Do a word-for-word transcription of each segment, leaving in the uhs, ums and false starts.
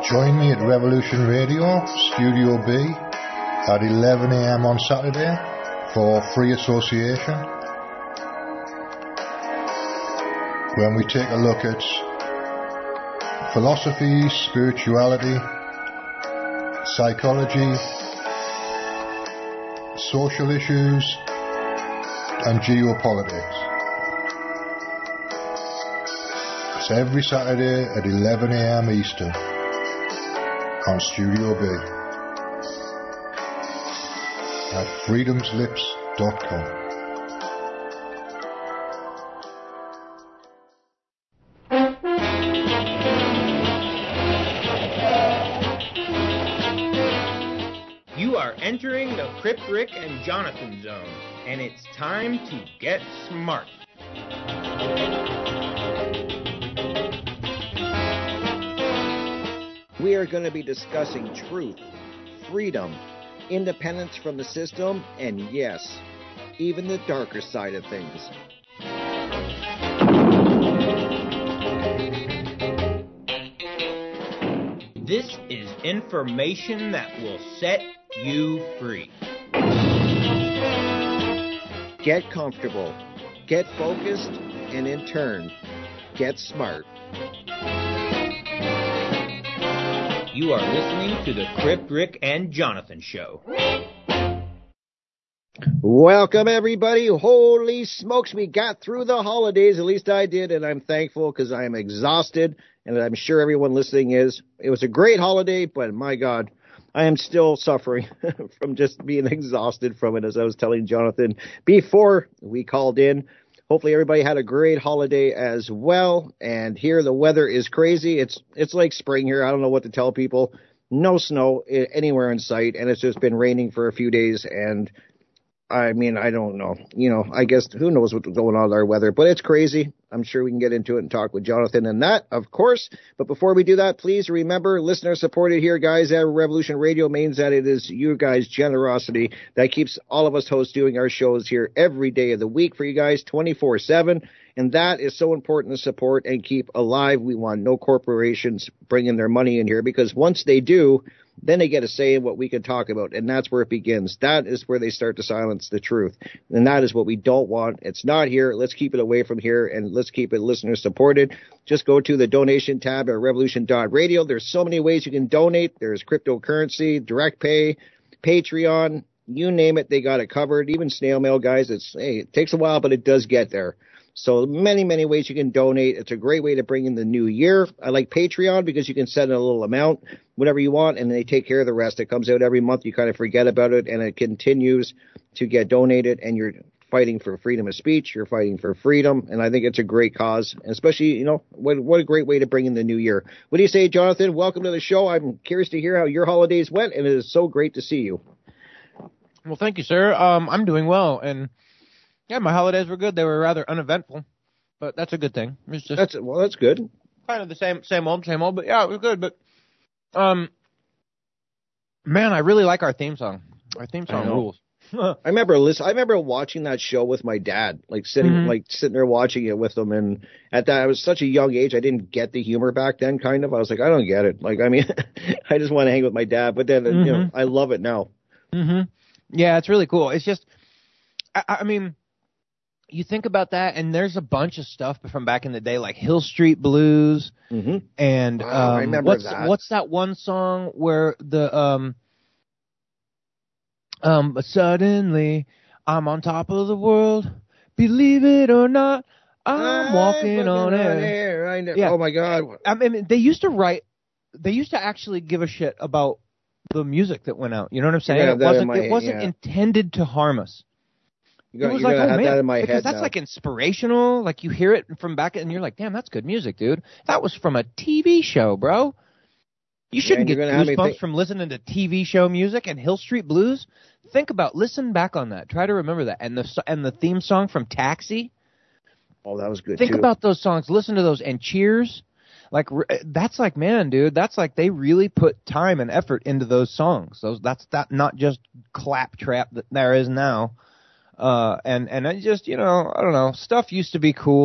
Join me at Revolution Radio, Studio B, at eleven a.m. on Saturday for Free Association, when we take a look at philosophy, spirituality, psychology, social issues, and geopolitics. It's every Saturday at eleven a.m. Eastern on Studio B at freedoms lips dot com. You are entering the Crip Rick and Jonathan zone, and it's time to get smart. We are going to be discussing truth, freedom, independence from the system, and yes, even the darker side of things. This is information that will set you free. Get comfortable, get focused, and in turn, get smart. You are listening to the Crip Rick and Jonathan Show. Welcome, everybody. Holy smokes, we got through the holidays. At least I did, and I'm thankful because I am exhausted, and I'm sure everyone listening is. It was a great holiday, but my God, I am still suffering from just being exhausted from it, as I was telling Jonathan before we called in. Hopefully everybody had a great holiday as well. And here the weather is crazy. It's it's like spring here. I don't know what to tell people. No snow anywhere in sight, and it's just been raining for a few days. And I mean, I don't know. You know, I guess who knows what's going on with our weather, but it's crazy. I'm sure we can get into it and talk with Jonathan and that, of course. But before we do that, please remember, listener supported here, guys, at Revolution Radio means that it is you guys' generosity that keeps all of us hosts doing our shows here every day of the week for you guys, twenty-four seven. And that is so important to support and keep alive. We want no corporations bringing their money in here, because once they do, then they get a say in what we can talk about, and that's where it begins. That is where they start to silence the truth, and that is what we don't want. It's not here. Let's keep it away from here, and let's keep it listener-supported. Just go to the donation tab at revolution dot radio. There's so many ways you can donate. There's cryptocurrency, direct pay, Patreon, you name it, they got it covered. Even snail mail, guys. It's hey, it takes a while, but it does get there. So many, many ways you can donate. It's a great way to bring in the new year. I like Patreon because you can set in a little amount, whatever you want, and they take care of the rest. It comes out every month. You kind of forget about it, and it continues to get donated, and you're fighting for freedom of speech. You're fighting for freedom, and I think it's a great cause, especially, you know, what, what a great way to bring in the new year. What do you say, Jonathan? Welcome to the show. I'm curious to hear how your holidays went, and it is so great to see you. Well, thank you, sir. Um, I'm doing well, and yeah, my holidays were good. They were rather uneventful, but that's a good thing. It's just that's well, that's good. Kind of the same, same old, same old. But yeah, it was good. But um, man, I really like our theme song. Our theme song rules. I remember listen, I remember watching that show with my dad, like sitting, mm-hmm. like sitting there watching it with him. And at that, I was such a young age, I didn't get the humor back then. Kind of, I was like, I don't get it. Like, I mean, I just want to hang with my dad. But then, mm-hmm. you know, I love it now. Mm-hmm. Yeah, it's really cool. It's just, I, I mean. You think about that, and there's a bunch of stuff from back in the day, like Hill Street Blues, mm-hmm. and wow, um, I remember what's, that. What's that one song where the um, um, but suddenly I'm on top of the world, believe it or not, I'm, I'm walking on air. air. I know. Yeah. Oh my God! I mean, they used to write, they used to actually give a shit about the music that went out. You know what I'm saying? Yeah, it wasn't, my, it wasn't yeah. intended to harm us. You're, it was you're like, gonna oh have man, that in my because head that's now. like inspirational. Like you hear it from back, and you're like, damn, that's good music, dude. That was from a T V show, bro. You shouldn't yeah, get goosebumps think- from listening to T V show music and Hill Street Blues. Think about, listen back on that. Try to remember that, and the and the theme song from Taxi. Oh, that was good. Think too. about those songs. Listen to those, and Cheers. Like that's like, man, dude, that's like they really put time and effort into those songs. Those that's that not just claptrap that there is now. Uh, and, and I just, you know, I don't know, stuff used to be cool.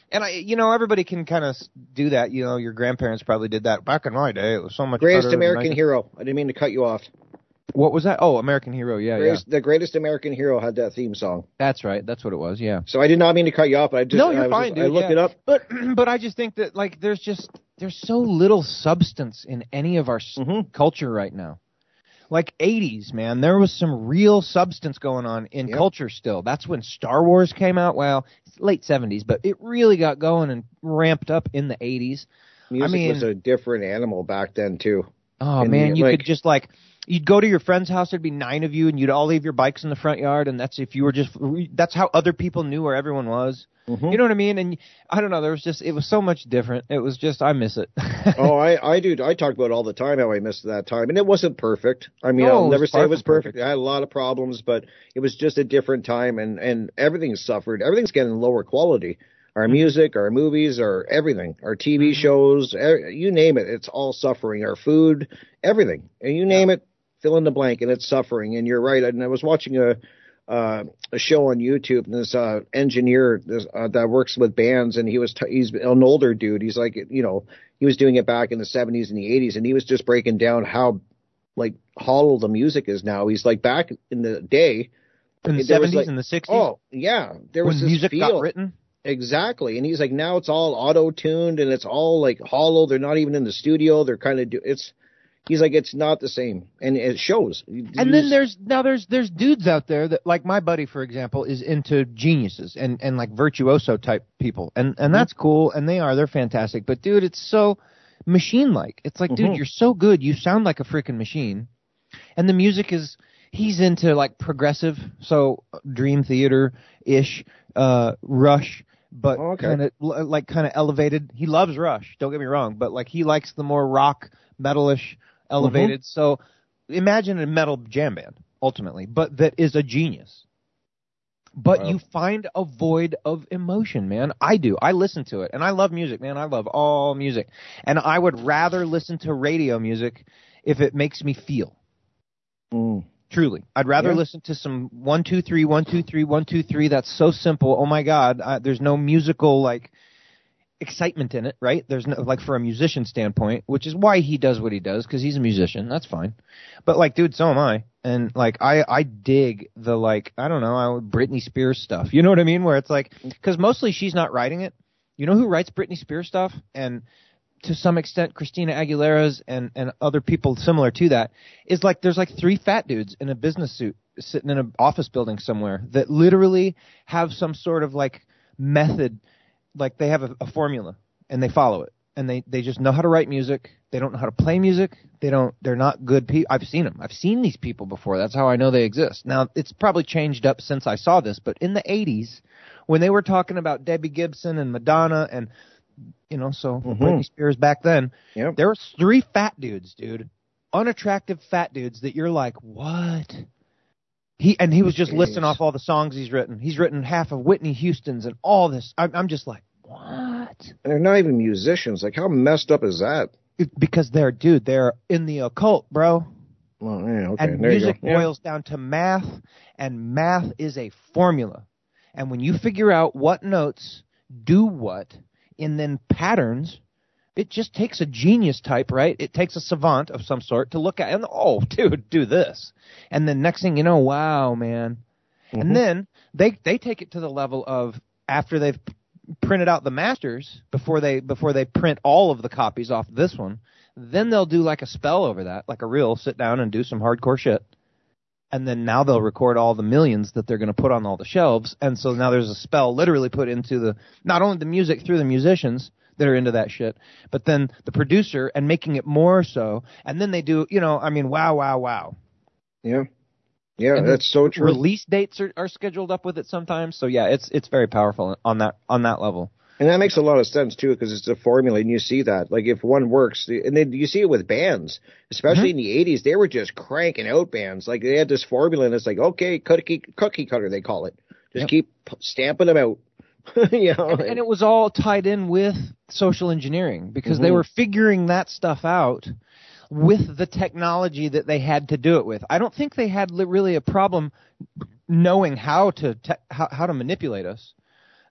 And I, you know, everybody can kind of do that. You know, your grandparents probably did that back in my day. It was so much Greatest better. American Hero. I didn't mean to cut you off. What was that? Oh, American Hero. Yeah, greatest, yeah. The Greatest American Hero had that theme song. That's right. That's what it was. Yeah. So I did not mean to cut you off. But I just no, you're I fine, just, dude. I looked yeah. it up, but but I just think that like there's just there's so little substance in any of our mm-hmm. culture right now. Like eighties, man, there was some real substance going on in yep. culture still. That's when Star Wars came out. Well, it's late seventies, but it really got going and ramped up in the eighties. Music I mean, was a different animal back then, too. Oh, in man, the, you like, could just like, you'd go to your friend's house, there'd be nine of you, and you'd all leave your bikes in the front yard, and that's if you were just, that's how other people knew where everyone was. Mm-hmm. You know what I mean? And I don't know, there was just, it was so much different. It was just, I miss it. oh, I, I do. I talk about it all the time how I missed that time. And it wasn't perfect. I mean, no, I'll never say it was perfect. perfect. I had a lot of problems, but it was just a different time, and, and everything suffered. Everything's getting lower quality. Our music, our movies, our everything, our T V shows, you name it, it's all suffering. Our food, everything. And you name it, fill in the blank, and it's suffering. And you're right. And I was watching a uh, a show on YouTube, and this uh, engineer this, uh, that works with bands, and he was t- he's an older dude. He's like, you know, he was doing it back in the seventies and the eighties, and he was just breaking down how like hollow the music is now. He's like, back in the day, in the seventies like, and the sixties. Oh yeah, there was when this music feel. got written. Exactly. And he's like, now it's all auto-tuned and it's all like hollow. They're not even in the studio. They're kind of do it's he's like, it's not the same. And it shows. And then there's now there's there's dudes out there that, like my buddy, for example, is into geniuses and, and like virtuoso type people. And and that's cool. And they are. They're fantastic. But dude, it's so machine-like. It's like, mm-hmm. dude, you're so good. You sound like a freaking machine. And the music is, he's into like progressive. So Dream Theater-ish, uh, Rush. But oh, okay. kind of like kind of elevated. He loves Rush. Don't get me wrong, but like he likes the more rock, metalish, elevated. Mm-hmm. So imagine a metal jam band ultimately, but that is a genius. But wow. you find a void of emotion, man. I do. I listen to it, and I love music, man. I love all music, and I would rather listen to radio music if it makes me feel. Mm. Truly, I'd rather yeah. listen to some one, two, three, one, two, three, one, two, three. That's so simple. Oh my God, uh, there's no musical like excitement in it, right? There's no like for a musician standpoint, which is why he does what he does because he's a musician. That's fine. But like, dude, so am I. And like, I I dig the like I don't know, I, Britney Spears stuff. You know what I mean? Where it's like, because mostly she's not writing it. You know who writes Britney Spears stuff? And to some extent, Christina Aguilera's and, and other people similar to that is like there's like three fat dudes in a business suit sitting in an office building somewhere that literally have some sort of like method, like they have a, a formula and they follow it and they, they just know how to write music. They don't know how to play music. They don't. They're not good people. I've seen them. I've seen these people before. That's how I know they exist. Now it's probably changed up since I saw this, but in the eighties when they were talking about Debbie Gibson and Madonna and you know, so mm-hmm. Britney Spears back then, yep. there were three fat dudes, dude, unattractive fat dudes that you're like, what? He and he was just Jeez. listing off all the songs he's written. He's written half of Whitney Houston's and all this. I'm, I'm just like, what? And they're not even musicians. Like, how messed up is that? It, because they're, dude, they're in the occult, bro. Well, yeah, okay. And there music you go. Yeah. boils down to math, and math is a formula. And when you figure out what notes do what, and then patterns, it just takes a genius type, right? It takes a savant of some sort to look at and, oh, dude, do this. And then next thing you know, wow, man. Mm-hmm. And then they they take it to the level of after they've printed out the masters, before they before they print all of the copies off this one, then they'll do like a spell over that, like a real sit down and do some hardcore shit. And then now they'll record all the millions that they're going to put on all the shelves. And so now there's a spell literally put into the, not only the music through the musicians that are into that shit, but then the producer and making it more so. And then they do, you know, I mean, wow, wow, wow. Yeah. Yeah, and that's so true. Release dates are, are scheduled up with it sometimes. So yeah, it's, it's very powerful on that, on that level. And that makes a lot of sense, too, because it's a formula, and you see that. Like, if one works, and then you see it with bands, especially mm-hmm. in the eighties, they were just cranking out bands. Like, they had this formula, and it's like, okay, cookie, cookie cutter, they call it. Just yep. keep stamping them out. you know? and, and it was all tied in with social engineering, because mm-hmm. they were figuring that stuff out with the technology that they had to do it with. I don't think they had li- really a problem knowing how to te- how, how to manipulate us.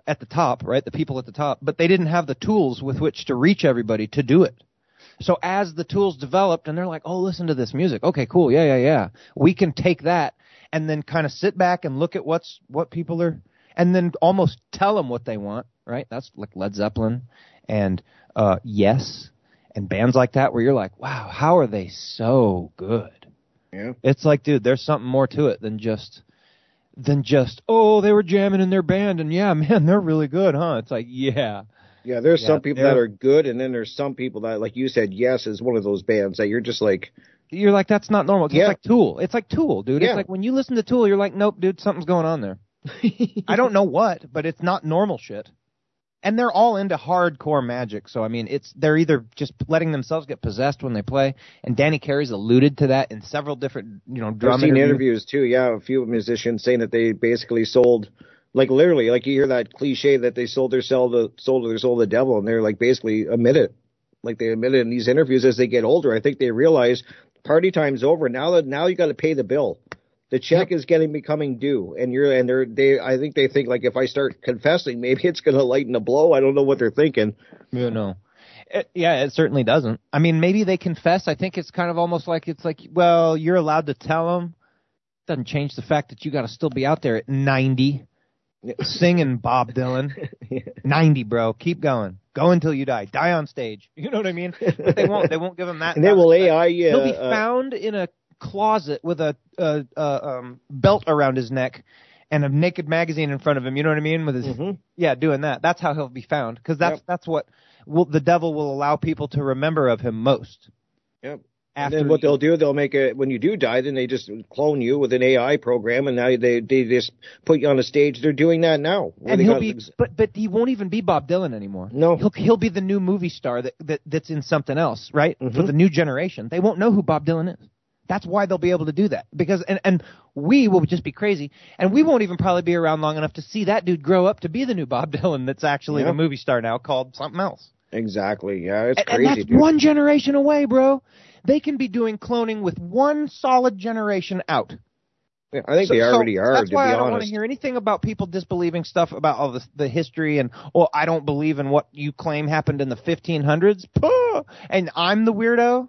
at the top, right? The people at the top, but they didn't have the tools with which to reach everybody to do it. So as the tools developed and they're like, oh, listen to this music. Okay, cool. Yeah, yeah, yeah. We can take that and then kind of sit back and look at what's what people are, and then almost tell them what they want, right? That's like Led Zeppelin and uh, Yes and bands like that where you're like, wow, how are they so good? Yeah. It's like, dude, there's something more to it than just, than just, oh, they were jamming in their band and yeah, man, they're really good, huh? It's like, yeah. Yeah, there's Yeah, some people they're- that are good, and then there's some people that, like you said, Yes is one of those bands that you're just like, You're like, that's not normal. 'Cause Yeah. It's like Tool. It's like Tool, dude. Yeah. It's like when you listen to Tool, you're like, nope, dude, something's going on there. I don't know what, but it's not normal shit. And they're all into hardcore magic. So, I mean, it's they're either just letting themselves get possessed when they play. And Danny Carey's alluded to that in several different, you know, I've drum seen interviews. interviews too. Yeah, a few musicians saying that they basically sold, like literally, like you hear that cliche that they sold their soul to sold their soul to the devil, and they're like basically admit it, like they admit it in these interviews as they get older. I think they realize party time's over now. That now you got to pay the bill. The check is getting becoming due, and you're and they're they. I think they think like if I start confessing, maybe it's going to lighten the blow. I don't know what they're thinking. Yeah, no. It, yeah, it certainly doesn't. I mean, maybe they confess. I think it's kind of almost like it's like, well, you're allowed to tell them. Doesn't change the fact that you got to still be out there at ninety singing Bob Dylan. ninety, bro. Keep going. Go until you die. Die on stage. You know what I mean? But they won't. They won't give him that. And they will A I. Uh, He'll be uh, found in a closet with a, a, a um, belt around his neck and a naked magazine in front of him. You know what I mean? With his Mhm. yeah, doing that. That's how he'll be found, because that's Yep. that's what will, the devil will allow people to remember of him most. Yep. And After then what he- they'll do, they'll make a, when you do die, then they just clone you with an A I program, and now they they just put you on a stage. They're doing that now. where and they he'll got be, ex- but but he won't even be Bob Dylan anymore. No. he'll he'll be the new movie star that, that that's in something else, right? For Mhm. the new generation, they won't know who Bob Dylan is. That's why they'll be able to do that, because and and we will just be crazy, and we won't even probably be around long enough to see that dude grow up to be the new Bob Dylan that's actually Yeah. the movie star now, called something else. Exactly. Yeah, it's And, crazy, and that's dude. one generation away, bro. They can be doing cloning with one solid generation out. Yeah, I think So- they so already are. That's to why be I don't want to honest. hear anything about people disbelieving stuff about all this, the history, and well, I don't believe in what you claim happened in the fifteen hundreds. Puh! And I'm the weirdo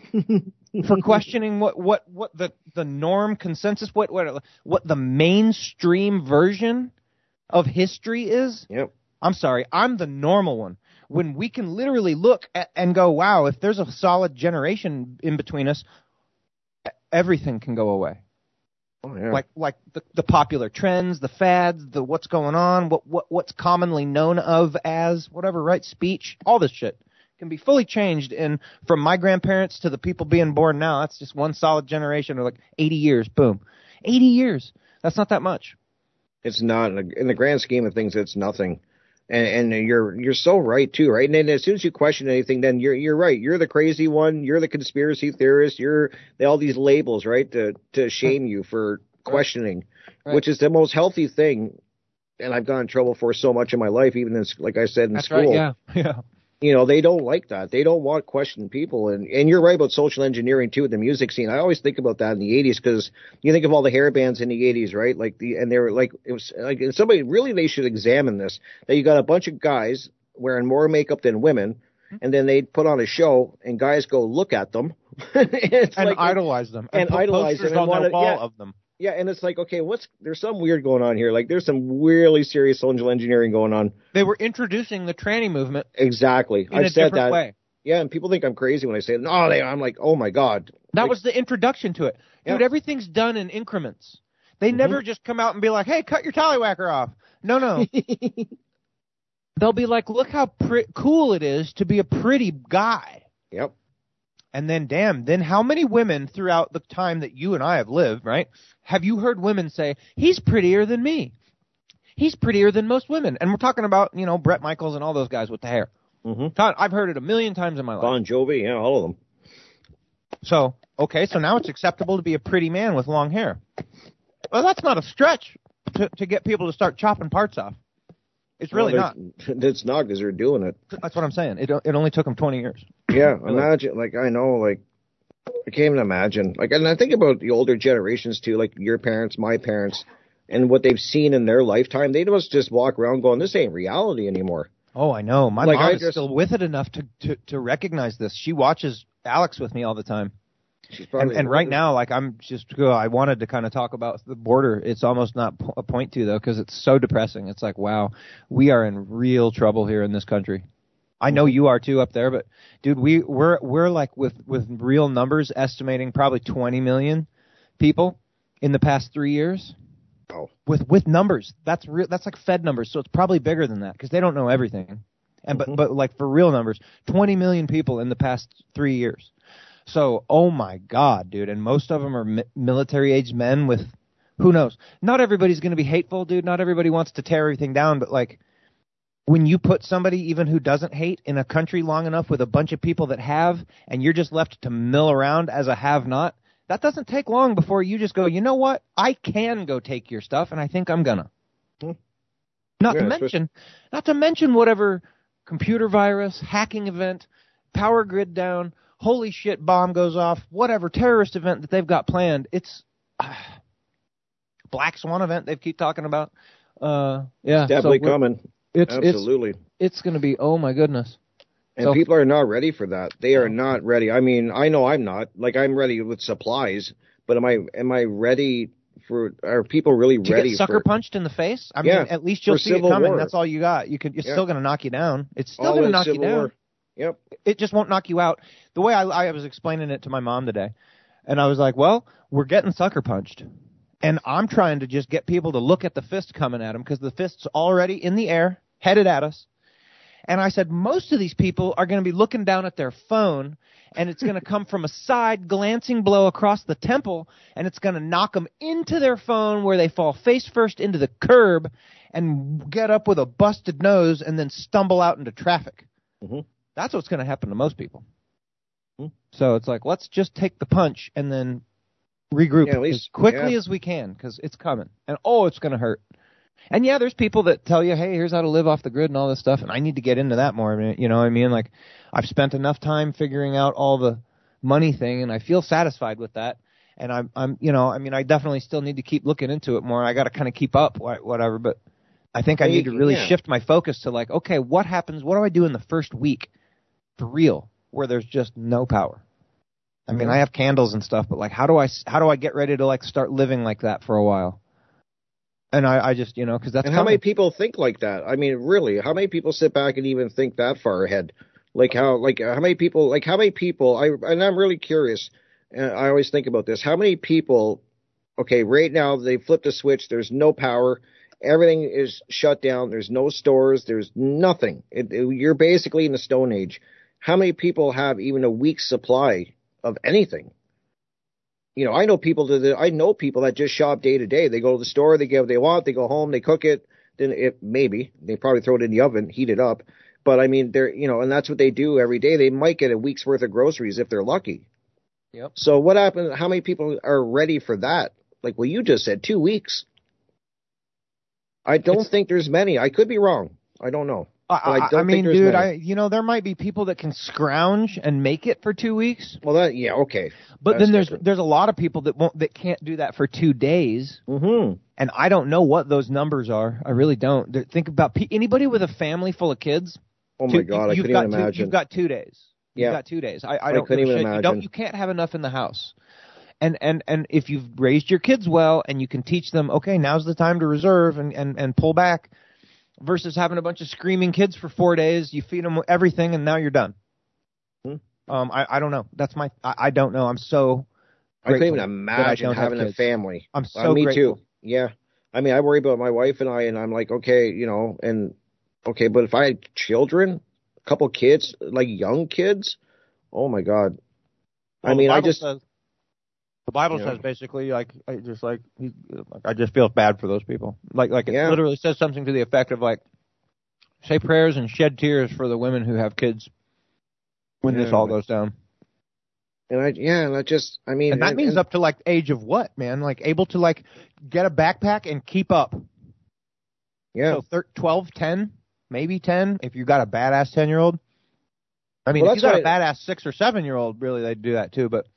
for questioning what, what, what the, the norm consensus, what, what what the mainstream version of history is. Yep. I'm sorry, I'm the normal one. When we can literally look at, and go, wow, if there's a solid generation in between us, everything can go away. Oh, yeah. Like like the, the popular trends, the fads, the what's going on, what, what what's commonly known of as whatever, right? Speech, all this shit can be fully changed. And from my grandparents to the people being born now, that's just one solid generation, or like eighty years. Boom, eighty years. That's not that much. It's not in the, in the grand scheme of things. It's nothing. And, and you're you're so right too, right? And then as soon as you question anything, then you're you're right. You're the crazy one. You're the conspiracy theorist. You're they, all these labels, right? To to shame you for questioning, Right. which is the most healthy thing. And I've gotten in trouble for so much in my life, even in, like I said in That's school. right. Yeah. Yeah. You know, they don't like that. They don't want questioning people. And and you're right about social engineering too, with the music scene. I always think about that in the eighties, because you think of all the hair bands in the eighties, right? Like the and they were like it was like somebody really they should examine this. That you got a bunch of guys wearing more makeup than women, and then they put on a show, and guys go look at them, it's And like, idolize them. and put idolize posters them and on their wanna- wall yeah. of them. yeah, and it's like, okay, what's there's some weird going on here. Like there's some really serious social engineering going on. They were introducing the tranny movement Exactly, in I've a said different that. way. Yeah, and people think I'm crazy when I say, no, they, I'm like, oh my god. That Like, was the introduction to it. Dude, Yeah. everything's done in increments. They Mhm. never just come out and be like, hey, cut your tallywhacker off. No, no. They'll be like, look how pre- cool it is to be a pretty guy. Yep. And then, damn, then how many women throughout the time that you and I have lived, right, have you heard women say, he's prettier than me? He's prettier than most women. And we're talking about, you know, Bret Michaels and all those guys with the hair. Mm-hmm. I've heard it a million times in my life. Bon Jovi, yeah, all of them. So, okay, so now it's acceptable to be a pretty man with long hair. Well, that's not a stretch to, to get people to start chopping parts off. It's really Well, not. there's- It's not because they're doing it. That's what I'm saying. It it only took them twenty years. Yeah, imagine, like, I know, like, I can't even imagine. Like, and I think about the older generations, too, like your parents, my parents, and what they've seen in their lifetime, they must just walk around going, "This ain't reality anymore." Oh, I know. My Like, mom I is just- still with it enough to, to, to recognize this. She watches Alex with me all the time. She's And, probably and right now, like, I'm just, I wanted to kind of talk about the border. It's almost not po- a point to, though, because it's so depressing. It's like, wow, we are in real trouble here in this country. I know you are too up there, but dude, we we're we're like with with real numbers estimating probably twenty million people in the past three years. Oh. With with numbers, that's real. That's like Fed numbers, so it's probably bigger than that because they don't know everything. And Mhm. but but like for real numbers, twenty million people in the past three years. So, oh my God, dude, and most of them are mi- military-age men with, who knows? Not everybody's going to be hateful, dude. Not everybody wants to tear everything down, but like, when you put somebody even who doesn't hate in a country long enough with a bunch of people that have, and you're just left to mill around as a have-not, that doesn't take long before you just go, you know what? I can go take your stuff, and I think I'm gonna. Hmm. Not Yeah, to especially- mention, not to mention whatever computer virus, hacking event, power grid down, holy shit, bomb goes off, whatever terrorist event that they've got planned. It's uh, Black Swan event they keep talking about. Uh, yeah, Definitely so we're- coming. It's Absolutely. it's it's going to be, oh my goodness. And So- people are not ready for that. They are not ready. I mean, I know I'm not. Like, I'm ready with supplies, but am I am I ready for? Are people really To ready get sucker for punched in the face? I Yeah, mean, at least you'll for see it civil coming. war. That's all you got. You could. It's Yeah. still going to knock you down. It's still all going to in knock you Civil down. War? Yep. It just won't knock you out. The way I, I was explaining it to my mom today, and I was like, well, we're getting sucker punched. And I'm trying to just get people to look at the fist coming at them because the fist's already in the air, headed at us. And I said, most of these people are going to be looking down at their phone, and it's going to come from a side glancing blow across the temple, and it's going to knock them into their phone where they fall face first into the curb and get up with a busted nose and then stumble out into traffic. Mm-hmm. That's what's going to happen to most people. Hmm. So it's like, let's just take the punch and then regroup Yeah, at least- as quickly yeah. as we can because it's coming. And, oh, it's going to hurt. And, yeah, there's people that tell you, hey, here's how to live off the grid and all this stuff, and I need to get into that more. I mean, you know what I mean? Like, I've spent enough time figuring out all the money thing, and I feel satisfied with that. And I'm, I'm, you know, I mean, I definitely still need to keep looking into it more. I got to kind of keep up, wha- whatever, but I think I Well, need you- to really yeah. shift my focus to, like, okay, what happens, what do I do in the first week for real where there's just no power? I mean, Mhm. I have candles and stuff, but, like, how do I, how do I get ready to, like, start living like that for a while? And I, I just, you know, because that's And how coming. many people think like that? I mean, really, how many people sit back and even think that far ahead? Like how, like how many people, like how many people? I and I'm really curious. And I always think about this. How many people? Okay, right now they flipped a switch. There's no power. Everything is shut down. There's no stores. There's nothing. It, it- you're basically in the Stone Age. How many people have even a week's supply of anything? You know, I know people that I know people that just shop day to day. They go to the store, they get what they want, they go home, they cook it. Then it maybe they probably throw it in the oven, heat it up. But I mean, they're you know, and that's what they do every day. They might get a week's worth of groceries if they're lucky. Yep. So what happens? How many people are ready for that? Like, well, you just said two weeks. I don't It's- think there's many. I could be wrong. I don't know. I, But I I, don't I think mean, there's dude, many. I you know there might be people that can scrounge and make it for two weeks, Well, that yeah, okay. but That's then there's different. there's a lot of people that won't that can't do that for two days, Mm-hmm. and I don't know what those numbers are. I really don't. There- Think about pe- anybody with a family full of kids. Oh my two- God, I you've couldn't got even two, imagine. You've got two days. You've Yeah. got two days. I, I I don't couldn't give a even shit. You don't. imagine. You can't have enough in the house. And and and if you've raised your kids well and you can teach them, okay, now's the time to reserve and and and pull back. Versus having a bunch of screaming kids for four days, you feed them everything, and now you're done. Hmm. Um, I, I don't know. That's my. I, I don't know. I'm so. I couldn't even grateful that I imagine don't have having a kids. family. I'm so Uh, me grateful. too. Yeah. I mean, I worry about my wife and I, and I'm like, okay, you know, and okay, but if I had children, a couple kids, like young kids, oh my God. Well, I mean, the I Bible just, says, the Bible Yeah. says basically like I just like he, I just feel bad for those people. Like like it Yeah. literally says something to the effect of like, say prayers and shed tears for the women who have kids when this Yeah. all goes down. and I, yeah, and I just, I mean, And that means and- up to like age of what, man? Like able to like get a backpack and keep up. yeah. So thir- twelve, ten, maybe ten if you got a badass ten year old. I mean, Well, if you got that's a badass six or seven year old, really they'd do that too. But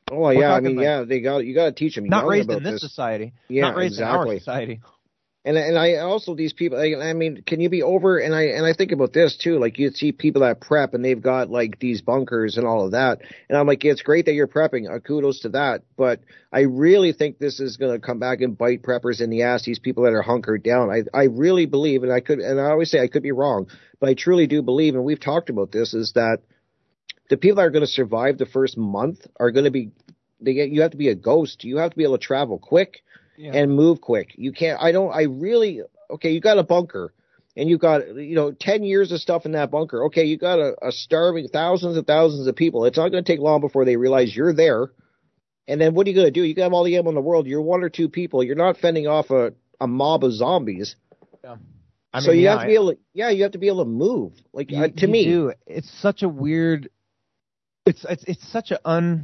Oh We're yeah, I talking, mean, like, yeah, they got you got to teach them not young raised about in this this. society. Yeah, Not raised exactly. in our society. And and I also these people. I, I mean, can you be over? And I and I think about this too. Like you'd see people that prep and they've got like these bunkers and all of that. And I'm like, it's great that you're prepping. Uh, kudos to that. But I really think this is going to come back and bite preppers in the ass. These people that are hunkered down. I I really believe, and I could, and I always say I could be wrong, but I truly do believe, and we've talked about this, is that the people that are going to survive the first month are going to be. They get, you have to be a ghost. You have to be able to travel quick Yeah. and move quick. You can't. I don't. I really. Okay, you got a bunker, and you got, you know, ten years of stuff in that bunker. Okay, you got a, a starving thousands and thousands of people. It's not going to take long before they realize you're there. And then what are you going to do? You can have all the ammo in the world. You're one or two people. You're not fending off a, a mob of zombies. Yeah. I mean, so you yeah, have to be able to, yeah, you have to be able to move. Like you, uh, to you me, do. It's such a weird. It's it's it's such an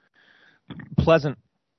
unpleasant.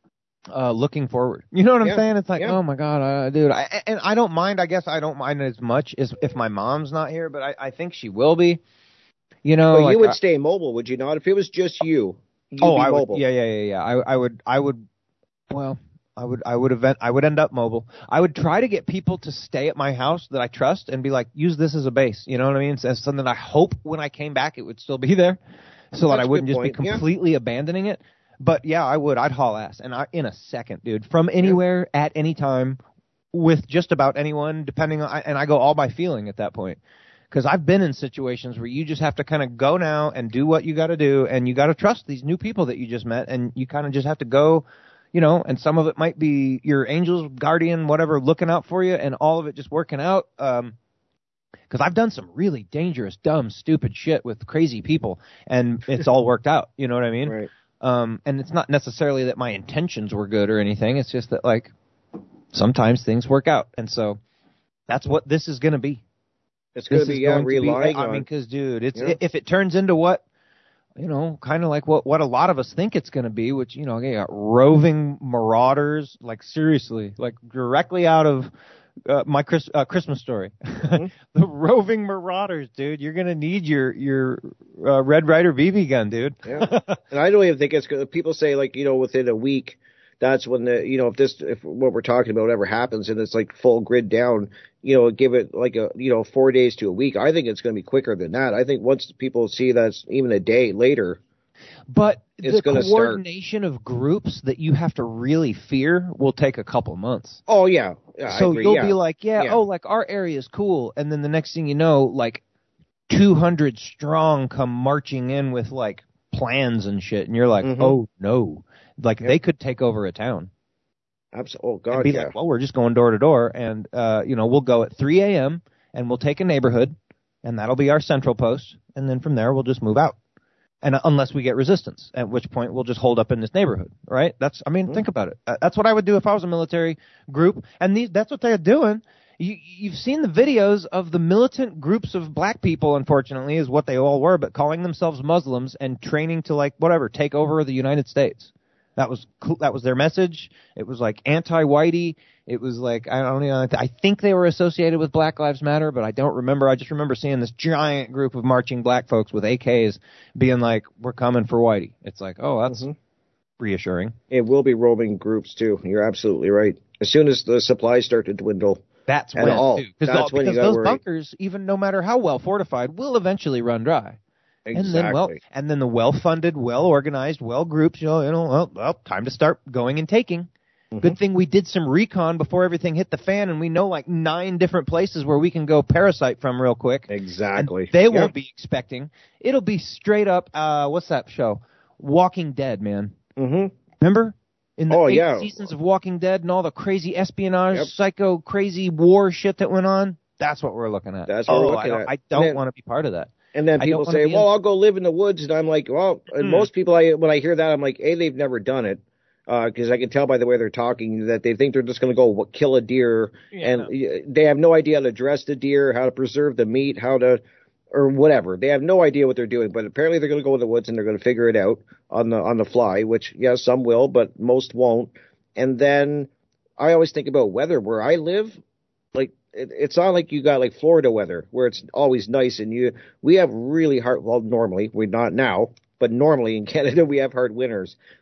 Uh, looking forward, you know what I'm Yeah, saying? It's like, yeah. oh my god, uh, dude. I, and I don't mind. I guess I don't mind as much as if my mom's not here, but I, I think she will be. You know, but like, you would I, stay mobile, would you not? If it was just you, you'd oh, be I mobile. would. Yeah, yeah, yeah, yeah. I, I would, I would. Well, I would, I would event. I would end up mobile. I would try to get people to stay at my house that I trust and be like, use this as a base. You know what I mean? As something I hope when I came back it would still be there, so That's that I a wouldn't good just be point, yeah. completely abandoning it. But yeah, I would. I'd haul ass, and I in a second, dude, from anywhere at any time, with just about anyone, depending on. And I go all by feeling at that point, because I've been in situations where you just have to kind of go now and do what you got to do, and you got to trust these new people that you just met, and you kind of just have to go, you know. And some of it might be your angels, guardian, whatever, looking out for you, and all of it just working out. Um, Because I've done some really dangerous, dumb, stupid shit with crazy people, and it's all worked out. You know what I mean? Right. Um, and it's not necessarily that my intentions were good or anything. It's just that, like, sometimes things work out. And so that's what this is going to be. It's going This to be is yeah, going to be, relying I on. mean, because, dude, it's Yeah. if it turns into what, you know, kind of like what, what a lot of us think it's going to be, which, you know, you got roving marauders, like, seriously, like, directly out of uh, my Chris, uh, Christmas Story. Mm-hmm. The roving marauders, dude. You're going to need your, your uh, Red Ryder B B gun, dude. Yeah. And I don't even think it's good. People say, like, you know, within a week, that's when the, you know, if this, if what we're talking about ever happens and it's like full grid down, you know, give it like a, you know, four days to a week. I think it's going to be quicker than that. I think once people see that's even a day later. But It's the gonna start. coordination of groups that you have to really fear will take a couple months. Oh, yeah. yeah so I agree. you'll yeah. be like, yeah, Yeah. oh, like our area is cool. And then the next thing you know, like two hundred strong come marching in with like plans and shit. And you're like, Mhm. oh, no. Like Yep. they could take over a town. Absolutely. Oh, And God, be yeah. like, well, we're just going door to door. And, uh, you know, we'll go at three a.m. and we'll take a neighborhood. And that'll be our central post. And then from there, we'll just move out. And uh, unless we get resistance, at which point we'll just hold up in this neighborhood, right? That's, I mean, Mm-hmm. think about it. Uh, that's what I would do if I was a military group. And these, that's what they're doing. You, you've seen the videos of the militant groups of black people, unfortunately, is what they all were, but calling themselves Muslims and training to, like, whatever, take over the United States. That was cool. That was their message. It was like anti-whitey. It was like, I don't know. I think they were associated with Black Lives Matter, but I don't remember. I just remember seeing this giant group of marching black folks with A Ks being like, we're coming for whitey. It's like, oh, that's Mhm. reassuring. It will be roaming groups, too. You're absolutely right. As soon as the supplies start to dwindle. That's At when, all. too. Because That's when you because gotta those worry. bunkers, even no matter how well fortified, will eventually run dry. Exactly. And then, well, and then the well-funded, well-organized, well grouped, you know, you know, well, well, time to start going and taking. Mm-hmm. Good thing we did some recon before everything hit the fan, and we know like nine different places where we can go parasite from real quick. Exactly. And they Yeah. won't be expecting. It'll be straight up. Uh, what's that show? Walking Dead, man. Mm-hmm. Remember? In the Oh, eight yeah. seasons of Walking Dead and all the crazy espionage, Yep. psycho, crazy war shit that went on. That's what we're looking at. That's what oh, we're I looking don't, at. I don't And then- want to be part of that. And then I people don't wanna say, be well, in- I'll go live in the woods. And I'm like, well, and Hmm. most people, I when I hear that, I'm like, A, they've never done it. Because I can tell by the way they're talking that they think they're just going to go what, kill a deer. Yeah. And y- they have no idea how to dress the deer, how to preserve the meat, how to, or whatever. They have no idea what they're doing. But apparently they're going to go in the woods and they're going to figure it out on the on the fly, which, yeah, some will, but most won't. And then I always think about weather where I live. Like, it, it's not like you got like Florida weather where it's always nice and you, we have really hard, well, normally, we're not now, but normally in Canada we have hard winters.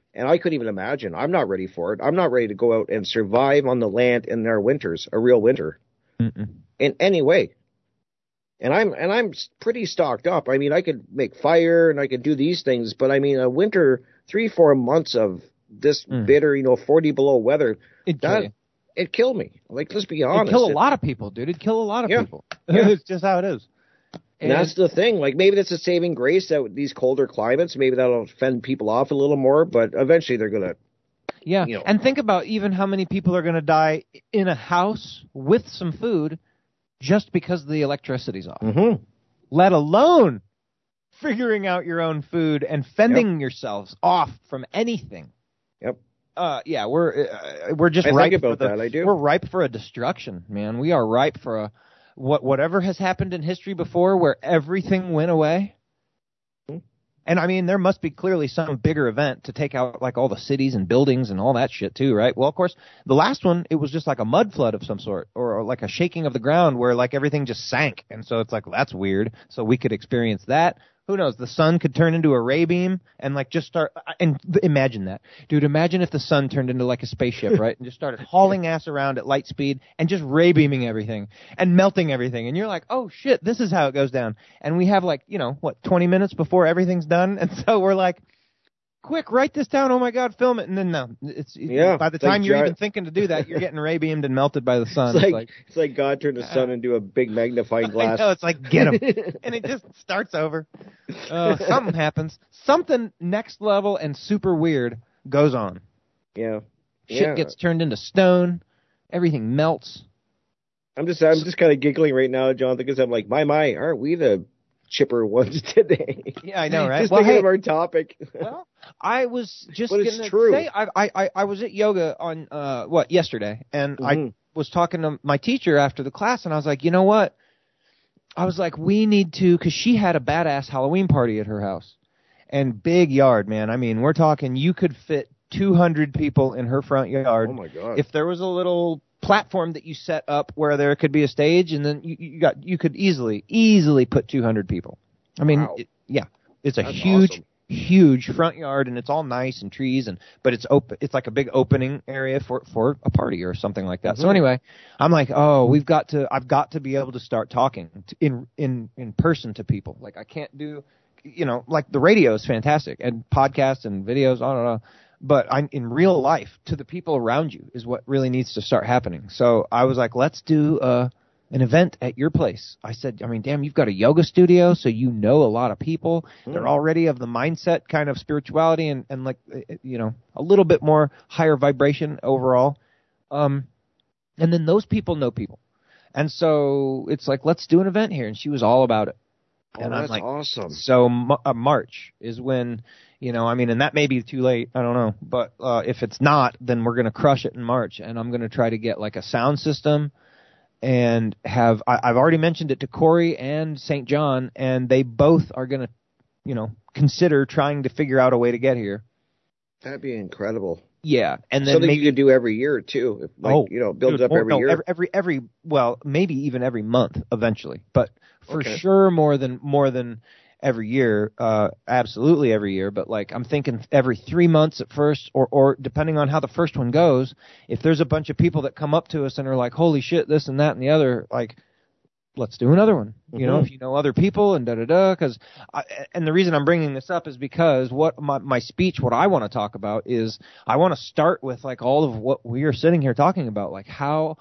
And I couldn't even imagine. I'm not ready for it. I'm not ready to go out and survive on the land in our winters, a real winter, Mm-mm. in any way. And I'm and I'm pretty stocked up. I mean, I could make fire and I could do these things, but I mean, a winter, three, four months of this mm. bitter, you know, forty below weather, it'd that, kill, it'd kill me. Like, let's be honest. It'd kill a lot of people, dude. It'd kill a lot of yeah. people. Yeah. It's just how it is. And, and that's the thing. Like, maybe that's a saving grace that these colder climates, maybe that'll fend people off a little more, but eventually they're going to. Yeah. You know. And think about even how many people are going to die in a house with some food just because the electricity's off. Mm-hmm. Let alone figuring out your own food and fending yep. yourselves off from anything. Yep. Uh, yeah, we're uh, we're just I ripe think about for the, that. I do. We're ripe for a destruction, man. We are ripe for a what whatever has happened in history before, where everything went away. Mm-hmm. And I mean, there must be clearly some bigger event to take out like all the cities and buildings and all that shit too, right? Well, of course, the last one, it was just like a mud flood of some sort, or, or like a shaking of the ground where like everything just sank, and so it's like, well, that's weird. So we could experience that. Who knows? The sun could turn into a ray beam and like just start. And imagine that, dude. Imagine if the sun turned into like a spaceship, right? And just started hauling ass around at light speed and just ray beaming everything and melting everything. And you're like, oh shit, this is how it goes down. And we have like, you know, what, twenty minutes before everything's done. And so we're like, quick, write this down. Oh my God, film it. And then no, it's yeah, by the it's time like you're giant... even thinking to do that, you're getting ray beamed and melted by the sun. It's like, it's like, it's like God turned the sun into a big magnifying glass. I know, it's like, get him. And it just starts over. Uh, something happens. Something next level and super weird goes on. Yeah. Shit yeah. gets turned into stone. Everything melts. I'm just I'm just kind of giggling right now, Jonathan, because I'm like, my, my, aren't we the chipper ones today? Yeah, I know, right? Just well, thinking hey, of our topic. Well, I was just but going to say, I, I, I was at yoga on, uh, what, yesterday, and mm-hmm. I was talking to my teacher after the class, and I was like, you know what? I was like, we need to, because she had a badass Halloween party at her house, and big yard, man. I mean, we're talking, you could fit two hundred people in her front yard. Oh, my God. If there was a little platform that you set up where there could be a stage, and then you, you got you could easily easily put two hundred people. I mean, wow. it, yeah, it's a That's huge awesome. huge front yard, and it's all nice and trees, and but it's open. It's like a big opening area for for a party or something like that. Mm-hmm. So anyway, I'm like, oh, we've got to. I've got to be able to start talking to, in in in person to people. Like I can't do, you know, like the radio is fantastic and podcasts and videos. I don't know. But I'm in real life to the people around you is what really needs to start happening. So I was like, let's do uh, an event at your place. I said, I mean, damn, you've got a yoga studio, so you know a lot of people. Mm. They're already of the mindset kind of spirituality and, and like, you know, a little bit more higher vibration overall. Um, and then those people know people. And so it's like, let's do an event here. And she was all about it. Oh, and that's I'm like, awesome. So uh, March is when... You know, I mean, and that may be too late. I don't know. But uh, if it's not, then we're going to crush it in March. And I'm going to try to get like a sound system and have, I, I've already mentioned it to Corey and Saint John, and they both are going to, you know, consider trying to figure out a way to get here. That'd be incredible. Yeah. And then something maybe, you could do every year too. If, like, oh, you know, build dude, it up or, every no, year. Every, every, every, well, maybe even every month eventually. But for okay. sure more than, more than, every year, uh, absolutely every year, but like I'm thinking every three months at first, or, or depending on how the first one goes, if there's a bunch of people that come up to us and are like, holy shit, this and that and the other, like, let's do another one. Mm-hmm. You know, if you know other people and da da da, because, and the reason I'm bringing this up is because what my, my speech, what I want to talk about is I want to start with like all of what we are sitting here talking about, like how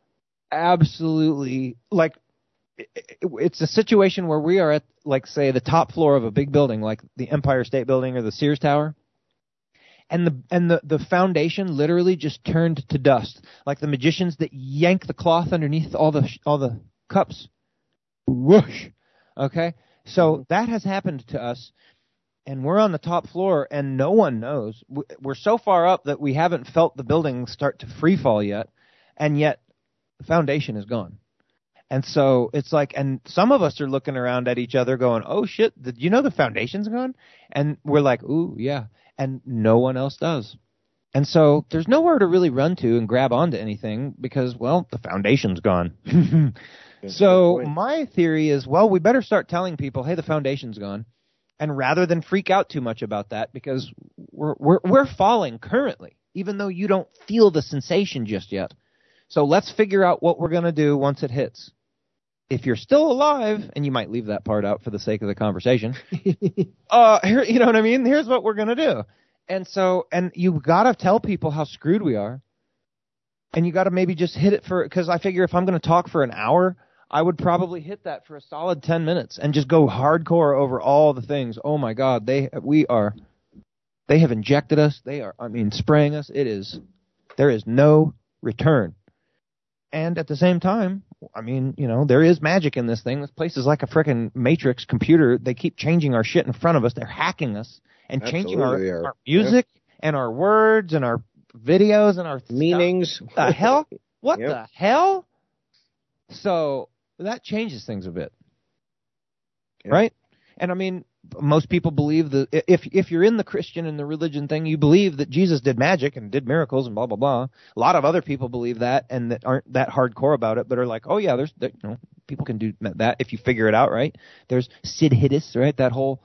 absolutely, like, it's a situation where we are at, like, say, the top floor of a big building, like the Empire State Building or the Sears Tower, and the and the, the foundation literally just turned to dust, like the magicians that yank the cloth underneath all the all the cups. Whoosh. Okay, so that has happened to us, and we're on the top floor, and no one knows. We're so far up that we haven't felt the building start to free fall yet, and yet the foundation is gone. And so it's like, and some of us are looking around at each other going, oh shit, did you know the foundation's gone? And we're like, ooh, yeah. And no one else does. And so there's nowhere to really run to and grab onto anything because, well, the foundation's gone. So my theory is, well, we better start telling people, hey, the foundation's gone. And rather than freak out too much about that, because we're we're we're falling currently, even though you don't feel the sensation just yet. So let's figure out what we're going to do once it hits. If you're still alive, and you might leave that part out for the sake of the conversation, uh, here, you know what I mean? Here's what we're going to do. And so, and you got to tell people how screwed we are. And you got to maybe just hit it for, because I figure if I'm going to talk for an hour, I would probably hit that for a solid ten minutes and just go hardcore over all the things. Oh my God, they, we are, they have injected us. They are, I mean, spraying us. It is, there is no return. And at the same time, I mean, you know, there is magic in this thing. This place is like a frickin' Matrix computer. They keep changing our shit in front of us. They're hacking us and Absolutely changing our, our music yeah. and our words and our videos and our meanings. Stuff. The hell? What yep. the hell? So that changes things a bit, yep. right? And I mean, most people believe that if if you're in the Christian and the religion thing, you believe that Jesus did magic and did miracles and blah blah blah. A lot of other people believe that and that aren't that hardcore about it, but are like, oh yeah, there's there, you know, people can do that if you figure it out, right? There's Sid Hittis, right? That whole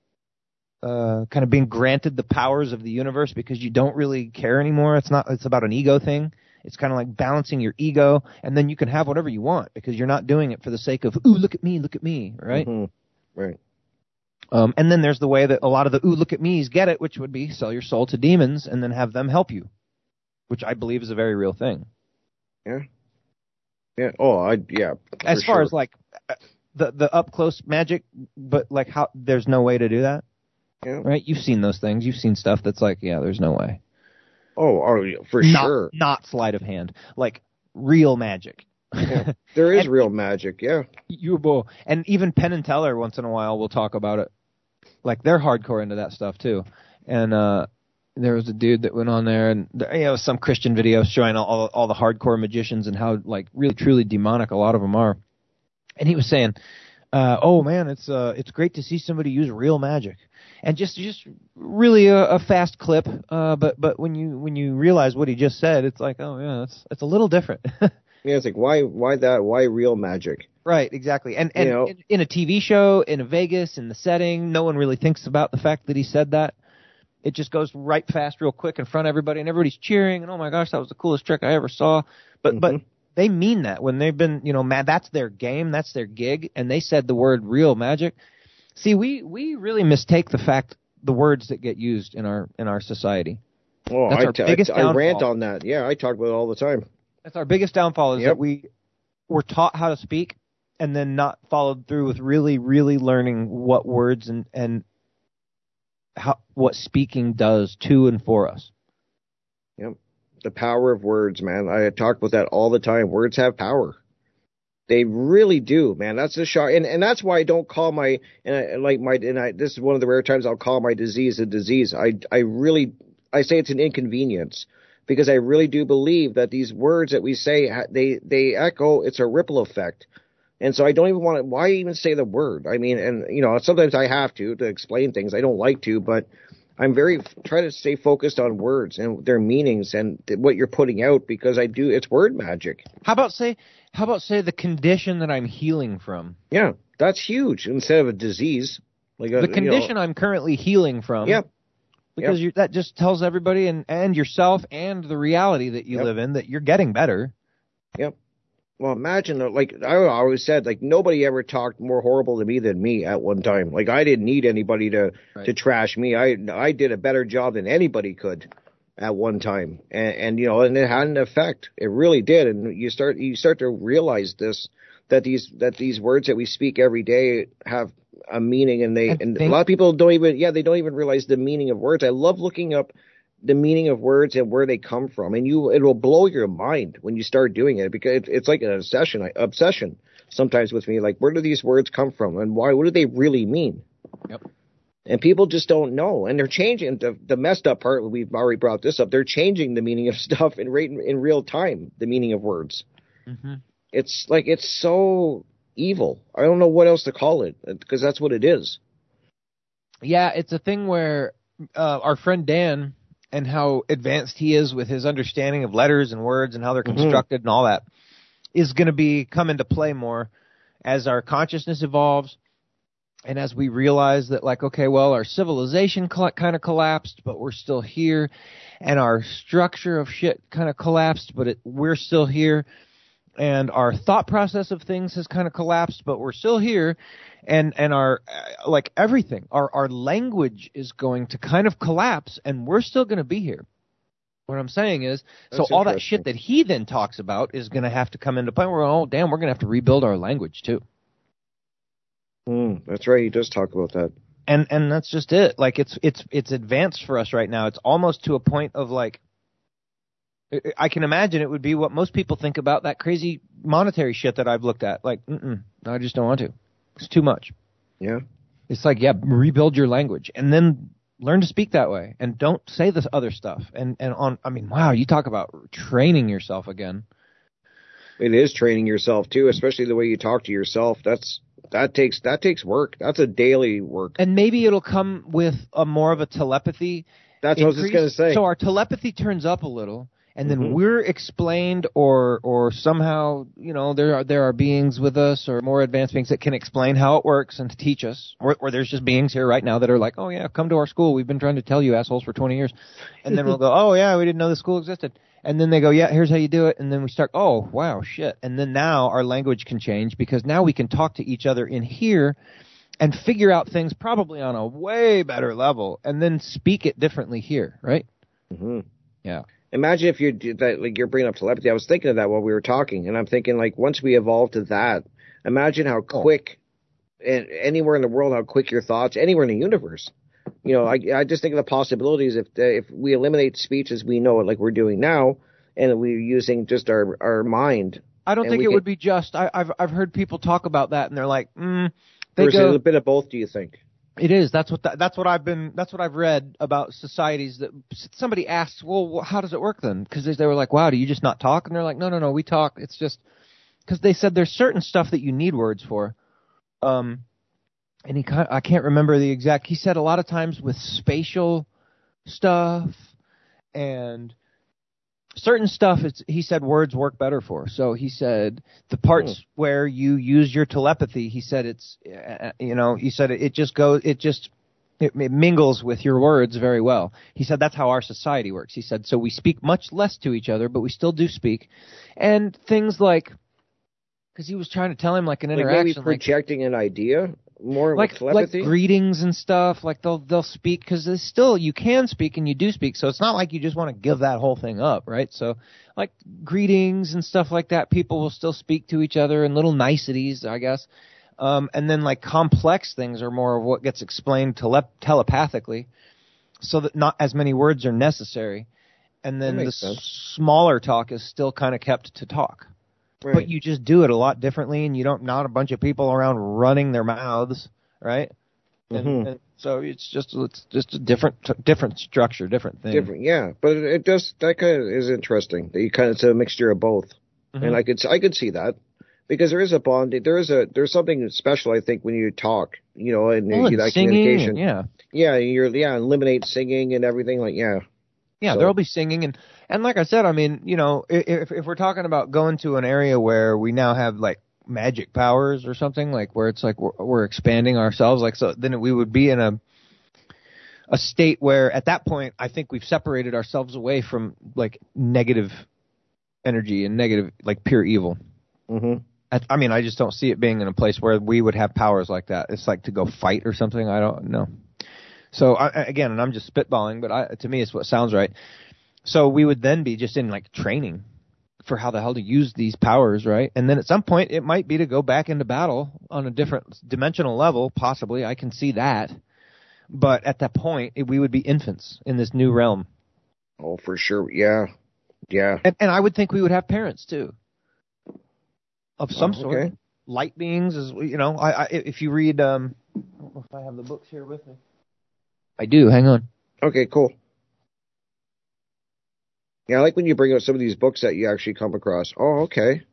uh, kind of being granted the powers of the universe because you don't really care anymore. It's not. It's about an ego thing. It's kind of like balancing your ego, and then you can have whatever you want because you're not doing it for the sake of, ooh, look at me, look at me, right? Mm-hmm. Right. Um, and then there's the way that a lot of the ooh, look at me's get it, which would be sell your soul to demons and then have them help you, which I believe is a very real thing. Yeah. Yeah. Oh, I yeah. As far sure. as like the the up close magic, but like how there's no way to do that. Yeah. Right? You've seen those things. You've seen stuff that's like, yeah, there's no way. Oh, oh for not, sure. Not sleight of hand, like real magic. Yeah. There is and, real magic. Yeah. You will, and even Penn and Teller once in a while will talk about it. Like they're hardcore into that stuff too. And uh, there was a dude that went on there, and there, you know, some Christian video showing all all the hardcore magicians and how like really truly demonic a lot of them are. And he was saying, uh, "Oh man, it's uh, it's great to see somebody use real magic." And just just really a, a fast clip. Uh, but but when you when you realize what he just said, it's like, oh yeah, it's it's a little different. Yeah, it's like why why that why real magic? Right, exactly. And and you know, in, in a T V show, in a Vegas, in the setting, no one really thinks about the fact that he said that. It just goes right fast, real quick in front of everybody, and everybody's cheering. And oh my gosh, that was the coolest trick I ever saw. But mm-hmm. but they mean that when they've been, you know, mad. That's their game, that's their gig, and they said the word real magic. See, we we really mistake the fact the words that get used in our in our society. Oh, that's I, our t- biggest I, I rant downfall. on that. Yeah, I talk about it all the time. That's our biggest downfall is yep. that we we're taught how to speak and then not followed through with really, really learning what words and, and how what speaking does to and for us. Yep. The power of words, man. I talk about that all the time. Words have power. They really do, man. That's the shock. And and that's why I don't call my and I, like my and I this is one of the rare times I'll call my disease a disease. I I really I say it's an inconvenience. Because I really do believe that these words that we say, they, they echo, it's a ripple effect. And so I don't even want to, why even say the word? I mean, and, you know, sometimes I have to, to explain things. I don't like to, but I'm very, try to stay focused on words and their meanings and what you're putting out because I do, it's word magic. How about say, how about say the condition that I'm healing from? Yeah, that's huge instead of a disease. Like a, the condition you know, I'm currently healing from. Yeah. Because yep. you're, that just tells everybody and, and yourself and the reality that you yep. live in that you're getting better. Yep. Well, imagine, like I always said, like nobody ever talked more horrible to me than me at one time. Like I didn't need anybody to, right. to trash me. I I did a better job than anybody could at one time, and, and you know, and it had an effect. It really did. And you start you start to realize this that these that these words that we speak every day have a meaning, and they I and think- a lot of people don't even yeah they don't even realize the meaning of words. I love looking up the meaning of words and where they come from, and you it will blow your mind when you start doing it because it, it's like an obsession obsession sometimes with me. Like, where do these words come from, and why? What do they really mean? Yep. And people just don't know, and they're changing. The, the messed up part, we've already brought this up. They're changing the meaning of stuff in in, in real time. The meaning of words. Mm-hmm. It's like it's so evil. I don't know what else to call it because that's what it is. Yeah, it's a thing where uh, our friend Dan and how advanced he is with his understanding of letters and words and how they're constructed mm-hmm. and all that is going to be come into play more as our consciousness evolves And as we realize that, like, okay, well, our civilization coll- kind of collapsed, but we're still here, and our structure of shit kind of collapsed, but it, we're still here, and our thought process of things has kind of collapsed, but we're still here, and and our uh, like everything, our our language is going to kind of collapse, and we're still going to be here. What I'm saying is, That's so all that shit that he then talks about is going to have to come into play. We're oh damn, we're going to have to rebuild our language too. Mm, that's right. He does talk about that. And and that's just it. Like it's it's it's advanced for us right now. It's almost to a point of like, I can imagine it would be what most people think about that crazy monetary shit that I've looked at. Like, mm-mm, I just don't want to. It's too much. Yeah. It's like, yeah, rebuild your language and then learn to speak that way and don't say this other stuff. And and on, I mean, wow, you talk about training yourself again. It is training yourself too, especially the way you talk to yourself. That's that takes that takes work. That's a daily work. And maybe it'll come with a more of a telepathy. That's what I was just going to say. So our telepathy turns up a little, and then Mhm. we're explained, or or somehow, you know, there are there are beings with us, or more advanced beings that can explain how it works and to teach us. Or, or there's just beings here right now that are like, oh yeah, come to our school. We've been trying to tell you assholes for twenty years, and then we'll go, oh yeah, we didn't know the school existed. And then they go, yeah, here's how you do it. And then we start, oh, wow, shit. And then now our language can change because now we can talk to each other in here and figure out things probably on a way better level and then speak it differently here, right? Mm-hmm. Yeah. Imagine if you did that, like you're bringing up telepathy. I was thinking of that while we were talking, and I'm thinking, like, once we evolve to that, imagine how quick, and anywhere in the world, how quick your thoughts, anywhere in the universe. You know, I, I just think of the possibilities if uh, if we eliminate speech as we know it, like we're doing now, and we're using just our, our mind. I don't think it can, would be just. I, I've I've heard people talk about that, and they're like, mm, they or is go, it a bit of both? Do you think? It is. That's what. That, that's what I've been. That's what I've read about societies. That somebody asks, well, how does it work then? Because they were like, wow, do you just not talk? And they're like, no, no, no, we talk. It's just because they said there's certain stuff that you need words for. Um. And he, I can't remember the exact. He said a lot of times with spatial stuff and certain stuff, it's, he said words work better for. So he said the parts hmm. where you use your telepathy, he said it's, you know, he said it, it just goes, it just, it, it mingles with your words very well. He said that's how our society works. He said, so we speak much less to each other, but we still do speak. And things like, because he was trying to tell him like an like interaction. Maybe projecting like, an idea. More like like greetings and stuff, like they'll they'll speak because there's still you can speak and you do speak, so it's not like you just want to give that whole thing up, right? So like greetings and stuff like that, people will still speak to each other and little niceties, I guess. Um, and then like complex things are more of what gets explained tele- telepathically, so that not as many words are necessary. And then the s- smaller talk is still kind of kept to talk. Right. But you just do it a lot differently, and you don't not a bunch of people around running their mouths, right? And, mm-hmm. and so it's just it's just a different different structure, different thing. Different, yeah. But it, it does that kind of is interesting. That you kind of it's a mixture of both, mm-hmm. and I could I could see that because there is a bond. There is a there's something special I think when you talk, you know, and, well, you and that singing, communication. Yeah, yeah, you're yeah eliminate singing and everything like yeah. Yeah, so. There'll be singing and. And like I said, I mean, you know, if if we're talking about going to an area where we now have like magic powers or something, like where it's like we're, we're expanding ourselves, like so, then we would be in a a state where at that point, I think we've separated ourselves away from like negative energy and negative, like pure evil. Mm-hmm. I, I mean, I just don't see it being in a place where we would have powers like that. It's like to go fight or something. I don't know. So I, again, and I'm just spitballing, but I, to me, it's what sounds right. So we would then be just in like training for how the hell to use these powers, right? And then at some point it might be to go back into battle on a different dimensional level, possibly. I can see that. But at that point, it, we would be infants in this new realm. Oh, for sure. Yeah. Yeah. And, and I would think we would have parents too. Of some oh, okay. sort. Light beings, is you know, I, I if you read, um, I don't know if I have the books here with me. I do, hang on. Okay, cool. Yeah, I like when you bring up some of these books that you actually come across. Oh, okay.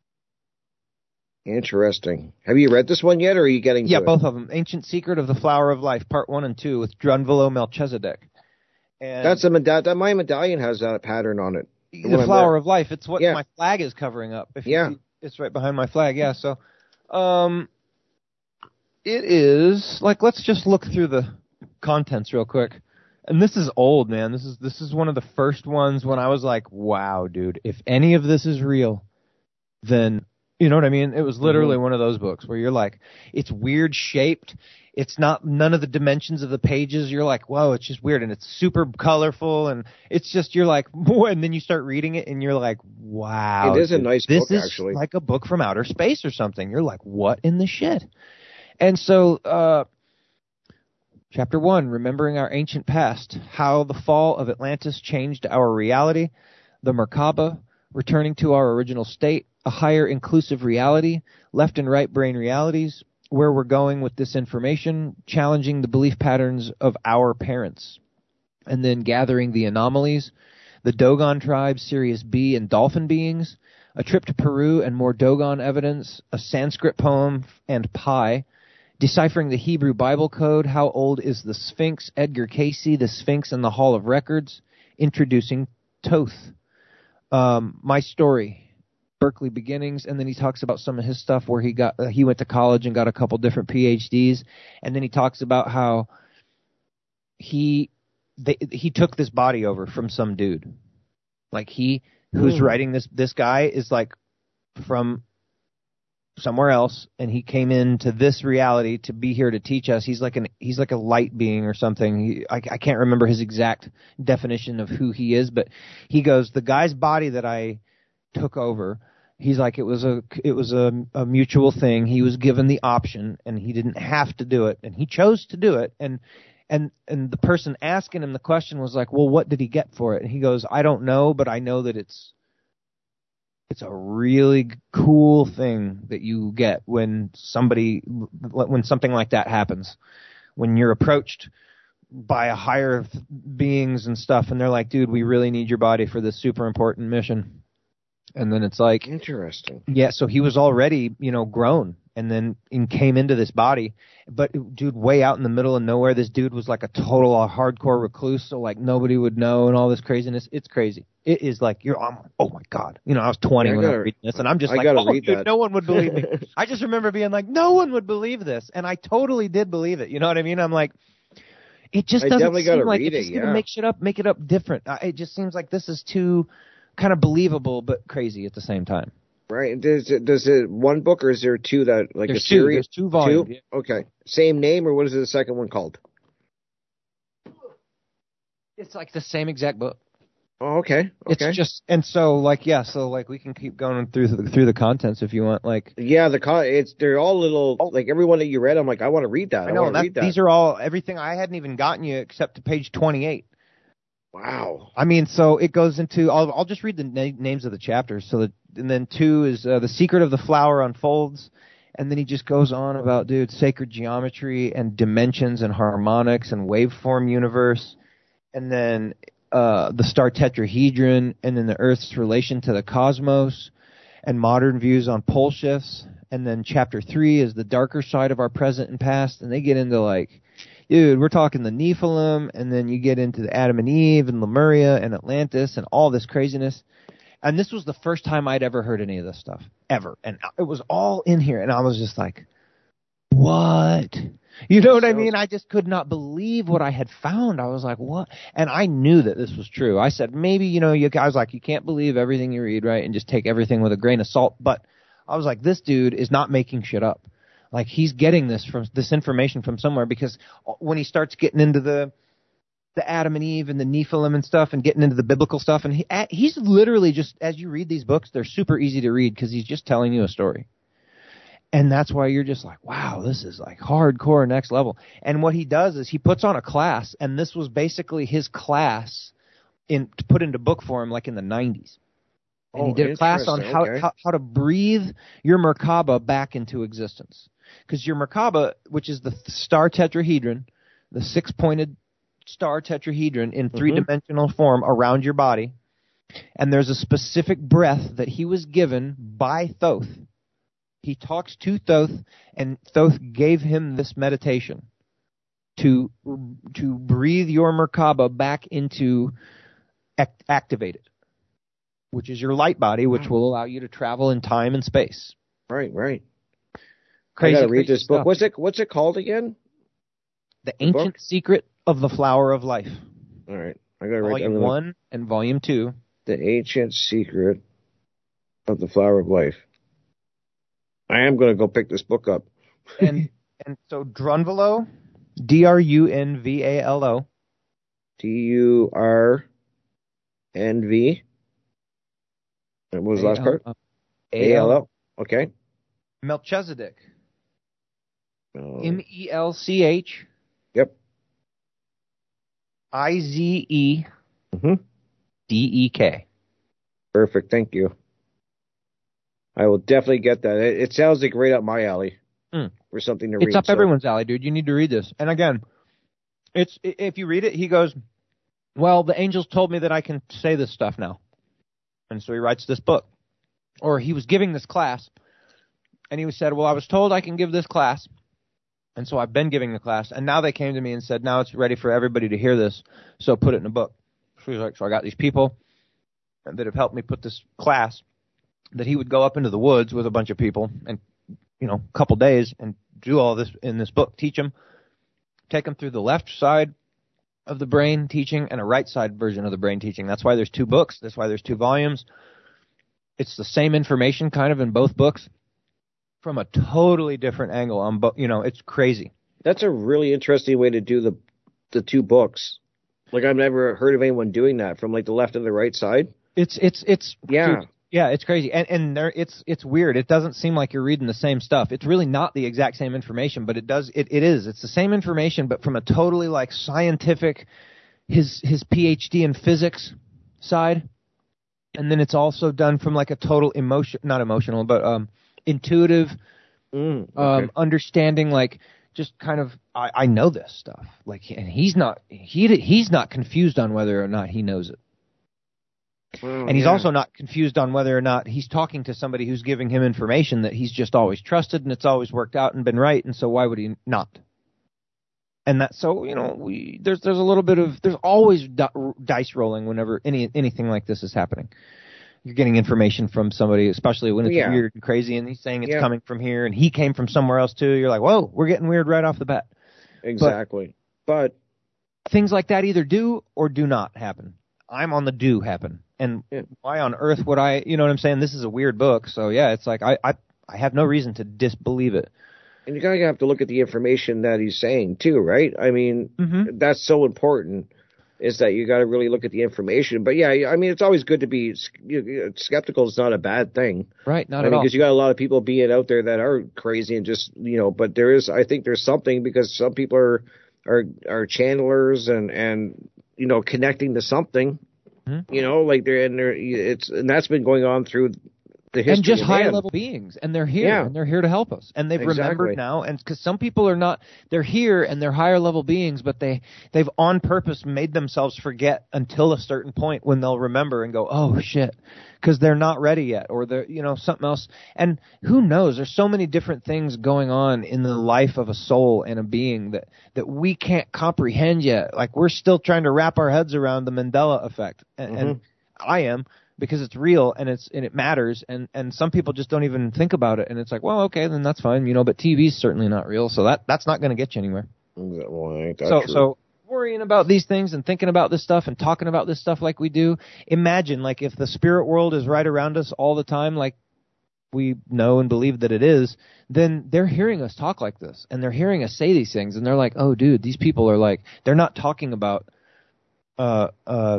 Interesting. Have you read this one yet, or are you getting to Yeah, it? both of them. Ancient Secret of the Flower of Life, Part one and two, with Drunvalo Melchizedek. And That's a meda- that my medallion has that pattern on it. The, the Flower of Life. It's what yeah. my flag is covering up. If yeah. You see, it's right behind my flag, yeah. So, um, It is like, let's just look through the contents real quick. And this is old, man. This is this is one of the first ones when I was like, wow, dude, if any of this is real, then, you know what I mean? It was literally mm-hmm. one of those books where you're like, it's weird shaped. It's not none of the dimensions of the pages. You're like, whoa, it's just weird. And it's super colorful. And it's just, you're like, whoa. And then you start reading it and you're like, wow. It is a nice this book, is actually. Like a book from outer space or something. You're like, what in the shit? And so, uh, chapter one, remembering our ancient past, how the fall of Atlantis changed our reality, the Merkaba, returning to our original state, a higher inclusive reality, left and right brain realities, where we're going with this information, challenging the belief patterns of our parents, and then gathering the anomalies, the Dogon tribe, Sirius B, and dolphin beings, a trip to Peru and more Dogon evidence, a Sanskrit poem, and pi, deciphering the Hebrew Bible code, how old is the Sphinx, Edgar Cayce, the Sphinx and the Hall of Records, introducing Thoth, um, my story, Berkeley beginnings, and then he talks about some of his stuff where he got uh, he went to college and got a couple different P H Ds, and then he talks about how he they, he took this body over from some dude, like he who's mm. writing this this guy is like from somewhere else, and he came into this reality to be here to teach us. He's like an he's like a light being or something. He, I, I can't remember his exact definition of who he is, but he goes, the guy's body that I took over. He's like, it was a it was a, a mutual thing. He was given the option, and he didn't have to do it, and he chose to do it. And and and the person asking him the question was like, well, what did he get for it? And he goes, I don't know, but I know that it's it's a really cool thing that you get when somebody when something like that happens, when you're approached by a higher beings and stuff, and they're like, dude, we really need your body for this super important mission. And then it's like, interesting. Yeah, so he was already, you know, grown, and then and came into this body. But, dude, way out in the middle of nowhere, this dude was like a total uh, hardcore recluse, so, like, nobody would know and all this craziness. It's crazy. It is like, you're, I'm, oh, my God. You know, I was twenty yeah, when I was reading this, and I'm just I like, oh, dude, that. no one would believe me. I just remember being like, no one would believe this. And I totally did believe it. You know what I mean? I'm like, it just doesn't seem like it's just going to make shit up, make it up different. Uh, it just seems like this is too kind of believable but crazy at the same time. Right. Does it, does it one book, or is there two that, like There's a two. series? There's two volumes. Two? Yeah. Okay. Same name, or what is the second one called? It's like the same exact book. Oh, okay. Okay. It's just, and so like, yeah, so like we can keep going through the, through the contents if you want. Like, yeah, the con, it's, they're all little, like every one that you read, I'm like, I want to read that. I know, I want to read that. These are all, everything I hadn't even gotten you except to page twenty-eight. Wow. I mean, so it goes into, I'll, I'll just read the na- names of the chapters. So that, and then two is uh, The Secret of the Flower Unfolds. And then he just goes on about, dude, sacred geometry and dimensions and harmonics and waveform universe. And then uh, the star tetrahedron, and then the Earth's relation to the cosmos, and modern views on pole shifts. And then chapter three is the darker side of our present and past. And they get into like, dude, we're talking the Nephilim, and then you get into the Adam and Eve and Lemuria and Atlantis and all this craziness. And this was the first time I'd ever heard any of this stuff, ever. And it was all in here, and I was just like, what? You know what I mean? I just could not believe what I had found. I was like, what? And I knew that this was true. I said, maybe, you know, you, I was like, you can't believe everything you read, right, and just take everything with a grain of salt. But I was like, this dude is not making shit up. Like, he's getting this from this information from somewhere, because when he starts getting into the the Adam and Eve and the Nephilim and stuff and getting into the biblical stuff, and he he's literally just, as you read these books, they're super easy to read because he's just telling you a story. And that's why you're just like, wow, this is like hardcore next level. And what he does is he puts on a class, and this was basically his class in put into book form like in the nineties. And oh, he did a class on how, okay. how how to breathe your Merkaba back into existence. Because your Merkaba, which is the star tetrahedron, the six-pointed star tetrahedron in three-dimensional mm-hmm. form around your body, and there's a specific breath that he was given by Thoth. He talks to Thoth, and Thoth gave him this meditation to to breathe your Merkaba back into act, activate it, which is your light body, which will allow you to travel in time and space. Right, right. Crazy, I gotta read crazy this book. stuff. What's it? What's it called again? The The Ancient book? Secret of the Flower of Life, All right, I gotta write Volume down One and Volume Two. The Ancient Secret of the Flower of Life. I am gonna go pick this book up. And and so Drunvalo, D R U N V A L O. D U R N V. What was the last part? A L L. Okay. Melchizedek. Uh, M E L C H Yep. I Z E hmm D E K. Perfect. Thank you. I will definitely get that. It, it sounds like right up my alley Mm. for something to read. It's up so- everyone's alley, dude. You need to read this. And again, it's i- if you read it, he goes, well, the angels told me that I can say this stuff now. And so he writes this book. Or he was giving this class, and he said, well, I was told I can give this class, and so I've been giving the class, and now they came to me and said, now it's ready for everybody to hear this, so put it in a book. So he's like, so I got these people that have helped me put this class, that he would go up into the woods with a bunch of people, and, you know, a couple days, and do all this in this book, teach them, take them through the left side of the brain teaching and a right side version of the brain teaching. That's why there's two books. That's why there's two volumes. It's the same information kind of in both books from a totally different angle on both. You know, it's crazy. That's a really interesting way to do the the two books. Like I've never heard of anyone doing that from like the left and the right side. It's it's it's Yeah. dude, yeah, it's crazy. And and there it's it's weird. It doesn't seem like you're reading the same stuff. It's really not the exact same information, but it does it, it is. It's the same information but from a totally like scientific his his PhD in physics side. And then it's also done from like a total emotion, not emotional, but um, intuitive, Mm, okay. um, understanding. Like just kind of, I, I know this stuff. Like, and he's not, he he's not confused on whether or not he knows it, Well, and he's yeah. also not confused on whether or not he's talking to somebody who's giving him information that he's just always trusted and it's always worked out and been right. And so why would he not? And that, so you know, we there's there's a little bit of there's always di- dice rolling whenever any anything like this is happening. You're getting information from somebody, especially when it's Yeah. weird and crazy, and he's saying it's Yeah. coming from here, and he came from somewhere else too. You're like, whoa, we're getting weird right off the bat. Exactly. But, Things like that either do or do not happen. I'm on the do happen, and Yeah. why on earth would I? You know what I'm saying? This is a weird book, so yeah, it's like I I, I have no reason to disbelieve it. and you gotta have to look at the information that he's saying too, right? I mean, Mm-hmm. that's so important. Is that you got to really look at the information? But yeah, I mean, it's always good to be you- skeptical. Is not a bad thing. Right? Not I at mean, all. because you got a lot of people being out there that are crazy and just you know. But there is, I think, there's something because some people are are are channelers and and you know connecting to something. Mhm. You know, like they're and they're it's and that's been going on through the history And just of higher man. level beings, and they're here, Yeah. and they're here to help us, and they've Exactly. remembered now. And because some people are not, they're here and they're higher level beings, but they they've on purpose made themselves forget until a certain point when they'll remember and go, oh shit, because they're not ready yet, or they're you know something else. And who knows? There's so many different things going on in the life of a soul and a being that that we can't comprehend yet. Like we're still trying to wrap our heads around the Mandela effect, and, and I am. Because it's real and it's and it matters, and, and some people just don't even think about it, and it's like, well, okay, then that's fine, you know. But T V's certainly not real, so that that's not going to get you anywhere. Well, ain't that So true? so worrying about these things and thinking about this stuff and talking about this stuff like we do. Imagine like if the spirit world is right around us all the time, like we know and believe that it is, then they're hearing us talk like this, and they're hearing us say these things, and they're like, oh, dude, these people are like, they're not talking about uh uh.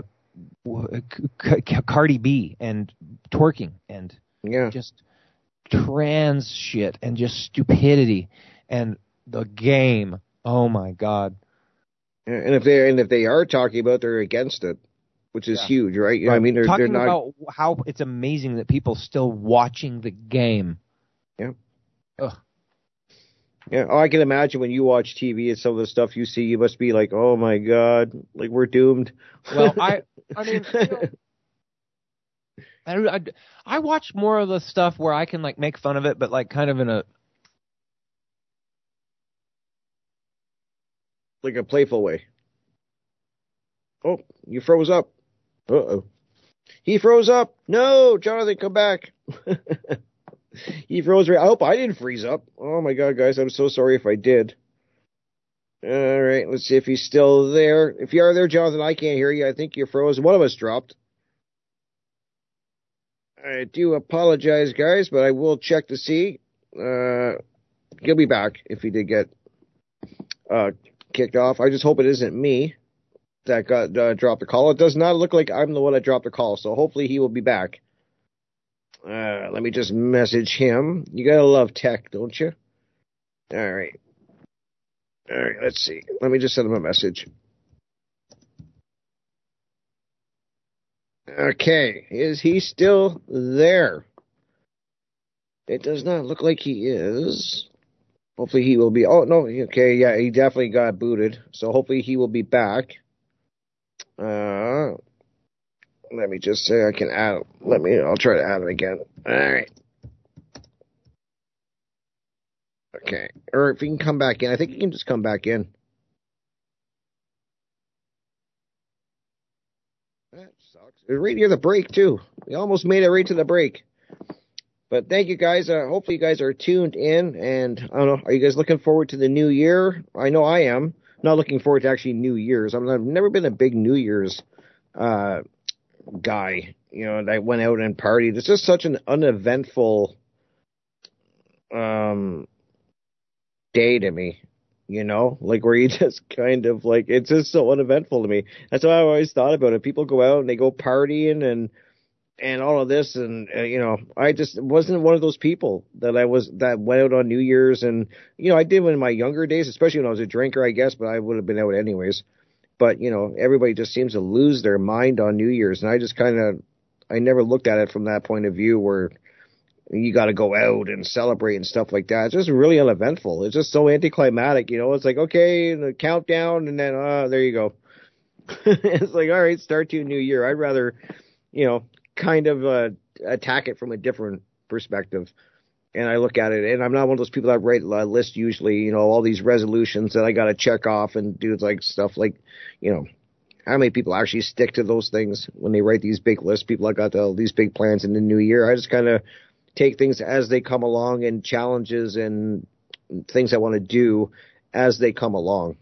C- C- Cardi B and twerking and yeah. just trans shit and just stupidity and the game. Oh my God. And if they and if they are talking about, they're against it, which is Yeah. huge, right? You know, I mean, they're Talking they're not. about how it's amazing that people still watching the game. Yeah. Ugh. Yeah, oh, I can imagine when you watch T V and some of the stuff you see, you must be like, "Oh my God, like we're doomed." Well, I, I mean, you know, I, I, I watch more of the stuff where I can like make fun of it, but like kind of in a like a playful way. Oh, you froze up. Uh oh, he froze up. No, Jonathan, come back. He froze right. I hope I didn't freeze up. Oh my God, guys, I'm so sorry if I did. All right, let's see if he's still there. If you are there, Jonathan, I can't hear you. I think you're frozen. One of us dropped. I do apologize, guys, but I will check to see. Uh, he'll be back if he did get uh, kicked off. I just hope it isn't me that got uh, dropped the call. It does not look like I'm the one that dropped the call, so hopefully he will be back. Uh, let me just message him. You gotta love tech, don't you? All right. All right, let's see. Let me just send him a message. Okay, is he still there? It does not look like he is. Hopefully he will be. Oh, no, okay, yeah, he definitely got booted. So hopefully he will be back. Uh, let me just say I can add. Let me. I'll try to add him again. All right. Okay. Or if he can come back in, I think he can just come back in. That sucks. It was right near the break too. We almost made it right to the break. But thank you guys. Uh, hopefully you guys are tuned in. And I don't know. Are you guys looking forward to the new year? I know I am. Not looking forward to actually New Year's. I mean, I've never been a big New Year's uh, guy. You know, that went out and partied. It's just such an uneventful um, day to me. You know, like where you just kind of like, it's just so uneventful to me. That's why I always thought about it. People go out and they go partying and and all of this, and uh, you know, I just wasn't one of those people that I was that went out on New Year's, and you know, I did in my younger days, especially when I was a drinker, I guess, but I would have been out anyways. But you know, everybody just seems to lose their mind on New Year's, and I just kind of, I never looked at it from that point of view where you got to go out and celebrate and stuff like that. It's just really uneventful. It's just so anticlimactic, you know. It's like, okay, the countdown, and then uh, there you go. It's like, all right, start to a new year. I'd rather, you know, kind of uh, attack it from a different perspective. And I look at it, and I'm not one of those people that write a list usually, you know, all these resolutions that I got to check off and do like stuff like, you know, how many people actually stick to those things when they write these big lists? People that got all these big plans in the new year. I just kind of take things as they come along and challenges and things I want to do as they come along.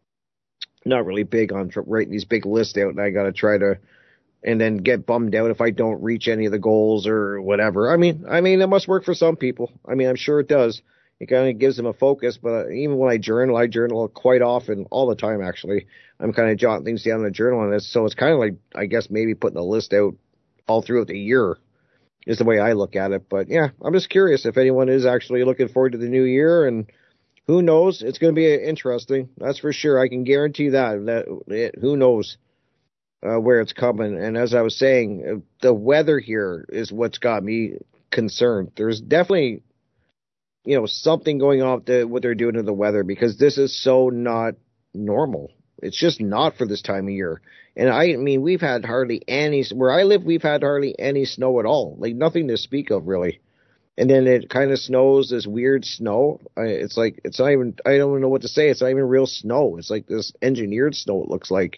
Not really big on writing these big lists out, and I got to try to, and then get bummed out if I don't reach any of the goals or whatever. I mean, I mean, it must work for some people. I mean, I'm sure it does. It kind of gives them a focus, but even when I journal, I journal quite often, all the time, actually. I'm kind of jotting things down in a journal, and it's, so it's kind of like, I guess, maybe putting a list out all throughout the year is the way I look at it. But yeah, I'm just curious if anyone is actually looking forward to the new year, and who knows? It's going to be interesting. That's for sure. I can guarantee that. That it, who knows uh, where it's coming? And as I was saying, the weather here is what's got me concerned. There's definitely, you know, something going on with the, what they're doing to the weather, because this is so not normal. It's just not for this time of year. And I mean, we've had hardly any, where I live, we've had hardly any snow at all. Like nothing to speak of, really. And then it kind of snows, this weird snow. I, it's like, it's not even, I don't know what to say. It's not even real snow. It's like this engineered snow, it looks like.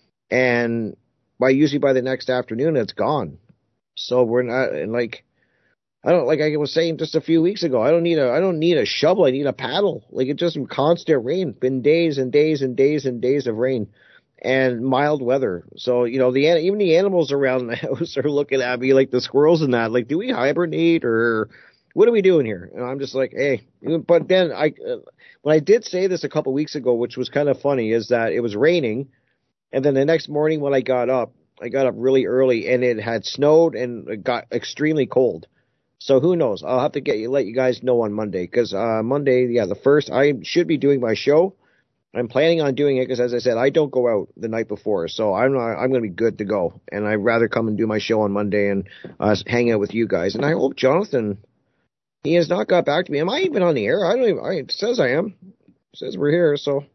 And by usually by the next afternoon, it's gone. So we're not, and like, I don't, like I was saying just a few weeks ago, I don't need a, I don't need a shovel. I need a paddle. Like it's just constant rain. Been days and days and days and days of rain and mild weather. So, you know, the, even the animals around the house are looking at me, like the squirrels and that, like, do we hibernate or what are we doing here? And I'm just like, hey, but then I, uh, when I did say this a couple weeks ago, which was kind of funny, is that it was raining. And then the next morning when I got up, I got up really early and it had snowed and it got extremely cold. So who knows? I'll have to get you, let you guys know on Monday, because uh, Monday, yeah, the first, I should be doing my show. I'm planning on doing it because, as I said, I don't go out the night before, so I'm not, I'm going to be good to go. And I'd rather come and do my show on Monday and uh, hang out with you guys. And I hope Jonathan, he has not got back to me. Am I even on the air? I don't even. I, it says I am. It says we're here. So,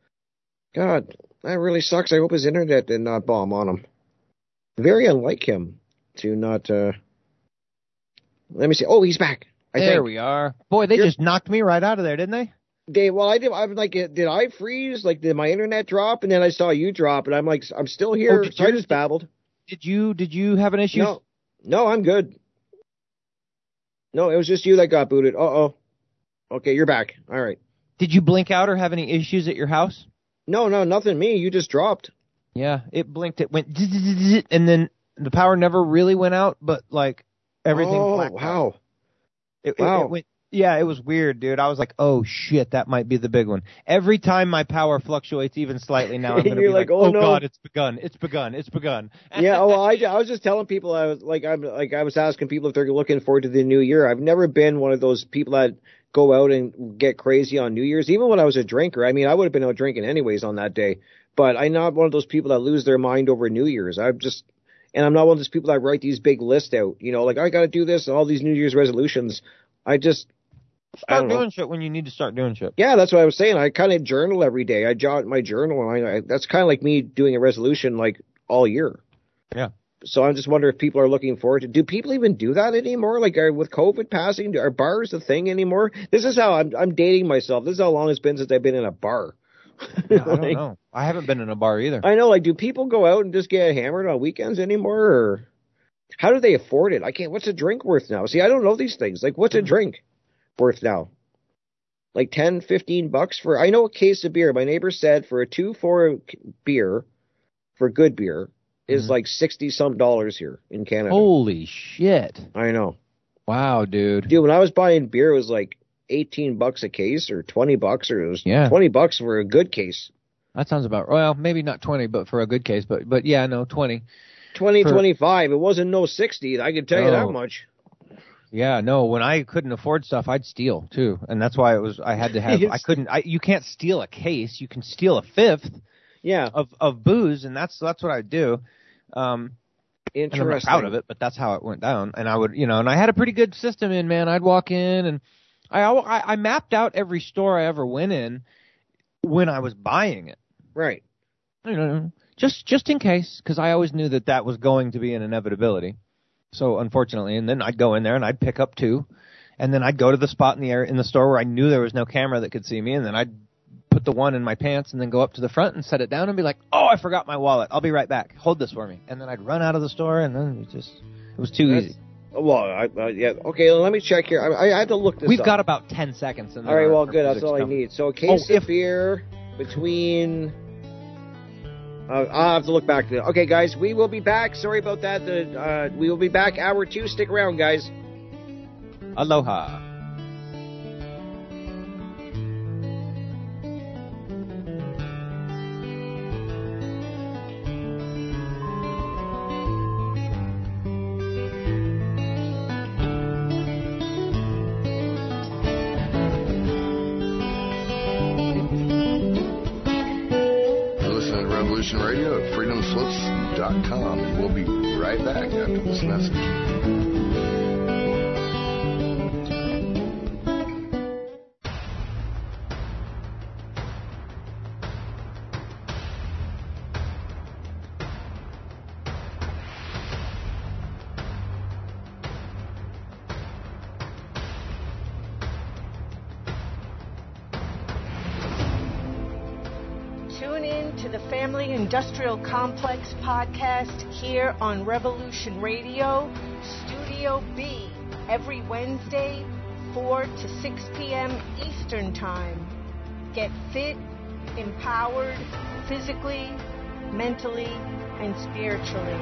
God, that really sucks. I hope his internet did not bomb on him. Very unlike him to not. Uh, let me see. Oh, he's back. I there think. we are. Boy, they You're, just knocked me right out of there, didn't they? They, well, I did. I'm like, did I freeze? Like, did my internet drop? And then I saw you drop, and I'm like, I'm still here. Oh, so I just babbled. Did you? Did you have an issue? No, no, I'm good. No, it was just you that got booted. Uh-oh. Okay, you're back. All right. Did you blink out or have any issues at your house? No, no, nothing. Me. You just dropped. Yeah, it blinked. It went, and then the power never really went out, but like everything. Oh, blacked wow. out. It, wow. It, it went, yeah, it was weird, dude. I was like, oh shit, that might be the big one. Every time my power fluctuates even slightly now, I'm gonna be like, like oh, oh no. God, it's begun, it's begun, it's begun. Yeah, well, I, I was just telling people, I was like, I'm like, I was asking people if they're looking forward to the new year. I've never been one of those people that go out and get crazy on New Year's. Even when I was a drinker, I mean, I would have been out drinking anyways on that day. But I'm not one of those people that lose their mind over New Year's. I'm just, and I'm not one of those people that write these big lists out. You know, like I got to do this, all these New Year's resolutions. I just start doing shit when you need to start doing shit. Yeah, that's what I was saying. I kind of journal every day. I jot my journal, and I, I that's kind of like me doing a resolution like all year. Yeah. So I just wonder if people are looking forward to. Do people even do that anymore? Like, are, with COVID passing, are bars a thing anymore? This is how I'm. I'm dating myself. This is how long it's been since I've been in a bar. Yeah, I don't like, know. I haven't been in a bar either. I know. Like, do people go out and just get hammered on weekends anymore, or how do they afford it? I can't. What's a drink worth now? See, I don't know these things. Like, what's a drink worth now? Like ten, fifteen bucks for. I know a case of beer. My neighbor said for a two four beer, for good beer, is mm-hmm. like sixty some dollars here in Canada. Holy shit! I know. Wow, dude. Dude, when I was buying beer, it was like eighteen bucks a case or twenty bucks, or it was yeah. twenty bucks for a good case. That sounds about, well, maybe not twenty, but for a good case, but but yeah, no, twenty. twenty, for, twenty-five. It wasn't no sixty, I can tell no. you that much. Yeah, no, when I couldn't afford stuff, I'd steal too. And that's why it was, I had to have, I couldn't, I, you can't steal a case, you can steal a fifth yeah. of, of booze, and that's that's what I'd do. Um, Interesting. And I'm not proud of it, but that's how it went down. And I would, you know, and I had a pretty good system in, man. I'd walk in and I, I, I mapped out every store I ever went in when I was buying it. Right. You know, just just in case, because I always knew that that was going to be an inevitability. So unfortunately, and then I'd go in there and I'd pick up two, and then I'd go to the spot in the air in the store where I knew there was no camera that could see me, and then I'd put the one in my pants and then go up to the front and set it down and be like, oh, I forgot my wallet. I'll be right back. Hold this for me. And then I'd run out of the store, and then it just it was too That's, easy. Well, I, uh, yeah, okay. Let me check here. I, I had to look this We've up. got about ten seconds. And all right. Well, good. That's all I need. So a case oh, of if, beer between. Uh, I'll have to look back to it. Okay, guys, we will be back. Sorry about that. The, uh, we will be back hour two. Stick around, guys. Aloha. Radio at freedom slips dot com, and we'll be right back after this message. Industrial Complex podcast here on Revolution Radio, Studio B, every Wednesday, four to six p.m. Eastern Time. Get fit, empowered, physically, mentally, and spiritually.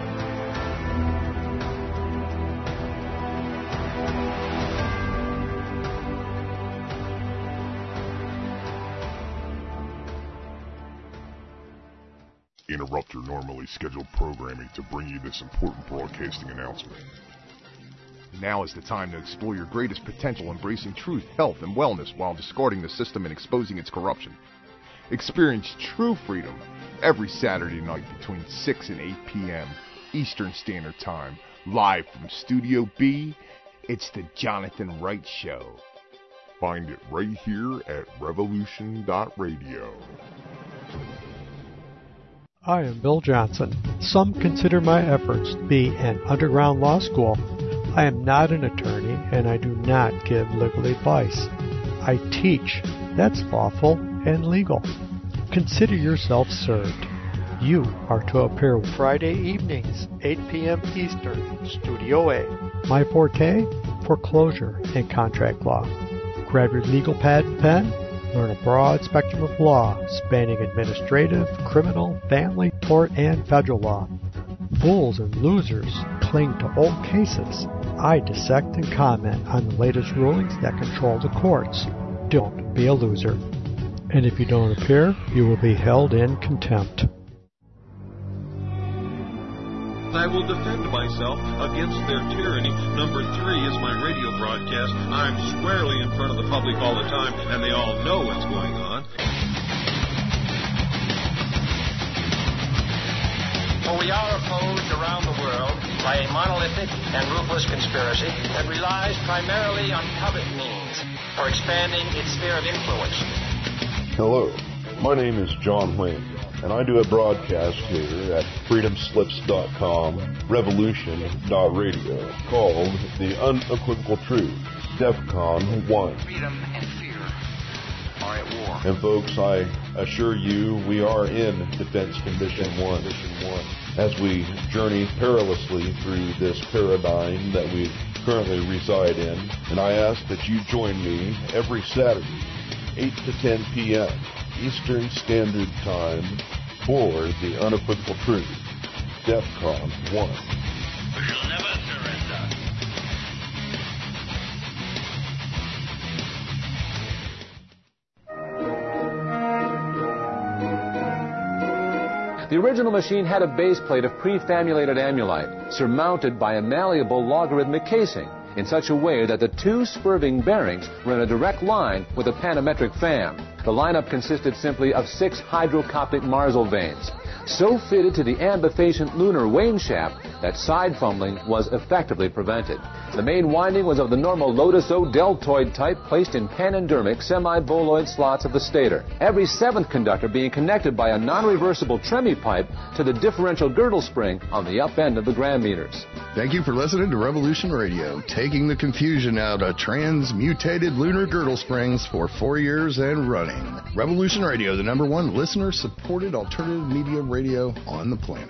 Interrupt your normally scheduled programming to bring you this important broadcasting announcement. Now is the time to explore your greatest potential, embracing truth, health, and wellness while discarding the system and exposing its corruption. Experience true freedom every Saturday night between six and eight p.m. Eastern Standard Time, live from Studio B. It's the Jonathan Wright Show. Find it right here at revolution dot radio. I am Bill Johnson. Some consider my efforts to be an underground law school. I am not an attorney, and I do not give legal advice. I teach. That's lawful and legal. Consider yourself served. You are to appear Friday evenings, eight p.m. Eastern, Studio A. My forte? foreclosure, and contract law. Grab your legal pad and pen. Learn a broad spectrum of law spanning administrative, criminal, family, tort, and federal law. Fools and losers cling to old cases. I dissect and comment on the latest rulings that control the courts. Don't be a loser. And if you don't appear, you will be held in contempt. I will defend myself against their tyranny. Number three is my radio broadcast. I'm squarely in front of the public all the time, and they all know what's going on. For we are opposed around the world by a monolithic and ruthless conspiracy that relies primarily on covert means for expanding its sphere of influence. Hello, my name is John Wayne, and I do a broadcast here at freedom slips dot com, revolution dot radio, called The Unequivocal Truth, DEFCON one. Freedom and fear are at war. And folks, I assure you we are in Defense Condition one, as we journey perilously through this paradigm that we currently reside in. And I ask that you join me every Saturday, eight to ten p.m. Eastern Standard Time, for The Unequivocal Truth, DEFCON one. We shall never surrender. The original machine had a base plate of prefamulated amulite, surmounted by a malleable logarithmic casing, in such a way that the two spurving bearings were in a direct line with a panometric fan. The lineup consisted simply of six hydrocoptic Marsal vanes, so fitted to the ambifacient lunar wane shaft that side fumbling was effectively prevented. The main winding was of the normal Lotus-O deltoid type, placed in panendermic semi-boloid slots of the stator, every seventh conductor being connected by a non-reversible Tremi pipe to the differential girdle spring on the up end of the gram meters. Thank you for listening to Revolution Radio, taking the confusion out of transmutated lunar girdle springs for four years and running. Revolution Radio, the number one listener-supported alternative media radio on the planet.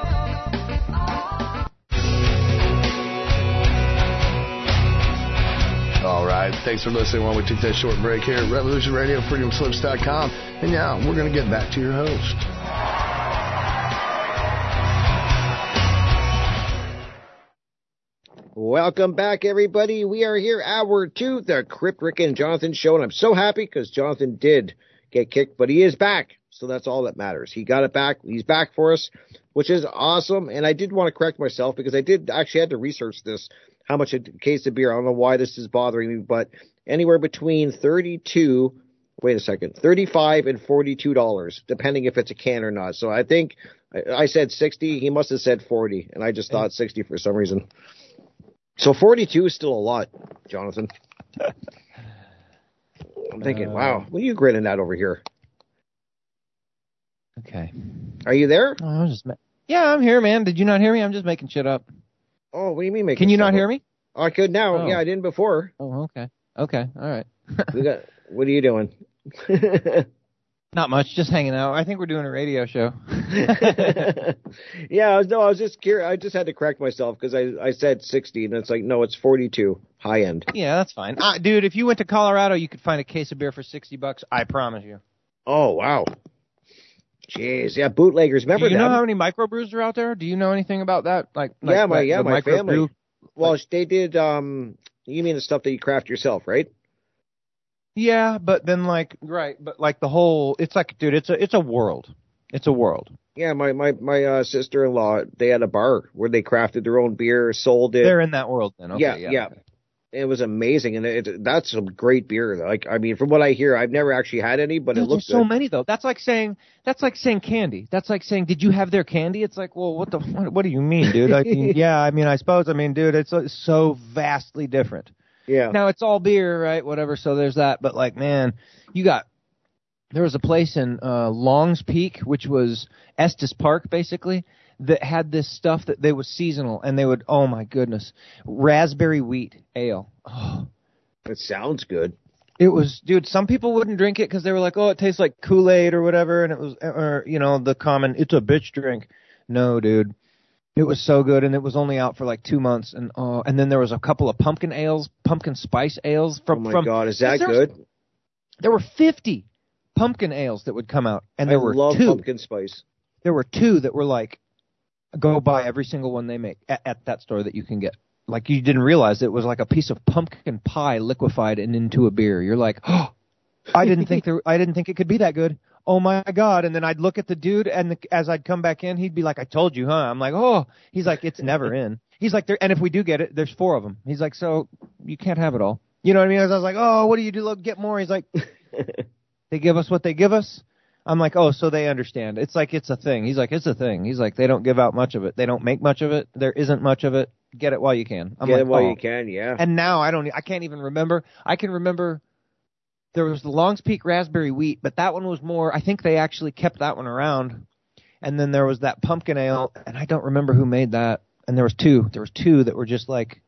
All right, thanks for listening while we took that short break here at Revolution Radio, freedom slips dot com. And now we're going to get back to your host. Welcome back, everybody. We are here, hour two, the Crip, Rick, and Jonathan show, and I'm so happy because Jonathan did get kicked, but he is back, so that's all that matters. He got it back. He's back for us, which is awesome, and I did want to correct myself because I did actually had to research this, how much a case of beer. I don't know why this is bothering me, but anywhere between thirty-two, wait a second, thirty-five and forty-two dollars, depending if it's a can or not. So I think I said sixty. He must have said forty, and I just thought sixty for some reason. So forty-two is still a lot, Jonathan. I'm thinking, uh, wow, what are you grinning at over here? Okay. Are you there? Oh, I was just ma- yeah, I'm here, man. Did you not hear me? I'm just making shit up. Oh, what do you mean making Can you shit not up? hear me? Oh, I could now. Oh. Yeah, I didn't before. Oh, okay. Okay, all right. we got. What are you doing? Not much, just hanging out. I think we're doing a radio show. yeah, I was, no, I was just curious. I just had to correct myself because I, I said sixty, and it's like, no, it's forty-two, high end. Yeah, that's fine. Uh, dude, if you went to Colorado, you could find a case of beer for sixty bucks. I promise you. Oh, wow. Jeez, yeah, bootleggers. Remember Do you them? know how many microbrews are out there? Do you know anything about that? Like, like yeah, my like yeah, my family. Brew? Well, like, they did. Um, you mean the stuff that you craft yourself, right? Yeah, but then like right, but like the whole, it's like, dude, it's a it's a world. It's a world. Yeah, my my my uh, sister-in-law, they had a bar where they crafted their own beer, sold it. They're in that world then. Okay, yeah, yeah. yeah. It was amazing, and it, that's some great beer. Like, I mean, from what I hear, I've never actually had any, but Dude, it looks there's so good. many though. That's like saying that's like saying candy. That's like saying, did you have their candy? It's like, well, what the what, what do you mean, dude? I mean, yeah, I mean, I suppose. I mean, dude, it's, it's so vastly different. Yeah. Now it's all beer, right? Whatever. So there's that. But like, man, you got. There was a place in uh, Longs Peak, which was Estes Park, basically, that had this stuff that they was seasonal, and they would, oh my goodness, raspberry wheat ale. Oh, it sounds good. It was, dude. Some people wouldn't drink it because they were like, oh, it tastes like Kool-Aid or whatever, and it was, or you know, the common, it's a bitch drink. No, dude. It was so good, and it was only out for like two months. And oh, and then there was a couple of pumpkin ales, pumpkin spice ales from. Oh my from, God, is that there, good? There were fifty pumpkin ales that would come out, and there I were love two. pumpkin spice. There were two that were like, go buy every single one they make at, at that store that you can get. Like you didn't realize it was like a piece of pumpkin pie liquefied and into a beer. You're like, oh, I didn't think there, I didn't think it could be that good. Oh my God. And then I'd look at the dude, and the, as I'd come back in, he'd be like, I told you, huh? I'm like, oh, he's like, it's never in. He's like, there, and if we do get it, there's four of them. He's like, so you can't have it all. You know what I mean? I was like, oh, what do you do? Look, get more. He's like, they give us what they give us. I'm like, oh, so they understand. It's like, it's a thing. He's like, it's a thing. He's like, they don't give out much of it. They don't make much of it. There isn't much of it. Get it while you can. I'm Get like, it while oh. you can, yeah. And now I don't, I can't even remember. I can remember there was the Longs Peak Raspberry Wheat, but that one was more, I think they actually kept that one around. And then there was that pumpkin ale, and I don't remember who made that. And there was two. There was two that were just like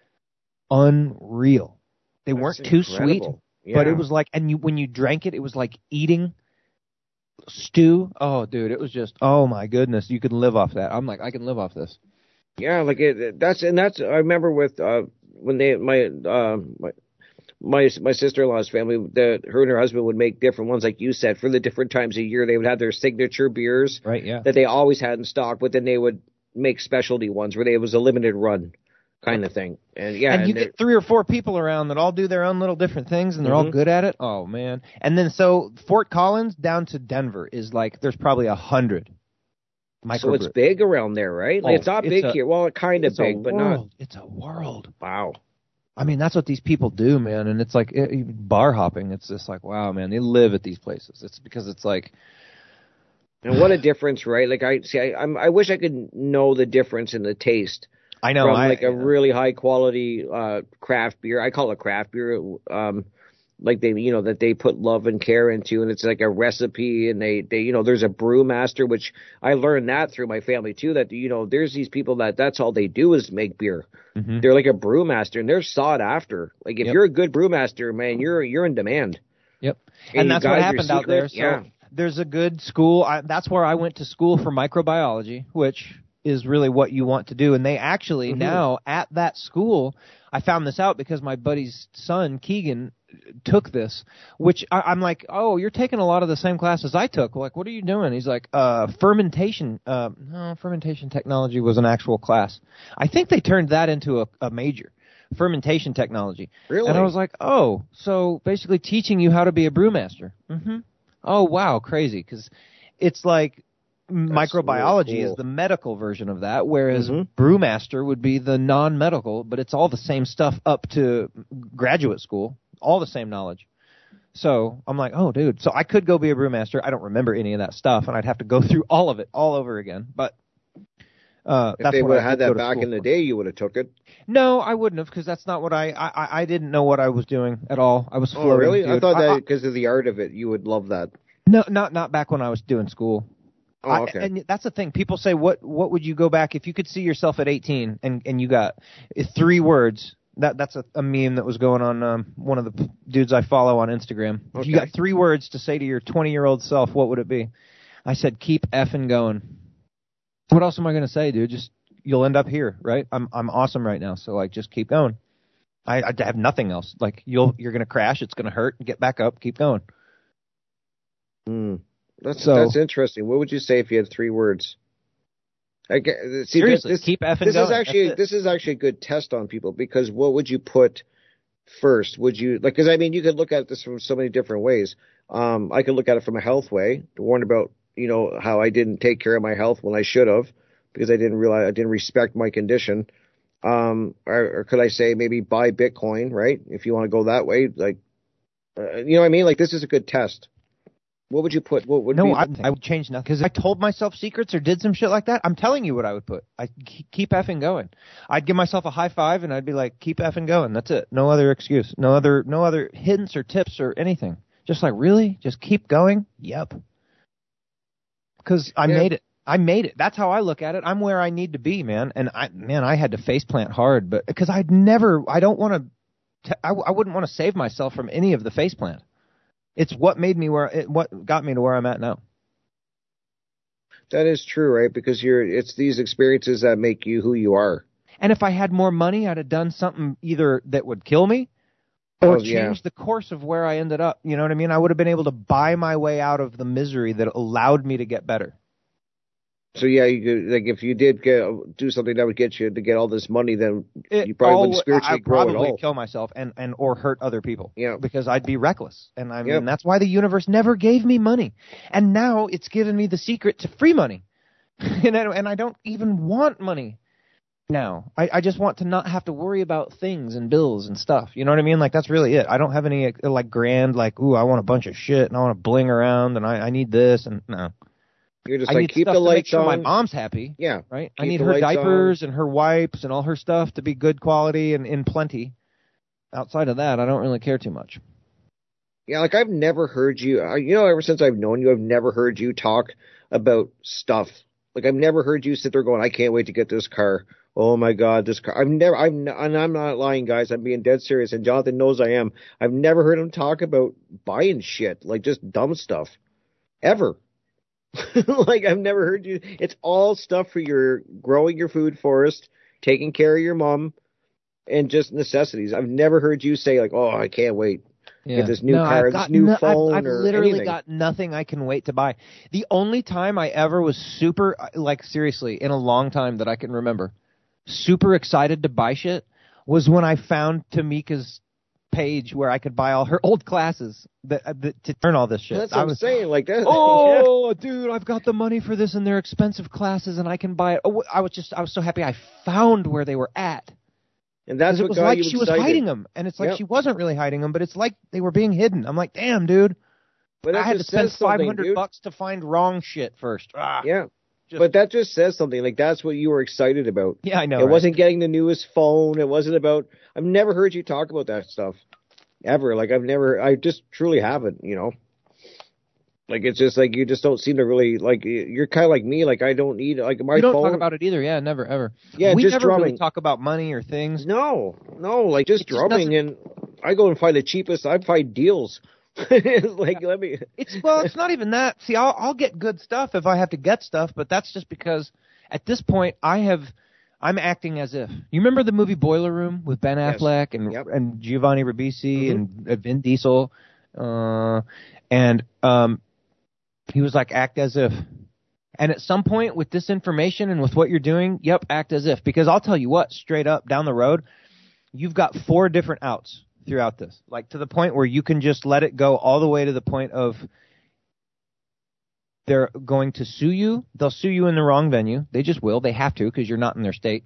unreal. They That's weren't too sweet, incredible. but Yeah. it was like, and you when you drank it, it was like eating stew. Oh, dude, it was just, oh my goodness, you could live off that. I'm like, I can live off this. Yeah, like it, that's and that's. I remember with uh, when they my uh, my my my sister-in-law's family, the her and her husband would make different ones, like you said, for the different times a year. They would have their signature beers, right? Yeah, that they always had in stock, but then they would make specialty ones where they, it was a limited run kind of thing. And yeah, and, and you get three or four people around that all do their own little different things, and they're Mhm. all good at it. Oh man! And then so Fort Collins down to Denver is like there's probably a hundred. So it's big around there, right? Like, Oh, it's not it's big a- here. Well, kind of it's a big, but world. not. It's a world. Wow. I mean, that's what these people do, man. And it's like it, bar hopping. It's just like, wow, man, they live at these places. It's because it's like, And what a difference, right? Like I see, I, I'm, I wish I could know the difference in the taste. I know, from I- like a really high quality uh, craft beer. I call it craft beer. Um, like they, you know, that they put love and care into, and it's like a recipe. And they, they, you know, there's a brewmaster, which I learned that through my family too. That you know, there's these people that that's all they do is make beer. Mhm. They're like a brewmaster, and they're sought after. Like if Yep. you're a good brewmaster, man, you're you're in demand. Yep. And And you that's what guys, your happened out there. secret- yeah. So there's a good school. I, that's where I went to school for microbiology, which is really what you want to do. And they actually Mhm. now at that school, I found this out because my buddy's son, Keegan, took this, which I, I'm like, oh, you're taking a lot of the same classes I took. Like, what are you doing? He's like, uh, fermentation. Uh, no, fermentation technology was an actual class. I think they turned that into a, a major. Fermentation technology. Really? And I was like, oh, so basically teaching you how to be a brewmaster. Mm-hmm. Oh, wow, crazy. Because it's like microbiology really cool. is the medical version of that, whereas Mhm. brewmaster would be the non-medical, but it's all the same stuff up to graduate school, all the same knowledge. So I'm like, oh, dude. So I could go be a brewmaster. I don't remember any of that stuff, and I'd have to go through all of it all over again. But uh, If that's they what would I have had did go that to back school in the for. day, you would have took it. No, I wouldn't have, because that's not what I, I I didn't know what I was doing at all. I was floating. Oh, really? I dude. thought I- that I- because of the art of it, you would love that. No, not not back when I was doing school. Oh, I- okay. and that's the thing. People say, "What what would you go back if you could see yourself at eighteen and and you got three words?" That that's a, a meme that was going on um, one of the p- dudes I follow on Instagram. If you Okay. got three words to say to your twenty year old self, what would it be? I said, "Keep effing going." What else am I going to say, dude? Just you'll end up here, right? I'm I'm awesome right now, so like just keep going. I, I have nothing else. Like you'll you're going to crash. It's going to hurt. Get back up. Keep going. Mm. That's So- that's interesting. What would you say if you had three words? I get, see, Seriously, this, keep effing this going. is actually That's it. this is actually a good test on people, because what would you put first? Would you like? Because I mean, you could look at this from so many different ways. Um, I could look at it from a health way, to warn about you know how I didn't take care of my health when I should have, because I didn't realize I didn't respect my condition. Um, or, or could I say maybe buy Bitcoin, right? If you want to go that way, like, uh, you know what I mean? Like, this is a good test. What would you put? What would No, be I, I would change nothing. Because I told myself secrets or did some shit like that, I'm telling you what I would put. I keep effing going. I'd give myself a high five and I'd be like, keep effing going. That's it. No other excuse. No other, no other hints or tips or anything. Just like, really? Just keep going? Yep. Because I Yeah. made it. I made it. That's how I look at it. I'm where I need to be, man. And I, man, I had to face plant hard, but because I'd never, I don't want to, I, I wouldn't want to save myself from any of the face plant. It's what made me where, it, what got me to where I'm at now. That is true, right? Because you're it's these experiences that make you who you are. And if I had more money, I'd have done something either that would kill me or Oh, change yeah. the course of where I ended up. You know what I mean? I would have been able to buy my way out of the misery that allowed me to get better. So yeah, you could, like if you did get, do something that would get you to get all this money, then It you probably all- wouldn't spiritually I'd grow at probably all. kill myself and, and or hurt other people. Yeah. Because I'd be reckless. And I mean, Yep. that's why the universe never gave me money. And now it's given me the secret to free money. and, I, and I don't even want money now. I, I just want to not have to worry about things and bills and stuff. You know what I mean? Like, that's really it. I don't have any, like, grand, like, ooh, I want a bunch of shit and I want to bling around and I, I need this and no. You're just I like need keep stuff the to make lights sure on. my mom's happy. Yeah, right. I keep need the her lights diapers and her wipes and all her stuff to be good quality and in plenty. Outside of that, I don't really care too much. Yeah, like I've never heard you. I- You know, ever since I've known you, I've never heard you talk about stuff. Like I've never heard you sit there going, "I can't wait to get this car." Oh my God, this car! I've never. I'm and I'm not lying, guys. I'm being dead serious, and Jonathan knows I am. I've never heard him talk about buying shit, like just dumb stuff, ever. Like I've never heard you. It's all stuff for your growing your food forest, taking care of your mom, and just necessities. I've never heard you say like, "Oh, I can't wait." Yeah. Get this new no, car, I've this got new no- I've- phone, I've, or literally anything. got nothing I can wait to buy. The only time I ever was super, like seriously, in a long time that I can remember, super excited to buy shit was when I found Tamika's page where I could buy all her old classes that, uh, that to turn all this shit. That's what I I'm was saying. Like that. Oh, dude, I've got the money for this, and they're expensive classes, and I can buy it. Oh, I was just, I was so happy I found where they were at. And that's 'Cause it what was got like you she was excited. hiding them, and it's like Yep. she wasn't really hiding them, but it's like they were being hidden. I'm like, damn, dude. But that I had to just spend says something, five hundred dude. bucks to find wrong shit first. Ah. Yeah. Just- But that just says something. Like that's what you were excited about. Yeah, I know. It right? wasn't getting the newest phone. It wasn't about. I've never heard you talk about that stuff, ever. Like I've never. I just truly haven't. You know. Like it's just like you just don't seem to really like. You're kind of like me. Like I don't need like my You don't phone. talk about it either. Yeah, never, ever. Yeah, we just never really drumming. talk about money or things. No, no, like just It just drumming, and I go and find the cheapest. I find deals. Like let me. It's well, it's not even that. See, I'll I'll get good stuff if I have to get stuff, but that's just because at this point I have. I'm acting as if. You remember the movie Boiler Room with Ben Yes. Affleck and Yep. and Giovanni Ribisi Mhm. and uh, Vin Diesel, uh, and um, he was like, act as if. And at some point with this information and with what you're doing, yep, act as if. Because I'll tell you what, straight up down the road, you've got four different outs throughout this. Like to the point where you can just let it go all the way to the point of they're going to sue you. They'll sue you in the wrong venue. They just will. They have to because you're not in their state.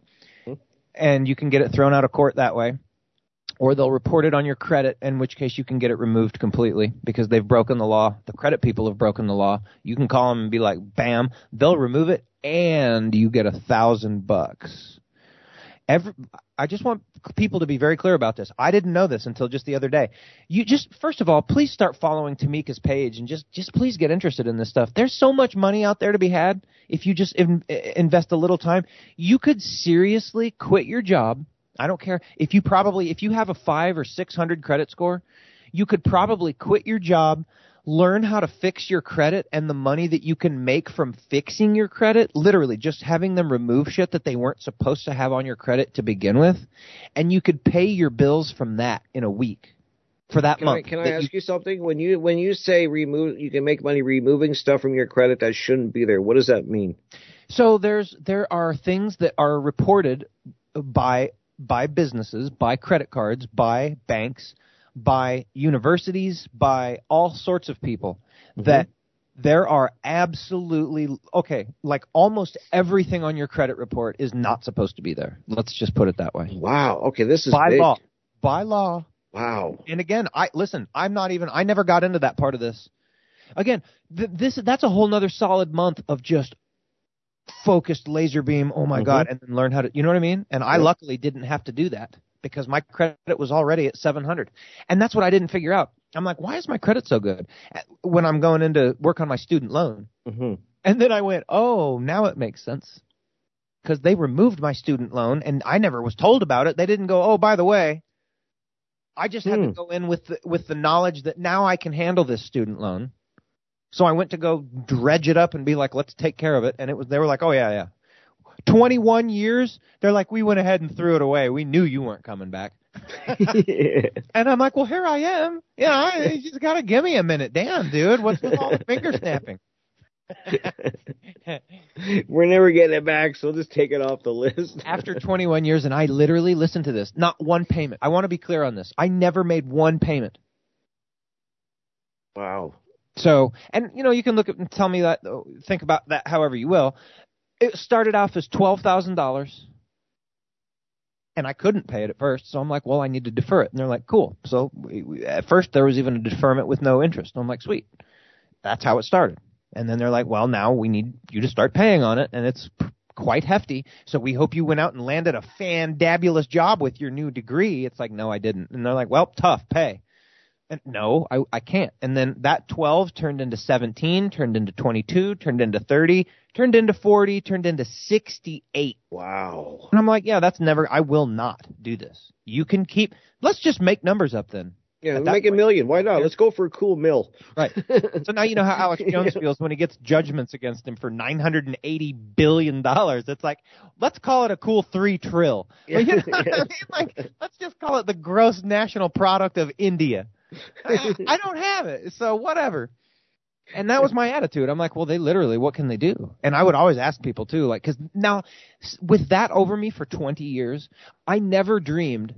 And you can get it thrown out of court that way. Or they'll report it on your credit, in which case you can get it removed completely because they've broken the law. The credit people have broken the law. You can call them and be like, bam, they'll remove it, and you get a thousand bucks. Every, I just want people to be very clear about this. I didn't know this until just the other day. You just, first of all, please start following Tamika's page and just, just please get interested in this stuff. There's so much money out there to be had if you just in, invest a little time. You could seriously quit your job. I don't care if you probably, if you have a five or six hundred credit score, you could probably quit your job, learn how to fix your credit, and the money that you can make from fixing your credit, literally just having them remove shit that they weren't supposed to have on your credit to begin with, and you could pay your bills from that in a week for that Can I, month. can I that ask you something? When you when you say remove, you can make money removing stuff from your credit that shouldn't be there. What does that mean? So there's there are things that are reported by by businesses, by credit cards, by banks, by universities, by all sorts of people that there are absolutely, okay, like almost everything on your credit report is not supposed to be there. Let's just put it that way. Wow. Okay, this is by big. law. By law. Wow. And again, I listen, I'm not even, I never got into that part of this. Again, th- this that's a whole nother solid month of just focused laser beam, oh my Mhm. God, and then learn how to, you know what I mean? And I Yeah. luckily didn't have to do that because my credit was already at seven hundred. And that's what I didn't figure out. I'm like, why is my credit so good when I'm going in to work on my student loan? Mm-hmm. And then I went, oh, now it makes sense. Because they removed my student loan, and I never was told about it. They didn't go, oh, by the way, I just had Hmm. to go in with the, with the knowledge that now I can handle this student loan. So I went to go dredge it up and be like, let's take care of it. And it was, they were like, oh yeah, yeah. twenty-one years. They're like, we went ahead and threw it away. We knew you weren't coming back. Yeah. And I'm like, well, here I am. Yeah, I, you just got to give me a minute. Damn, dude. What's with all the finger snapping? We're never getting it back, so just take it off the list. After twenty-one years, and I literally, listen to this, not one payment. I want to be clear on this. I never made one payment. Wow. So, and, you know, you can look at and tell me that, think about that however you will. It started off as twelve thousand dollars, and I couldn't pay it at first, so I'm like, well, I need to defer it. And they're like, cool. So we, we, at first there was even a deferment with no interest. And I'm like, sweet. That's how it started. And then they're like, well, now we need you to start paying on it, and it's p- quite hefty. So we hope you went out and landed a fandabulous job with your new degree. It's like, no, I didn't. And they're like, well, tough, pay. And no, I, I can't. And then that twelve turned into seventeen, turned into twenty-two, turned into thirty, turned into forty, turned into sixty-eight. Wow. And I'm like, yeah, that's never, I will not do this. You can keep, let's just make numbers up then. Yeah, make a million. Why not? Let's go for a cool mill. Right. So now you know how Alex Jones feels when he gets judgments against him for nine hundred eighty billion dollars. It's like, let's call it a cool three trill. Well, you know what I mean? Like, let's just call it the gross national product of India. I, I don't have it, so whatever. And that was my attitude. I'm like, well, they literally, what can they do? And I would always ask people, too, like, because now, with that over me for twenty years, I never dreamed,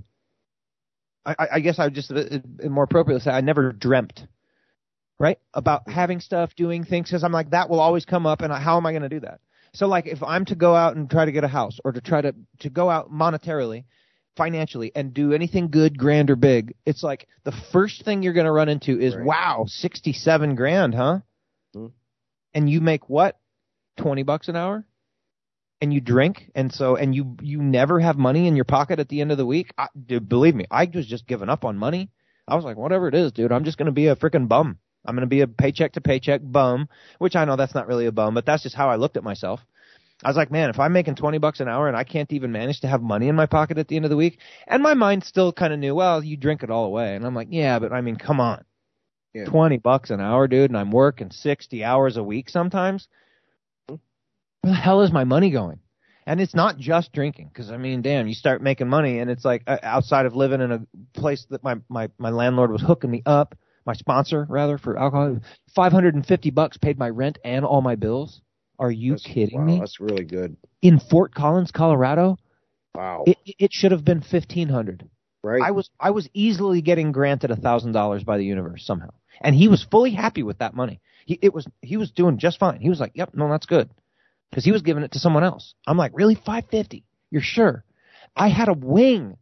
I, I guess I would just, more appropriately say, I never dreamt, right, about having stuff, doing things, because I'm like, that will always come up, and I, how am I going to do that? So, like, if I'm to go out and try to get a house, or to try to, to go out monetarily, financially, and do anything good, grand, or big, it's like the first thing you're going to run into is, right. Wow, sixty-seven grand, huh? Mm-hmm. And you make what? twenty bucks an hour? And you drink, and so, and you, you never have money in your pocket at the end of the week? I, dude, believe me, I was just giving up on money. I was like, whatever it is, dude, I'm just going to be a freaking bum. I'm going to be a paycheck to paycheck bum, which I know that's not really a bum, but that's just how I looked at myself. I was like, man, if I'm making twenty bucks an hour and I can't even manage to have money in my pocket at the end of the week, and my mind still kind of knew, well, you drink it all away. And I'm like, yeah, but I mean, come on. Yeah. twenty bucks an hour, dude, and I'm working sixty hours a week sometimes. Where the hell is my money going? And it's not just drinking, because, I mean, damn, you start making money, and it's like uh, outside of living in a place that my, my, my landlord was hooking me up, my sponsor, rather, for alcohol, five hundred fifty bucks paid my rent and all my bills. Are you that's, kidding wow, me? That's really good. In Fort Collins, Colorado, wow, it, it should have been fifteen hundred. Right. I was I was easily getting granted a thousand dollars by the universe somehow, and he was fully happy with that money. He it was he was doing just fine. He was like, "Yep, no, that's good," because he was giving it to someone else. I'm like, "Really, five fifty? You're sure?" I had a wing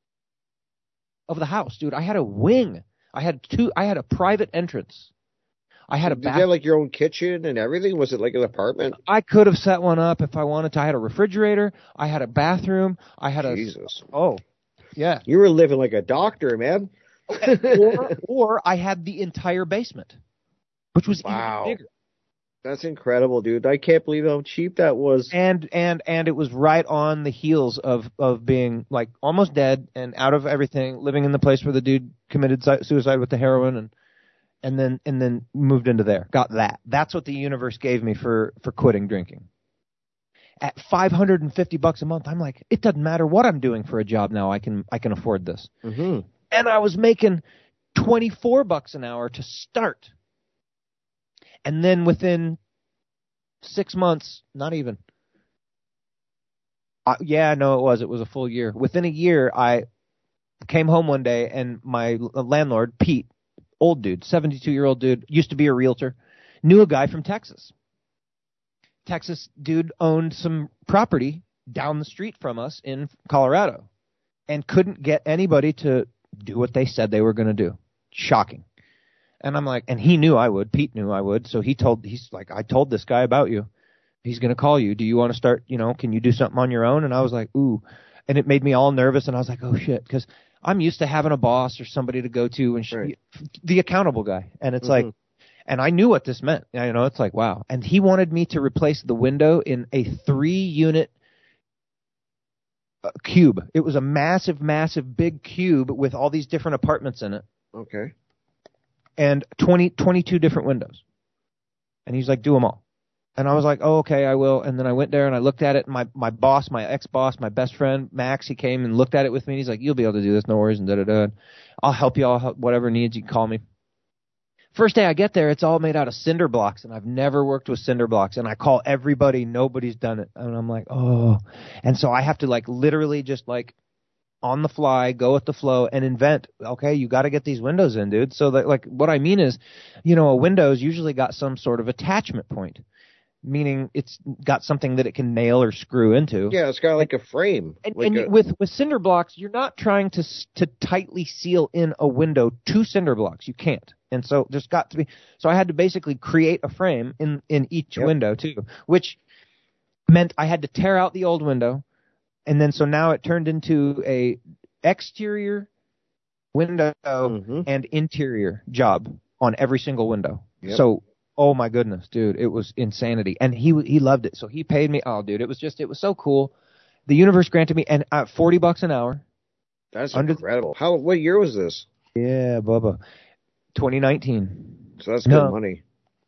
of the house, dude. I had a wing. I had two. I had a private entrance. I had a Did bath- you have like your own kitchen and everything? Was it like an apartment? I could have set one up if I wanted to. I had a refrigerator. I had a bathroom. I had a Jesus. Oh, yeah. You were living like a doctor, man. or, or I had the entire basement, which was wow. even bigger. That's incredible, dude. I can't believe how cheap that was. And and and it was right on the heels of of being like almost dead and out of everything, living in the place where the dude committed suicide with the heroin and. And then and then moved into there. Got that. That's what the universe gave me for, for quitting drinking. At five hundred fifty bucks a month, I'm like, it doesn't matter what I'm doing for a job now. I can I can afford this. Mm-hmm. And I was making twenty-four bucks an hour to start. And then within six months, not even. Uh, yeah, no, it was. It was a full year. Within a year, I came home one day and my landlord, Pete, old dude, seventy-two-year-old dude, used to be a realtor, knew a guy from Texas. Texas dude owned some property down the street from us in Colorado and couldn't get anybody to do what they said they were going to do. Shocking. And I'm like, and he knew I would. Pete knew I would. So he told, he's like, I told this guy about you. He's going to call you. Do you want to start, you know, can you do something on your own? And I was like, ooh. And it made me all nervous. And I was like, oh, shit. Because I'm used to having a boss or somebody to go to and sh- right. the accountable guy. And it's mm-hmm. like, and I knew what this meant. You know, it's like, wow. And he wanted me to replace the window in a three unit uh, cube. It was a massive, massive big cube with all these different apartments in it. Okay. And twenty, twenty-two different windows. And he's like, do them all. And I was like, oh, okay, I will. And then I went there and I looked at it. And my, my boss, my ex-boss, my best friend, Max, he came and looked at it with me. And he's like, you'll be able to do this. No worries. And da-da-da. I'll help you. I'll help whatever needs. You can call me. First day I get there, it's all made out of cinder blocks. And I've never worked with cinder blocks. And I call everybody. Nobody's done it. And I'm like, oh. And so I have to like literally just like on the fly, go with the flow and invent. Okay, you got to get these windows in, dude. So that like what I mean is, you know, a window's usually got some sort of attachment point. Meaning it's got something that it can nail or screw into. Yeah, it's got like a frame. And, like and a... with, with cinder blocks, you're not trying to to tightly seal in a window to cinder blocks. You can't. And so there's got to be. So I had to basically create a frame in, in each yep. window too, which meant I had to tear out the old window, and then so now it turned into a exterior window mm-hmm. and interior job on every single window. Yep. So. Oh my goodness, dude, it was insanity. And he he loved it. So he paid me. Oh, dude, it was just, it was so cool. The universe granted me, and uh, forty bucks an hour. That's incredible. Th- How, what year was this? Yeah, Bubba. twenty nineteen. So that's good no. money.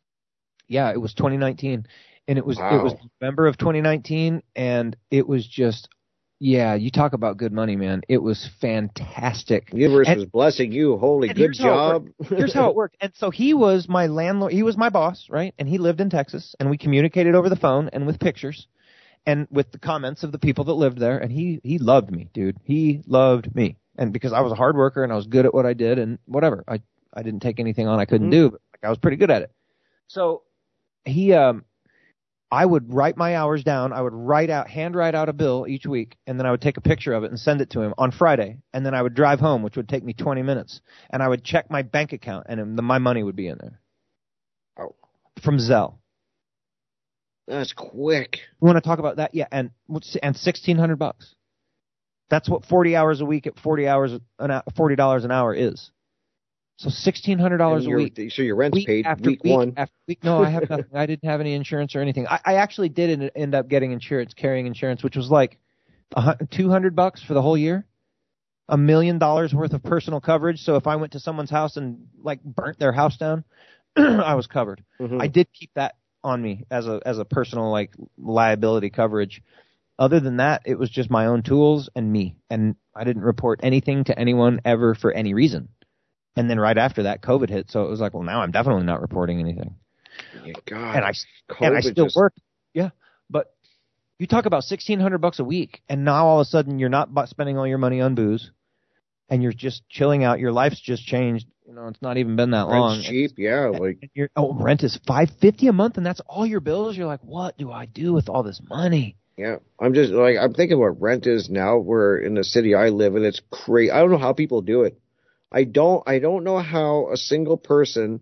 Yeah, it was twenty nineteen. And it was, wow. it was November of twenty nineteen. And it was just, yeah, you talk about good money, man. It was fantastic. The universe and, was blessing you. Holy good job. Here's how it worked. And so he was my landlord. He was my boss, right? And he lived in Texas. And we communicated over the phone and with pictures and with the comments of the people that lived there. And he, he loved me, dude. He loved me. And because I was a hard worker and I was good at what I did and whatever. I, I didn't take anything on I couldn't mm-hmm. do, but like, I was pretty good at it. So he, um, I would write my hours down. I would write out, hand write out a bill each week, and then I would take a picture of it and send it to him on Friday. And then I would drive home, which would take me twenty minutes, and I would check my bank account, and the, my money would be in there. Oh, from Zelle. That's quick. You want to talk about that? Yeah, and and sixteen hundred bucks. That's what forty hours a week at forty hours an forty dollars an hour is. So sixteen hundred dollars a week. So your rent's week paid after week, week one. After week. No, I have nothing. I didn't have any insurance or anything. I, I actually did end up getting insurance, carrying insurance, which was like two hundred bucks for the whole year. A million dollars worth of personal coverage. So if I went to someone's house and like burnt their house down, I was covered. Mm-hmm. I did keep that on me as a as a personal like liability coverage. Other than that, it was just my own tools and me, and I didn't report anything to anyone ever for any reason. And then right after that, COVID hit, so it was like, well, now I'm definitely not reporting anything. Yeah, God, and I COVID and I still just... work. Yeah, but you talk about sixteen hundred bucks a week, and now all of a sudden you're not spending all your money on booze, and you're just chilling out. Your life's just changed. You know, it's not even been that Rent's long. Cheap, yeah. And, like and you're, oh, rent is five fifty a month, and that's all your bills. You're like, what do I do with all this money? Yeah, I'm just like I'm thinking what rent is now. We're in the city I live in. It's crazy. I don't know how people do it. I don't I don't know how a single person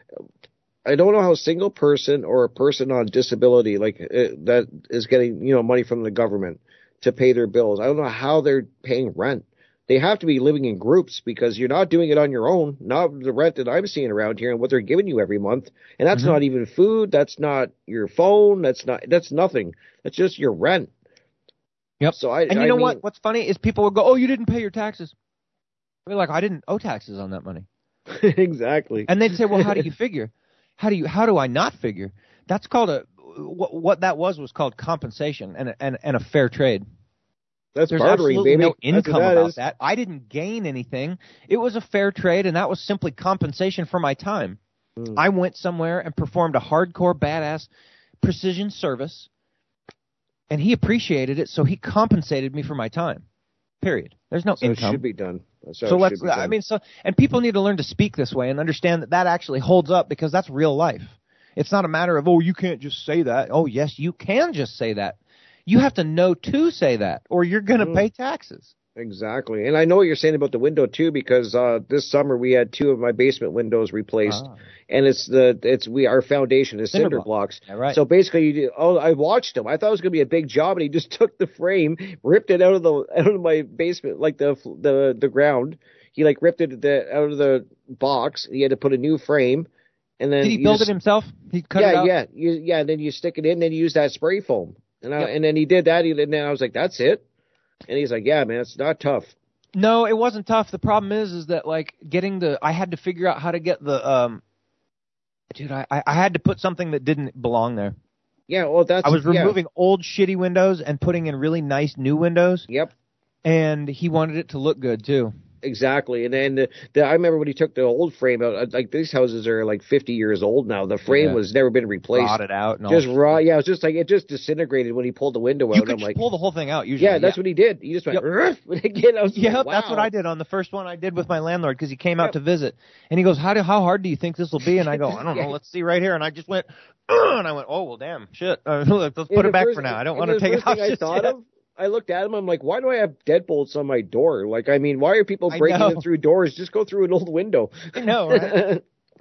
I don't know how a single person or a person on disability like uh, that is getting, you know, money from the government to pay their bills. I don't know how they're paying rent. They have to be living in groups because you're not doing it on your own. Not the rent that I'm seeing around here and what they're giving you every month. And that's mm-hmm. not even food. That's not your phone. That's not that's nothing. That's just your rent. Yep. So I and you I know mean, what? What's funny is people will go, "Oh, you didn't pay your taxes." We're like, I didn't owe taxes on that money. Exactly. And they'd say, well, how do you figure? How do you, how do I not figure? That's called a, what, what that was was called compensation and, and, and a fair trade. That's There's bartering, absolutely baby. no income that about is. that. I didn't gain anything. It was a fair trade, and that was simply compensation for my time. Mm. I went somewhere and performed a hardcore, badass precision service, and he appreciated it, so he compensated me for my time. Period. There's no so income. It should be done. So, so let's. I mean, so and people need to learn to speak this way and understand that that actually holds up because that's real life. It's not a matter of, oh, you can't just say that. Oh, yes, you can just say that. You have to know to say that, or you're going to mm. pay taxes. Exactly. And I know what you're saying about the window too, because uh, this summer we had two of my basement windows replaced, ah. and it's the it's we our foundation is cinder, cinder blocks. Yeah, right. So basically, you do, oh, I watched him. I thought it was going to be a big job, and he just took the frame, ripped it out of the out of my basement, like the the the ground. He like ripped it the, out of the box. He had to put a new frame, and then did he build just, it himself? He cut yeah, it out? yeah, you, yeah. And then you stick it in, and then you use that spray foam, and I, yep. and then he did that, and then I was like, that's it. And he's like, yeah, man, it's not tough. No, it wasn't tough. The problem is, is that like getting the, I had to figure out how to get the, um, Dude, I, I had to put something that didn't belong there. Yeah, well, that's... I was yeah. removing old, shitty windows and putting in really nice new windows. Yep. And he wanted it to look good, too. Exactly. And then the, the, I remember when he took the old frame out, like these houses are like fifty years old now. The frame Yeah. was never been replaced. Rotted out. And Just all raw. Yeah, it was just like, it just disintegrated when he pulled the window out. You and could I'm just like, pull the whole thing out, usually. yeah, that's what he did. He just went, Yep. again, I was Yep, like, wow. that's what I did on the first one I did with my landlord because he came out to visit. And he goes, how do, how hard do you think this will be? And I go, I don't know. Let's see right here. And I just went, and I went, oh, well, damn, shit. Uh, let's put And it the back first- for now. I don't and want to the take it first out thing I just thought yet. of, I looked at him. I'm like, why do I have deadbolts on my door? Like, I mean, why are people I breaking know. in through doors? Just go through an old window. I know, right?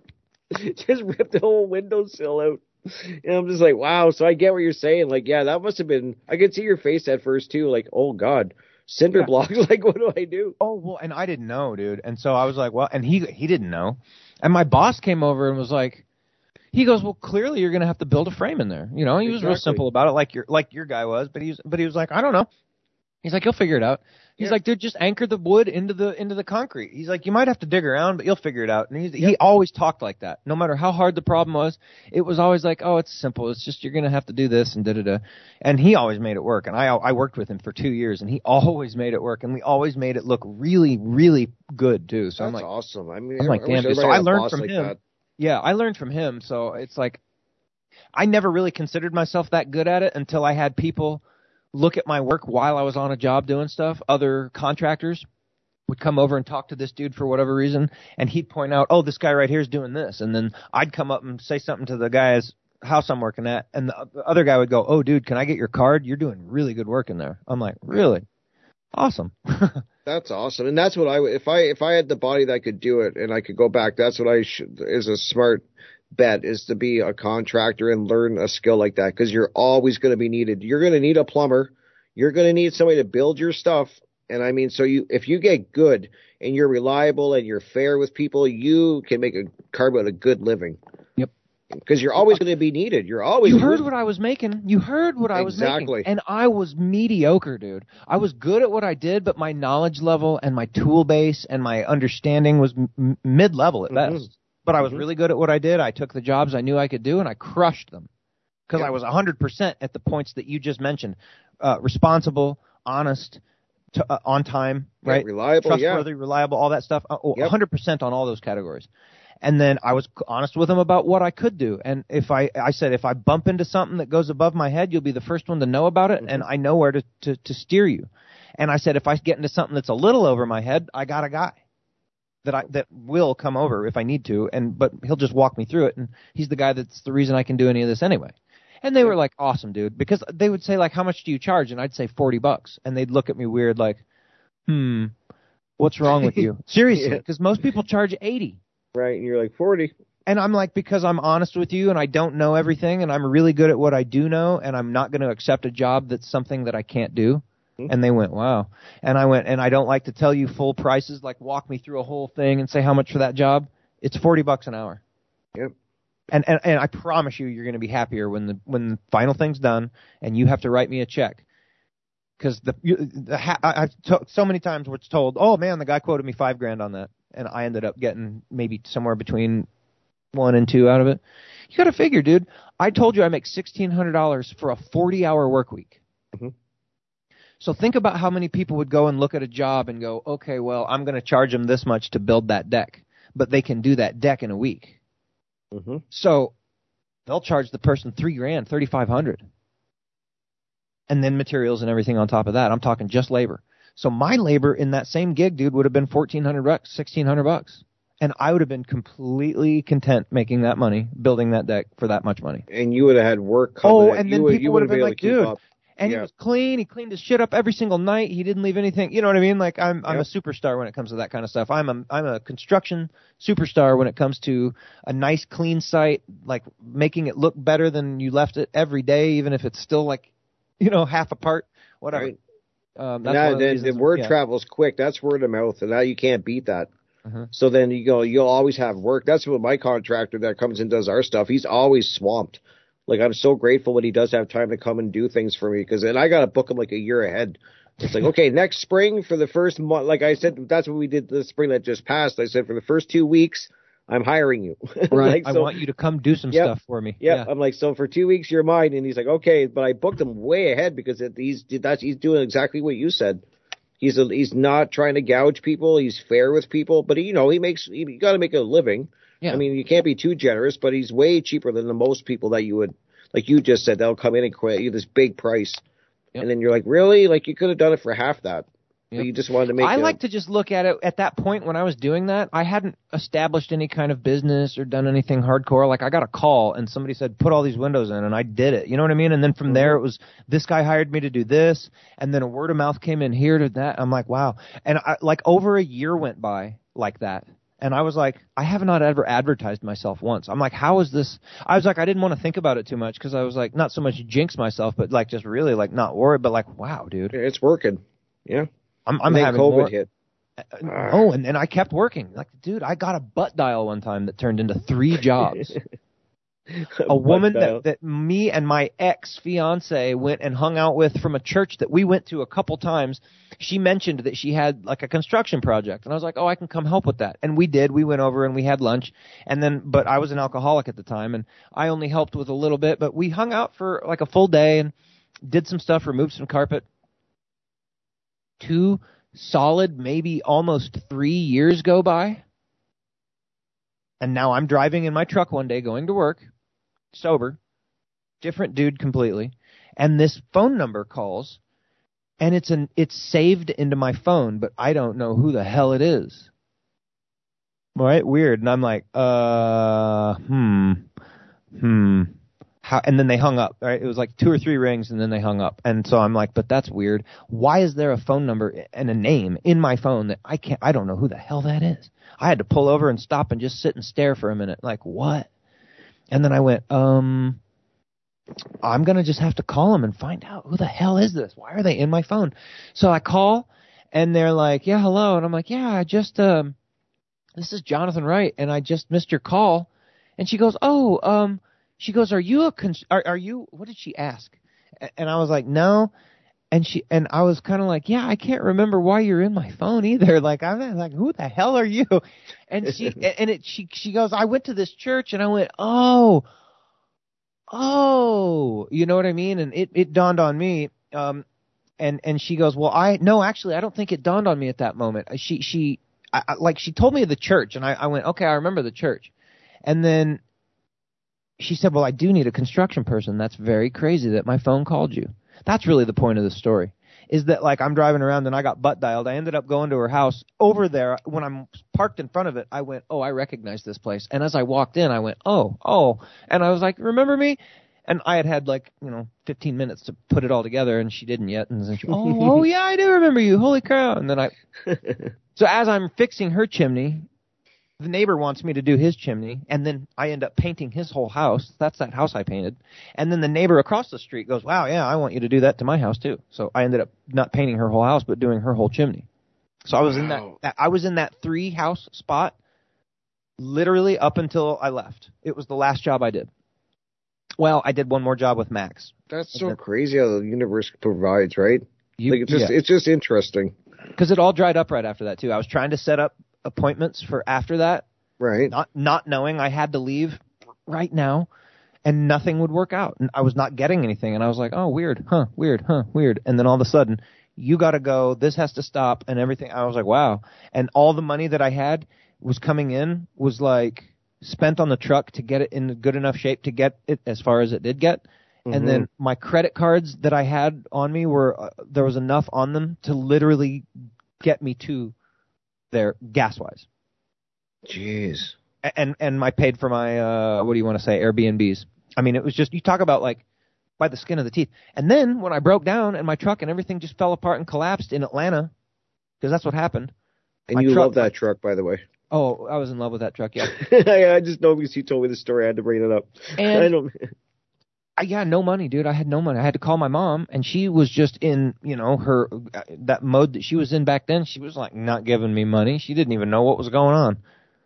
Just rip the whole windowsill out. And I'm just like, wow. So I get what you're saying. Like, yeah, that must have been. I could see your face at first too. Like, oh God, cinder Yeah. blocks. Like, what do I do? Oh, well, and I didn't know, dude. And so I was like, well, and he he didn't know. And my boss came over and was like, he goes, well, clearly you're going to have to build a frame in there. You know, he was real Exactly. simple about it, like your like your guy was. But he was, but he was like, I don't know. He's like, you'll figure it out. He's Yeah. like, dude, just anchor the wood into the into the concrete. He's like, you might have to dig around, but you'll figure it out. And he's, he always talked like that. No matter how hard the problem was, it was always like, oh, it's simple. It's just you're going to have to do this and da da da. And he always made it work. And I I worked with him for two years, and he always made it work. And we always made it look really, really good too. So That's I'm like, awesome. I mean, I'm like, I damn. wish Dude. So everybody I had a learned boss from like him. that. Yeah, I learned from him. So it's like, I never really considered myself that good at it until I had people look at my work while I was on a job doing stuff. Other contractors would come over and talk to this dude for whatever reason, and he'd point out, oh, this guy right here is doing this. And then I'd come up and say something to the guy's house I'm working at, and the, the other guy would go, oh, dude, can I get your card? You're doing really good work in there. I'm like, really? Awesome. That's awesome, and that's what I if I if I had the body that could do it and I could go back, that's what I should is a smart bet is to be a contractor and learn a skill like that because you're always going to be needed. You're going to need a plumber, you're going to need somebody to build your stuff, and I mean, so you if you get good and you're reliable and you're fair with people, you can make a carve out a good living. Yep. Because you're always going to be needed. You're always You heard what I was making. You heard what I was Exactly. making. And I was mediocre, dude. I was good at what I did, but my knowledge level and my tool base and my understanding was m- mid-level at Mhm. best. But I was Mhm. really good at what I did. I took the jobs I knew I could do, and I crushed them. Because Yep. I was one hundred percent at the points that you just mentioned. Uh, responsible, honest, to, uh, on time, Yeah, right? reliable, yeah. Trustworthy, reliable, all that stuff. Uh, oh, Yep. one hundred percent on all those categories. And then I was honest with him about what I could do. And if I, I said, if I bump into something that goes above my head, you'll be the first one to know about it, Mm-hmm. and I know where to, to, to steer you. And I said, if I get into something that's a little over my head, I got a guy that I that will come over if I need to, and but he'll just walk me through it. And he's the guy that's the reason I can do any of this anyway. And they were like, awesome, dude, because they would say like, how much do you charge? And I'd say forty bucks, and they'd look at me weird, like, hmm, what's wrong with you? Seriously, Yeah. because most people charge eighty. Right, and you're like forty. And I'm like, because I'm honest with you and I don't know everything and I'm really good at what I do know and I'm not going to accept a job that's something that I can't do. Mm-hmm. And they went, wow. And I went, and I don't like to tell you full prices, like walk me through a whole thing and say how much for that job. It's forty bucks an hour. Yep. And, and, and I promise you, you're going to be happier when the, when the final thing's done and you have to write me a check. Because the, you, the ha- I, I've to, so many times was told, oh man, the guy quoted me five grand on that. And I ended up getting maybe somewhere between one and two out of it. You got to figure, dude. I told you I make sixteen hundred dollars for a forty-hour work week. Mm-hmm. So think about how many people would go and look at a job and go, okay, well, I'm going to charge them this much to build that deck. But they can do that deck in a week. Mm-hmm. So they'll charge the person three grand, thirty-five hundred. And then materials and everything on top of that. I'm talking just labor. So my labor in that same gig, dude, would have been fourteen hundred bucks, sixteen hundred bucks. And I would have been completely content making that money, building that deck for that much money. And you would have had work coming. Oh, in. and you then would, people you would have wouldn't been be like, able to keep dude. up. And Yeah. he was clean. He cleaned his shit up every single night. He didn't leave anything. You know what I mean? Like I'm, I'm Yep. a superstar when it comes to that kind of stuff. I'm a, I'm a construction superstar when it comes to a nice, clean site, like making it look better than you left it every day, even if it's still like, you know, half apart, whatever. Right. Um, And that's that, one of the then the reasons- word yeah. travels quick. That's word of mouth, and now you can't beat that. Uh-huh. So then you go, you'll always have work. That's what my contractor that comes and does our stuff. He's always swamped. Like I'm so grateful when he does have time to come and do things for me because and I got to book him like a year ahead. It's like, okay, next spring for the first month, like I said, that's what we did the spring that just passed. I said for the first two weeks, I'm hiring you. Right. like, I so, want you to come do some yep, stuff for me. Yep. Yeah. I'm like, so for two weeks you're mine, and he's like, okay, but I booked him way ahead because it, he's that's he's doing exactly what you said. He's a, he's not trying to gouge people. He's fair with people, but he, you know he makes he, you got to make a living. Yeah. I mean, you can't be too generous, but he's way cheaper than the most people that you would, like you just said, they'll come in and quit you this big price, yep. and then you're like, really? Like you could have done it for half that. Yep. You just wanted to make. I a, like to just look at it at that point when I was doing that. I hadn't established any kind of business or done anything hardcore. Like I got a call and somebody said, put all these windows in, and I did it. You know what I mean? And then from mm-hmm. there, it was this guy hired me to do this, and then a word of mouth came in here to that. I'm like, wow. And I, like over a year went by like that. And I was like, I have not ever advertised myself once. I'm like, how is this? I was like, I didn't want to think about it too much because I was like, not so much jinx myself, but like just really like not worried. But like, wow, dude, it's working. Yeah. I'm, I'm and then having COVID more, hit. Uh, oh, and, and I kept working. Like, dude, I got a butt dial one time that turned into three jobs. a, a woman that, that me and my ex-fiance went and hung out with from a church that we went to a couple times. She mentioned that she had like a construction project. And I was like, oh, I can come help with that. And we did. We went over and we had lunch. And then, but I was an alcoholic at the time and I only helped with a little bit. But we hung out for like a full day and did some stuff, removed some carpet. Two solid, maybe almost three years go by. And now I'm driving in my truck one day going to work, sober, different dude completely. And this phone number calls, and it's an it's saved into my phone, but I don't know who the hell it is. Right? Weird. And I'm like, uh, hmm, hmm. How, and then they hung up, right? It was like two or three rings, and then they hung up. And so I'm like, but that's weird. Why is there a phone number and a name in my phone that I can't, I don't know who the hell that is? I had to pull over and stop and just sit and stare for a minute. Like, what? And then I went, um, I'm going to just have to call them and find out who the hell is this? Why are they in my phone? So I call, and they're like, yeah, hello. And I'm like, yeah, I just, um, this is Jonathan Wright, and I just missed your call. And she goes, oh, um, She goes, are you a, con- are, are you, what did she ask? And I was like, no. And she, and I was kind of like, yeah, I can't remember why you're in my phone either. Like, I'm like, who the hell are you? And she, and it, she, she goes, I went to this church, and I went, oh, oh, you know what I mean? And it, it dawned on me. Um, and, and she goes, well, I, no, actually, I don't think it dawned on me at that moment. She, she, I, I, like, she told me the church, and I, I went, okay, I remember the church. And then she said, well, I do need a construction person. That's very crazy that my phone called you. That's really the point of the story, is that, like, I'm driving around and I got butt dialed. I ended up going to her house. Over there, when I'm parked in front of it, I went, oh, I recognize this place. And as I walked in, I went, oh, oh. And I was like, remember me? And I had had, like, you know, fifteen minutes to put it all together, and she didn't yet. And then she, oh, oh, yeah, I do remember you. Holy cow. And then I, so as I'm fixing her chimney, the neighbor wants me to do his chimney, and then I end up painting his whole house. That's that house I painted. And then the neighbor across the street goes, wow, yeah, I want you to do that to my house too. So I ended up not painting her whole house, but doing her whole chimney. So I was wow. in that, that I was in that three house spot literally up until I left. It was the last job I did. Well, I did one more job with Max. That's so crazy how the universe provides, right? You, like it's just yeah. it's just interesting. Because it all dried up right after that too. I was trying to set up appointments for after that, right? Not not knowing I had to leave right now, and nothing would work out, and I was not getting anything, and I was like, oh, weird, huh, weird, huh, weird, and then all of a sudden, you got to go, this has to stop, and everything. I was like, wow, and all the money that I had was coming in was like spent on the truck to get it in good enough shape to get it as far as it did get. Mm-hmm. And then my credit cards that I had on me were, uh, there was enough on them to literally get me to there gas-wise. Jeez. And, and I paid for my, uh, what do you want to say, Airbnbs. I mean, it was just, you talk about like by the skin of the teeth. And then when I broke down and my truck and everything just fell apart and collapsed in Atlanta, because that's what happened. And you truck, love that truck, by the way. Oh, I was in love with that truck, yeah. I just know because you told me the story. I had to bring it up. And I don't. I, yeah, no money, dude. I had no money. I had to call my mom, and she was just in, you know, her that mode that she was in back then. She was like not giving me money. She didn't even know what was going on.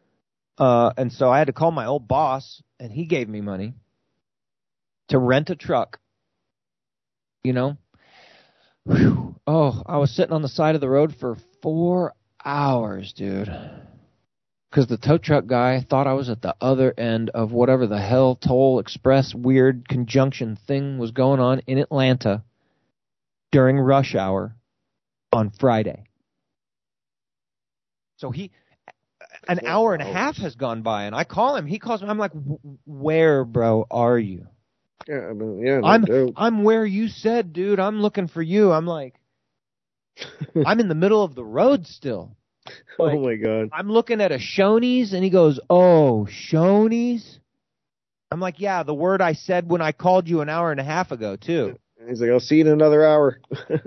Uh, and so I had to call my old boss, and he gave me money to rent a truck. You know, Whew. Oh, I was sitting on the side of the road for four hours, dude. because the tow truck guy thought I was at the other end of whatever the hell toll express weird conjunction thing was going on in Atlanta during rush hour on Friday. So he, an hour and a half has gone by, and I call him. He calls me. I'm like, where, bro, are you? Yeah, I mean, yeah. No I'm doubt. I'm where you said, dude. I'm looking for you. I'm like, I'm in the middle of the road still. Like, oh my God. I'm looking at a Shoney's, and he goes, oh, Shoney's? I'm like, yeah, the word I said when I called you an hour and a half ago, too. He's like, I'll see you in another hour.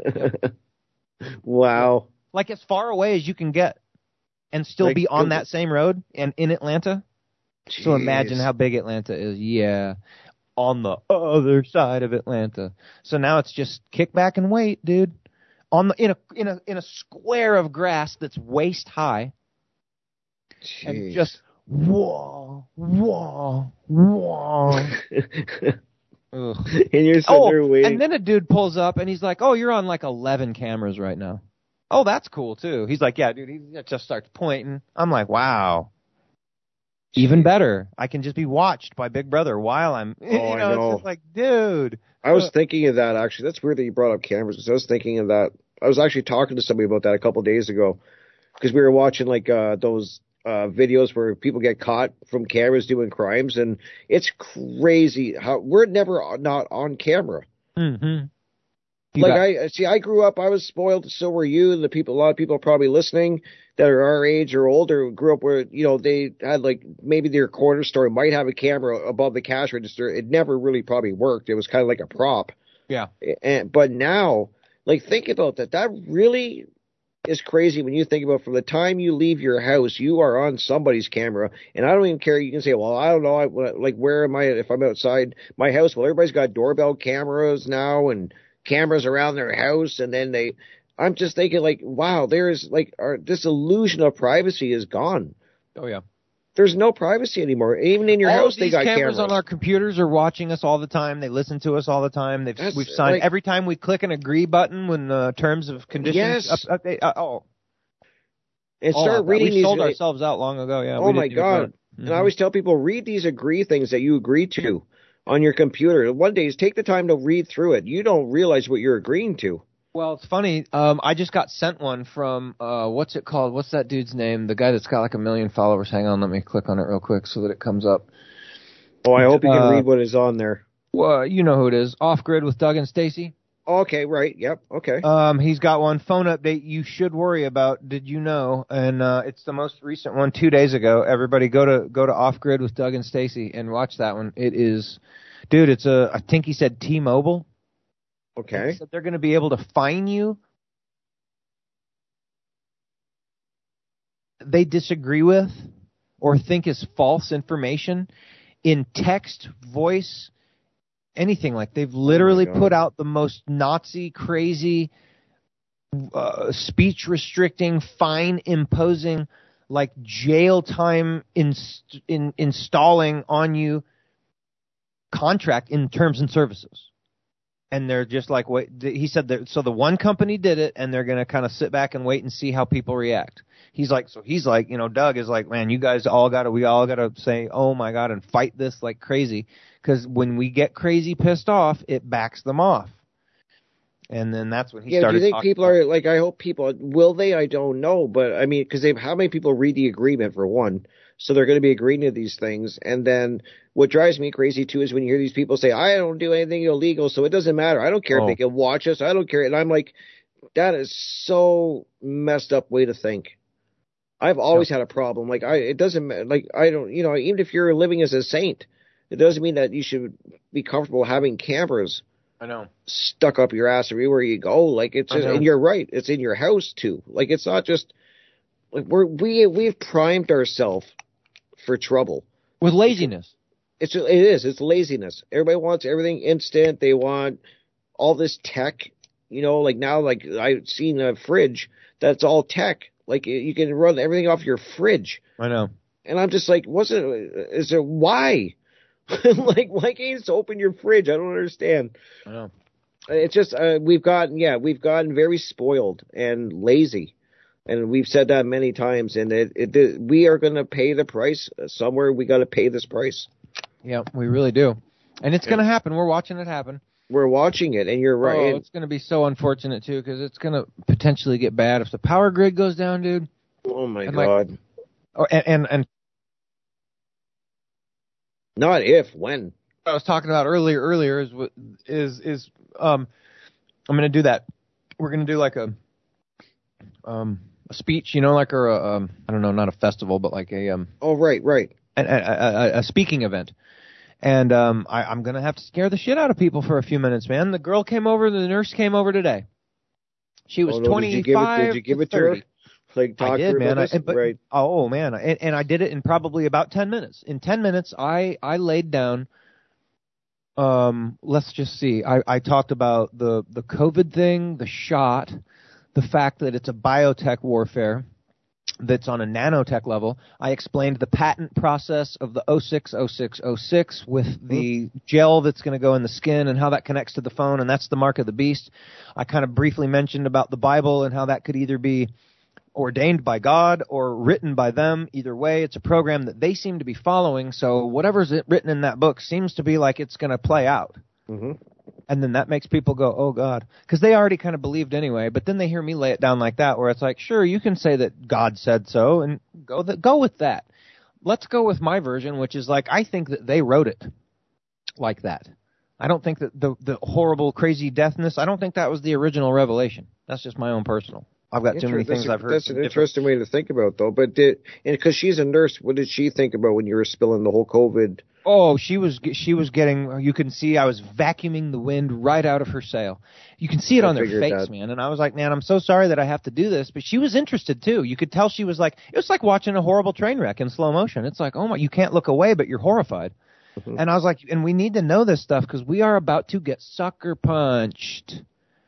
Wow. Like as far away as you can get and still Like, be on go- that same road and in Atlanta. Jeez. So imagine how big Atlanta is. Yeah. On the other side of Atlanta. So now it's just kick back and wait, dude. On the in a in a in a square of grass that's waist high. Jeez. And just whoa, whoa, whoa. Ugh. And you're sitting Oh, there waiting. and then a dude pulls up and he's like, "Oh, you're on like eleven cameras right now." Oh, that's cool too. He's like, "Yeah, dude." He just starts pointing. I'm like, "Wow." Even better. I can just be watched by Big Brother while I'm. Oh, you know, I know. It's just like, dude. I was thinking of that, actually. That's weird that you brought up cameras, because I was thinking of that. I was actually talking to somebody about that a couple of days ago, because we were watching, like, uh, those uh, videos where people get caught from cameras doing crimes, and it's crazy how we're never not on camera. Mm-hmm. Like, I see, I grew up, I was spoiled, so were you, and the people, a lot of people probably listening that are our age or older grew up where, you know, they had, like, maybe their corner store might have a camera above the cash register. It never really probably worked. It was kind of like a prop. Yeah. And, but now, like, think about that. That really is crazy when you think about from the time you leave your house, you are on somebody's camera. And I don't even care. You can say, well, I don't know. I, like, where am I if I'm outside my house? Well, everybody's got doorbell cameras now and cameras around their house. And then they, I'm just thinking, like, wow, there is, like, our, this illusion of privacy is gone. Oh, yeah. There's no privacy anymore. Even in your all house, of they these got cameras, cameras. on our computers are watching us all the time. They listen to us all the time. They've That's we've signed like- every time we click an agree button when the terms of conditions Yes. up, update. Uh, oh, And all start of that. reading we these. sold ourselves out long ago. Yeah. oh we my didn't even God. know it. And Mhm. I always tell people, read these agree things that you agree to on your computer. One day, is take the time to read through it. You don't realize what you're agreeing to. Well, it's funny. Um, I just got sent one from uh, what's it called? What's that dude's name? The guy that's got like a million followers. Hang on, let me click on it real quick so that it comes up. Oh, I hope you can Uh, read what is on there. Well, you know who it is. Off Grid with Doug and Stacy. Okay, right. Yep. Okay. Um, he's got one phone update you should worry about. Did you know? And uh, it's the most recent one, two days ago. Everybody go to go to Off Grid with Doug and Stacy and watch that one. It is, dude. It's a. I think he said T-Mobile. Okay. He said they're going to be able to fine you. They disagree with or think is false information in text, voice, anything. Like they've literally God. put out the most Nazi crazy, uh, speech restricting, fine imposing, like jail time in, in installing on you contract in terms and services. And they're just like, wait, he said that, so the one company did it, and they're going to kind of sit back and wait and see how people react. He's like, so he's like, you know, Doug is like, man, you guys all got to, we all got to say, oh my God, and fight this like crazy. Because when we get crazy pissed off, it backs them off. And then that's when he Yeah, do started you think talking people are, like, I hope people, will they? I don't know. But, I mean, because how many people read the agreement, for one? So they're going to be agreeing to these things. And then what drives me crazy, too, is when you hear these people say, I don't do anything illegal, so it doesn't matter. I don't care Oh. if they can watch us. I don't care. And I'm like, that is so messed up way to think. I've always had a problem. Like, I, it doesn't matter. Like, I don't, you know, even if you're living as a saint, it doesn't mean that you should be comfortable having cameras I know. stuck up your ass everywhere you go. Like, it's, I know. and you're right. It's in your house, too. Like, it's not just, like, we're, we, we've primed ourselves for trouble. With laziness. It's it is. It's laziness. Everybody wants everything instant. They want all this tech. You know, like now, like I've seen a fridge that's all tech. Like you can run everything off your fridge. I know. And I'm just like, what's it? Is there why? Like, why can't you just open your fridge? I don't understand. I know. It's just uh, we've gotten yeah we've gotten very spoiled and lazy. And we've said that many times, and it, it we are going to pay the price. Somewhere we got to pay this price. Yeah, we really do. And it's going to happen. We're watching it happen. We're watching it, and you're right. Oh, it's going to be so unfortunate, too, because it's going to potentially get bad if the power grid goes down, dude. Oh, my and God. Like, oh, and, and, and not if, when. I was talking about earlier, earlier is, is, is um, I'm going to do that. We're going to do like a, um, a speech, you know, like, or a, um, I don't know, not a festival, but like a, um, oh, right, right. A, a, a, a speaking event. And um, I, I'm going to have to scare the shit out of people for a few minutes, man. The girl came over, the nurse came over today. She was oh, no, twenty-five did you give it, to did you thirty. give it to her? Like, talk I did, to her man. about I, this? but, right. Oh, man. And, and I did it in probably about ten minutes. In ten minutes, I, I laid down, um, let's just see. I, I talked about the, the COVID thing, the shot, the fact that it's a biotech warfare that's on a nanotech level. I explained the patent process of the oh six oh six oh six with the mm-hmm. gel that's going to go in the skin and how that connects to the phone, and that's the mark of the beast. I kind of briefly mentioned about the Bible and how that could either be ordained by God or written by them. Either way, it's a program that they seem to be following, so whatever's written in that book seems to be like it's going to play out. Mm-hmm. And then that makes people go, oh, God. Because they already kind of believed anyway. But then they hear me lay it down like that, where it's like, sure, you can say that God said so, and go th- go with that. Let's go with my version, which is like, I think that they wrote it like that. I don't think that the, the horrible, crazy deathness, I don't think that was the original revelation. That's just my own personal. I've got too many things a, I've heard. That's an interesting way to think about, though. But did, and because she's a nurse, what did she think about when you were spilling the whole COVID? Oh, she was she was getting. You can see I was vacuuming the wind right out of her sail. You can see it I on their face, that. man. And I was like, man, I'm so sorry that I have to do this. But she was interested too. You could tell she was like, it was like watching a horrible train wreck in slow motion. It's like, oh my, you can't look away, but you're horrified. Mm-hmm. And I was like, and we need to know this stuff because we are about to get sucker punched.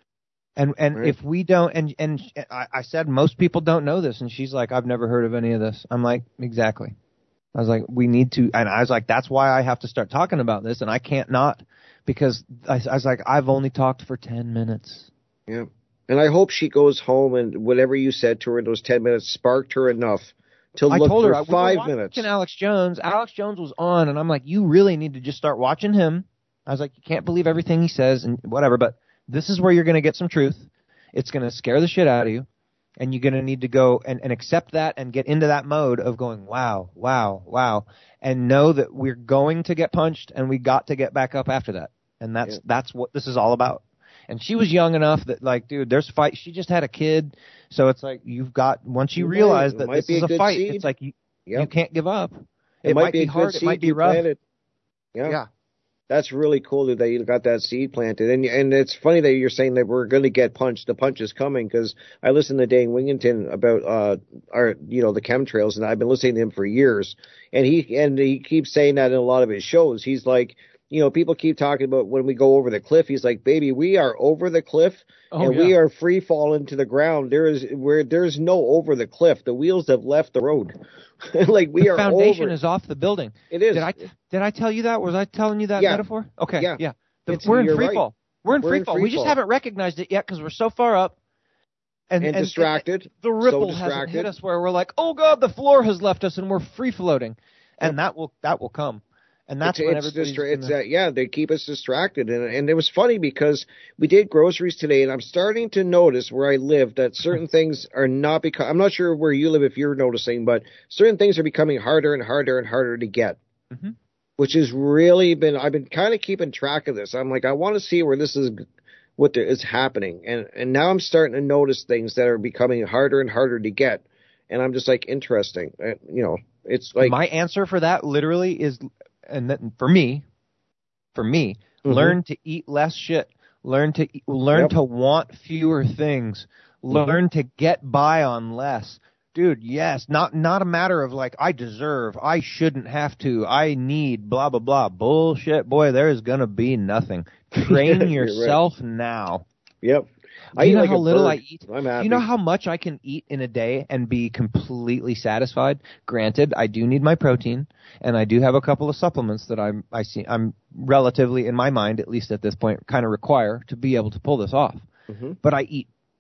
And and right. if we don't, and and I, I said most people don't know this, and she's like, I've never heard of any of this. I'm like, exactly. I was like, we need to, and I was like, that's why I have to start talking about this, and I can't not, because I, I was like, I've only talked for ten minutes. Yeah, and I hope she goes home and whatever you said to her in those ten minutes sparked her enough to I look told for her, five we were minutes. watching Alex Jones. Alex Jones was on, and I'm like, you really need to just start watching him. I was like, you can't believe everything he says and whatever, but this is where you're going to get some truth. It's going to scare the shit out of you. And you're going to need to go and, and accept that and get into that mode of going, wow, wow, wow, and know that we're going to get punched and we got to get back up after that. And that's yeah. that's what this is all about. And she was young enough that, like, dude, there's fight. She just had a kid. So it's like you've got, once you realize that this is a fight, seed. It's like you, yep. you can't give up. It, it might, might be, be hard. It might be rough. Yeah. yeah. That's really cool that you got that seed planted. And and it's funny that you're saying that we're going to get punched. The punch is coming, because I listened to Dane Wigington about uh our you know the chemtrails, and I've been listening to him for years. And he and he keeps saying that in a lot of his shows. He's like, you know, people keep talking about when we go over the cliff. He's like, baby, we are over the cliff, oh, and yeah. we are free falling to the ground. There is where there's no over the cliff. The wheels have left the road. like we the are foundation over. is off the building. It is. Did I did I tell you that? Was I telling you that yeah. metaphor? Okay. Yeah. yeah. The, we're in free right. fall. We're in we're free in fall. free we just fall. haven't recognized it yet because we're so far up. And, and, and distracted. And the ripple so hasn't hit us where we're like, oh God, the floor has left us and we're free floating. And yep. that will that will come. And that's it's, when it's everybody's distra- it's gonna... uh, yeah, they keep us distracted. And and it was funny because we did groceries today, and I'm starting to notice where I live that certain things are not becoming. I'm not sure where you live if you're noticing, but certain things are becoming harder and harder and harder to get. Mm-hmm. Which has really been, I've been kind of keeping track of this. I'm like, I want to see where this is, what there is happening. And and now I'm starting to notice things that are becoming harder and harder to get. And I'm just like, interesting. Uh, you know, it's like. My answer for that literally is, and that, for me, for me, mm-hmm. learn to eat less shit. Learn to learn yep. to want fewer things. Learn mm-hmm. to get by on less. Dude, yes, not not a matter of like, I deserve, I shouldn't have to, I need, blah, blah, blah. Bullshit, boy, there is going to be nothing. Train yourself right. now. Yep. Do you know like how little bird. I eat? I'm happy. Do you know how much I can eat in a day and be completely satisfied? Granted, I do need my protein, and I do have a couple of supplements that I'm, I see, I'm relatively, in my mind, at least at this point, kind of require to be able to pull this off. Mm-hmm. But I eat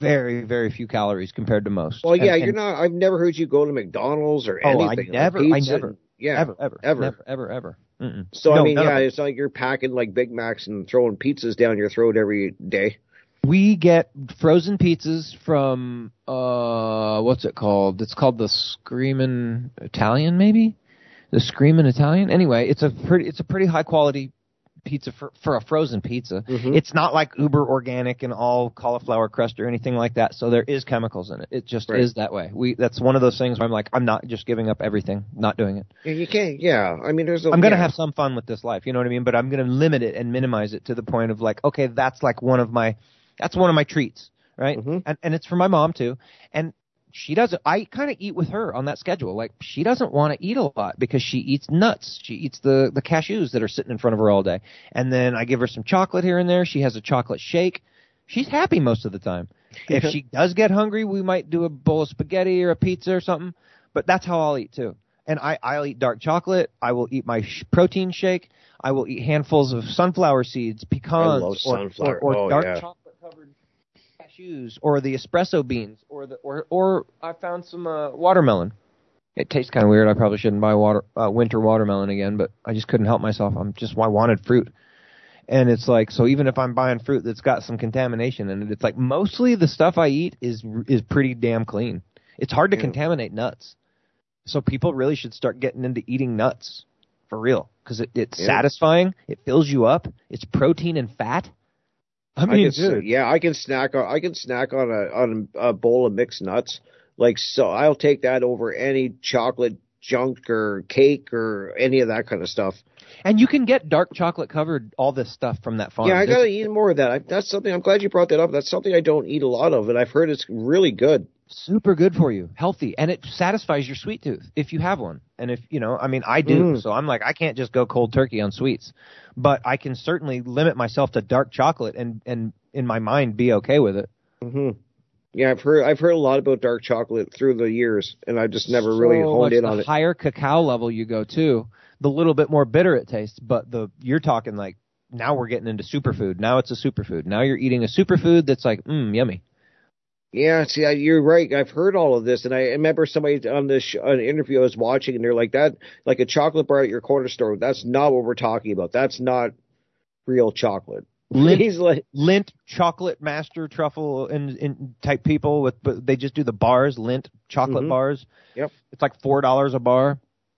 very, very few calories compared to most. Well, yeah, and, you're and, not. I've never heard you go to McDonald's or oh, anything. I never, like I pizza, never, yeah, ever, ever, ever, never, ever, ever. Mm-mm. So no, I mean, yeah, it. it's like you're packing like Big Macs and throwing pizzas down your throat every day. We get frozen pizzas from uh, what's it called? It's called the Screamin' Italian, maybe the Screamin' Italian. Anyway, it's a pretty, it's a pretty high quality pizza for, for a frozen pizza. Mm-hmm. It's not like uber organic and all cauliflower crust or anything like that. So there is chemicals in it. It just right. is that way. We that's one of those things where I'm like, I'm not just giving up everything, not doing it. Yeah, you can't. Yeah, I mean, there's. A, I'm gonna yeah. have some fun with this life. You know what I mean? But I'm gonna limit it and minimize it to the point of like, okay, that's like one of my, that's one of my treats, right? Mm-hmm. And and it's for my mom too. And she doesn't, I kind of eat with her on that schedule. Like, she doesn't want to eat a lot because she eats nuts. She eats the, the cashews that are sitting in front of her all day. And then I give her some chocolate here and there. She has a chocolate shake. She's happy most of the time. If she does get hungry, we might do a bowl of spaghetti or a pizza or something. But that's how I'll eat too. And I, I'll eat dark chocolate. I will eat my sh- protein shake. I will eat handfuls of sunflower seeds, pecans, I love or, sunflower. or, or oh, dark yeah. chocolate covered cashews, or the espresso beans, or the or or I found some uh, watermelon. It tastes kind of weird. I probably shouldn't buy water uh, winter watermelon again, but I just couldn't help myself. I'm just I wanted fruit, and it's like, so even if I'm buying fruit that's got some contamination in it, it's like mostly the stuff I eat is is pretty damn clean. It's hard to yeah. contaminate nuts, so people really should start getting into eating nuts for real, because it, it's yeah. satisfying. It fills you up. It's protein and fat. I mean, I can, yeah, I can snack on I can snack on a on a bowl of mixed nuts. Like, so I'll take that over any chocolate junk or cake or any of that kind of stuff. And you can get dark chocolate covered all this stuff from that farm. Yeah, I There's, gotta eat more of that. I, that's something. I'm glad you brought that up. That's something I don't eat a lot of, and I've heard it's really good. Super good for you, healthy, and it satisfies your sweet tooth if you have one. And if you know, I mean, I do. Mm. So I'm like, I can't just go cold turkey on sweets, but I can certainly limit myself to dark chocolate and and in my mind be okay with it. Mm-hmm. Yeah, I've heard I've heard a lot about dark chocolate through the years, and I've just never so really honed in the on it. The higher cacao level you go to, the little bit more bitter it tastes. But the you're talking like, now we're getting into superfood. Now it's a superfood. Now you're eating a superfood that's like, mmm, yummy. Yeah, see, I, you're right. I've heard all of this, and I remember somebody on this sh- an interview I was watching, and they're like, that, like a chocolate bar at your corner store, that's not what we're talking about. That's not real chocolate. Lint, He's like, Lint, chocolate master truffle and, and type people with, but they just do the bars, Lint chocolate mm-hmm. bars. Yep. It's like four dollars a bar.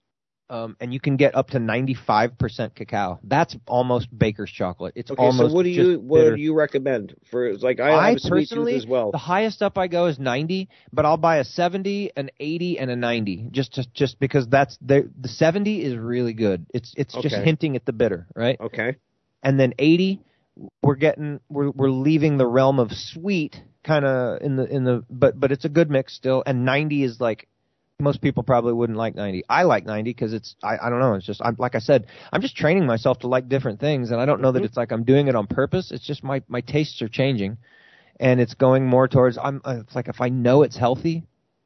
Um, and you can get up to ninety-five percent cacao. That's almost baker's chocolate. It's okay, almost so what do you just what bitter. do you recommend for? Like, I, I have a sweet personally, tooth as well. The highest up I go is ninety, but I'll buy a seventy, an eighty, and a ninety, just just, just because that's the the seventy is really good. It's it's Okay. just hinting at the bitter, right? Okay. And then eighty, we're getting we're we're leaving the realm of sweet, kind of in the in the but but it's a good mix still. And ninety is like, most people probably wouldn't like ninety. I like ninety because it's, I, I don't know, it's just, I'm, like I said, I'm just training myself to like different things, and I don't know that it's like I'm doing it on purpose. It's just my, my tastes are changing, and it's going more towards, I'm, uh, it's like if I know it's healthy,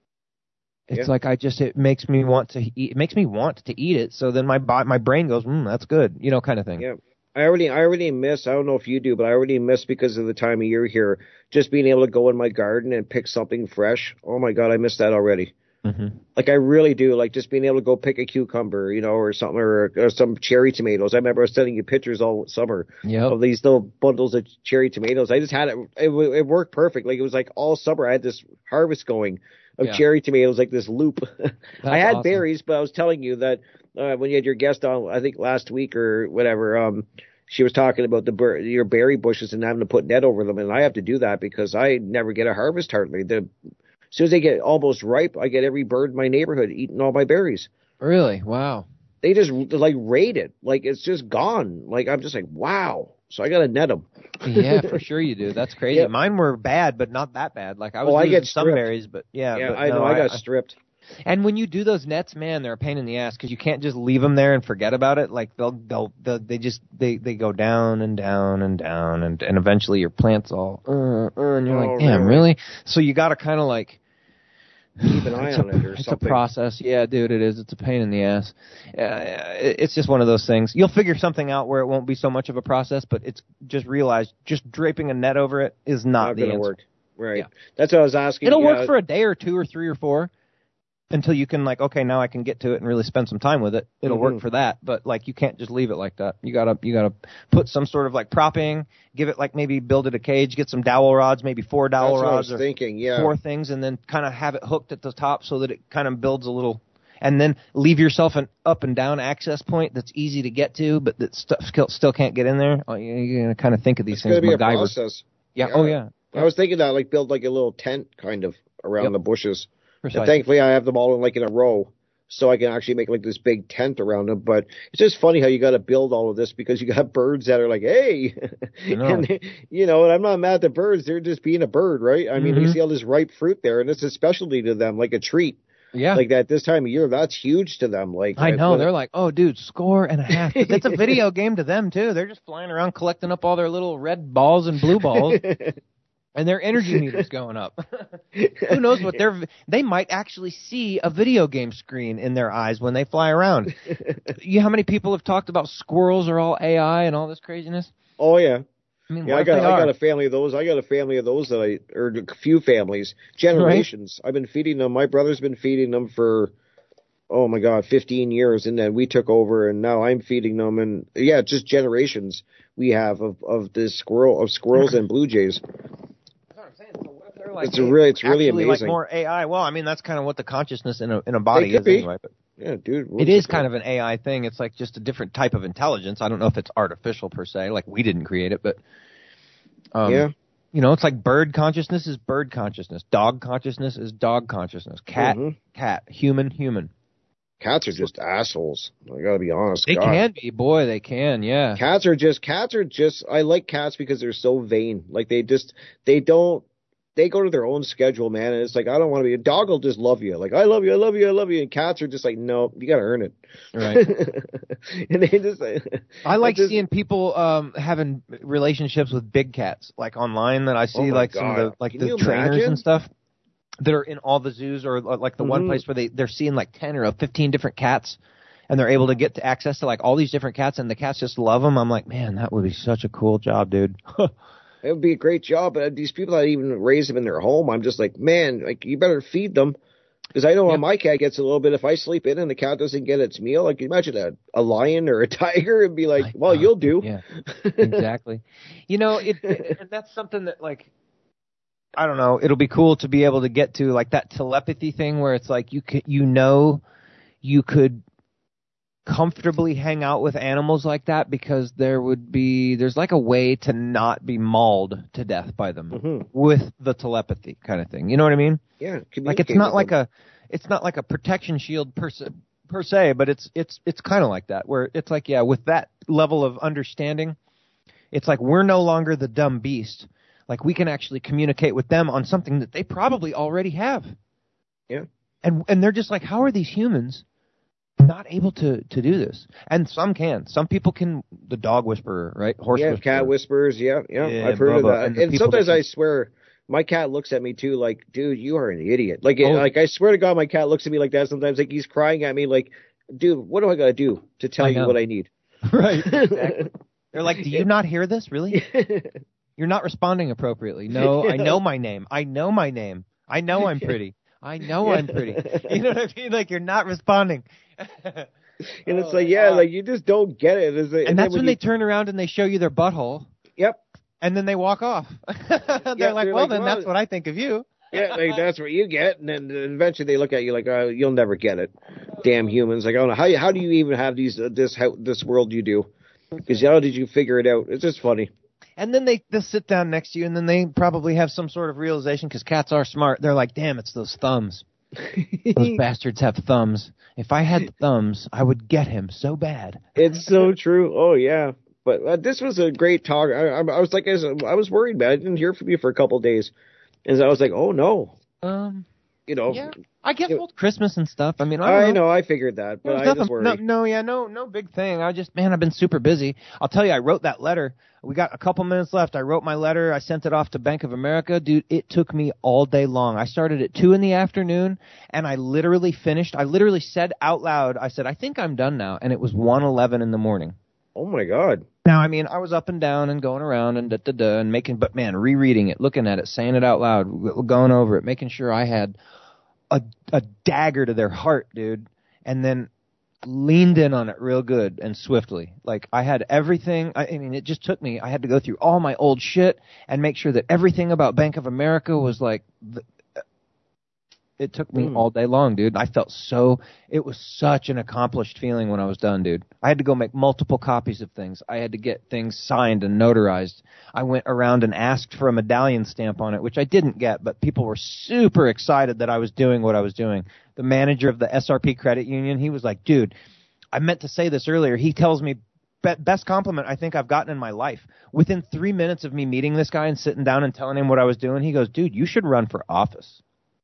it's Yeah. like I just, it makes me want to eat, it makes me want to eat it, so then my my brain goes, mm, that's good, you know, kind of thing. Yeah. I already, I already miss, I don't know if you do, but I already miss, because of the time of year here, just being able to go in my garden and pick something fresh. Oh my God, I miss that already. Mm-hmm. Like, I really do. Like, just being able to go pick a cucumber, you know, or something, or, or some cherry tomatoes. I remember I was sending you pictures all summer Yep. of these little bundles of cherry tomatoes. I just had it, it, it worked perfect. Like, it was like all summer I had this harvest going of Yeah. cherry tomatoes, like this loop. I had awesome. berries, but I was telling you that uh, when you had your guest on, I think last week or whatever, um, she was talking about the ber- your berry bushes and having to put net over them, and I have to do that because I never get a harvest hardly. The As soon as they get almost ripe, I get every bird in my neighborhood eating all my berries. Really? Wow. They just, like, raid it. Like, it's just gone. Like, I'm just like, wow. So I got to net them. Yeah, for sure you do. That's crazy. Yeah. Mine were bad, but not that bad. Like, I was Oh, I losing get some stripped. berries, but yeah. Yeah, but I no, know. I got stripped. And when you do those nets, man, they're a pain in the ass because you can't just leave them there and forget about it. Like they'll, they'll, they'll they just, they, they go down and down and down, and, and eventually your plant's all, uh, uh, and you're Oh, like, damn, really? really? So you got to kind of like Keep an eye it's on a, it or it's something. a process. Yeah, dude, it is. It's a pain in the ass. Uh, it- it's just one of those things. You'll figure something out where it won't be so much of a process, but it's just realize just draping a net over it is not, Not the going to answer. work. Right. Yeah. That's what I was asking. It'll yeah. work for a day or two or three or four until you can, like, okay, now I can get to it and really spend some time with it. It'll Mm-hmm. work for that. But, like, you can't just leave it like that. You gotta, you gotta put some sort of, like, propping, give it, like, maybe build it a cage, get some dowel rods, maybe four dowel That's what I rods was or thinking, yeah. four things, and then kind of have it hooked at the top so that it kind of builds a little, and then leave yourself an up and down access point that's easy to get to, but that stuff still, still can't get in there. Oh, you- You're going to kind of think of these It's things. going to be a MacGyver. process. Yeah. Oh, yeah. I was thinking that, like, build like a little tent kind of around Yep. the bushes. Precisely. And thankfully, I have them all in like in a row, so I can actually make like this big tent around them. But it's just funny how you got to build all of this because you got birds that are like, hey, I know. and they, you know, and I'm not mad at the birds; they're just being a bird, right? I mean, Mhm. you see all this ripe fruit there, and it's a specialty to them, like a treat. Yeah. Like that this time of year, that's huge to them. Like I know. when- They're like, oh, dude, score and a half. But it's a video game to them, too. They're just flying around collecting up all their little red balls and blue balls. And their energy meter's going up. Who knows what they're... They might actually see a video game screen in their eyes when they fly around. You know how many people have talked about squirrels are all A I and all this craziness? Oh yeah. I mean, Yeah, what I if got they I are? got a family of those. I got a family of those that I or a few families, generations. I've been feeding them. My brother's been feeding them for oh my god, fifteen years, and then we took over, and now I'm feeding them, and yeah, just generations we have of of this squirrel of squirrels and blue jays. They're like, It's a really, it's really actually amazing. like more A I. Well, I mean, that's kind of what the consciousness in a in a body It could is be. anyway. But Yeah, dude, it is kind of an A I thing. It's like just a different type of intelligence. I don't know if it's artificial per se, like we didn't create it, but um, Yeah. you know, it's like bird consciousness is bird consciousness, dog consciousness is dog consciousness, cat, Mhm. cat, human, human. Cats are just assholes. I gotta be honest. They God. can be, boy, they can, yeah. Cats are just cats are just I like cats because they're so vain. Like they just they don't they go to their own schedule, man, and it's like I don't want to be a dog will just love you. Like I love you, I love you, I love you. And cats are just like, no, you gotta earn it. Right. And they just I like just, seeing people um having relationships with big cats, like online that I see, Oh my like some of God. the like Can the you trainers imagine? and stuff that are in all the zoos, or uh, like the one Mhm. place where they they're seeing like ten or fifteen different cats, and they're able to get to access to like all these different cats, and the cats just love them. I'm like, man, that would be such a cool job, dude. it would be a great job, but these people that even raise them in their home, I'm just like, man, like you better feed them. Because I know when my cat gets a little bit, if I sleep in and the cat doesn't get its meal, like imagine a, a lion or a tiger and be like, well, you'll do. Yeah, exactly. You know, it, it and that's something that like, I don't know, it'll be cool to be able to get to like that telepathy thing where it's like you could, you know, you could comfortably hang out with animals like that because there would be, there's like a way to not be mauled to death by them Mhm. with the telepathy kind of thing. You know what I mean? Yeah. Like it's communicate not with like them. a, it's not like a protection shield per se, per se, but it's it's it's kind of like that where it's like, yeah, with that level of understanding, it's like we're no longer the dumb beast. Like we can actually communicate with them on something that they probably already have. Yeah. And and they're just like, how are these humans not able to to do this? And some can. Some people can. The dog whisperer, right? Horse yeah, whisperer. cat whispers. Yeah, yeah, Yeah, I've heard blah, of blah. that. And And, the people sometimes that can- I swear, my cat looks at me too, like, dude, you are an idiot. Like, Oh. like I swear to God, my cat looks at me like that sometimes. Like he's crying at me, like, dude, what do I gotta do to tell I you know. what I need? Right. Exactly. They're like, do you not hear this? Really? You're not responding appropriately. No, I know my name. I know my name. I know I'm pretty. I know I'm pretty. You know what I mean? Like you're not responding. And it's like, yeah, like you just don't get it. It's like- And then that's when you- they turn around and they show you their butthole. Yep. And then they walk off. They're Yeah, like, they're well, like, then well- that's what I think of you. Yeah, like that's what you get, and then eventually they look at you like, oh, you'll never get it, damn humans. Like, I don't know how you, how do you even have these uh, this how, this world you do? Because how did you figure it out? It's just funny. And then they they'll sit down next to you, and then they probably have some sort of realization because cats are smart. They're like, damn, it's those thumbs. Those bastards have thumbs. If I had thumbs, I would get him so bad. It's so true. Oh yeah, but uh, this was a great talk. I, I, I was like, I was, I was worried, man. I didn't hear from you for a couple of days, and I was like, oh no, Um, you know. yeah, I guess well, Christmas and stuff. I mean, I, don't I know. know, I figured that, but There's I nothing- just worried. no, no, yeah, no, no big thing. I just, man, I've been super busy. I'll tell you, I wrote that letter. We got a couple minutes left. I wrote my letter. I sent it off to Bank of America. Dude, it took me all day long. I started at two in the afternoon, and I literally finished. I literally said out loud, I said, I think I'm done now, and it was one eleven in the morning. Oh my God. Now, I mean, I was up and down and going around and da-da-da and making, but man, rereading it, looking at it, saying it out loud, going over it, making sure I had a, a dagger to their heart, dude, and then leaned in on it real good and swiftly. Like, I had everything, I, I mean, it just took me, I had to go through all my old shit and make sure that everything about Bank of America was like, the, it took me mm. all day long, dude. I felt so, it was such an accomplished feeling when I was done, dude. I had to go make multiple copies of things. I had to get things signed and notarized. I went around and asked for a medallion stamp on it, which I didn't get, but people were super excited that I was doing what I was doing. The manager of the S R P credit union, he was like, dude, I meant to say this earlier. He tells me, best compliment I think I've gotten in my life. Within three minutes of me meeting this guy and sitting down and telling him what I was doing, he goes, dude, you should run for office.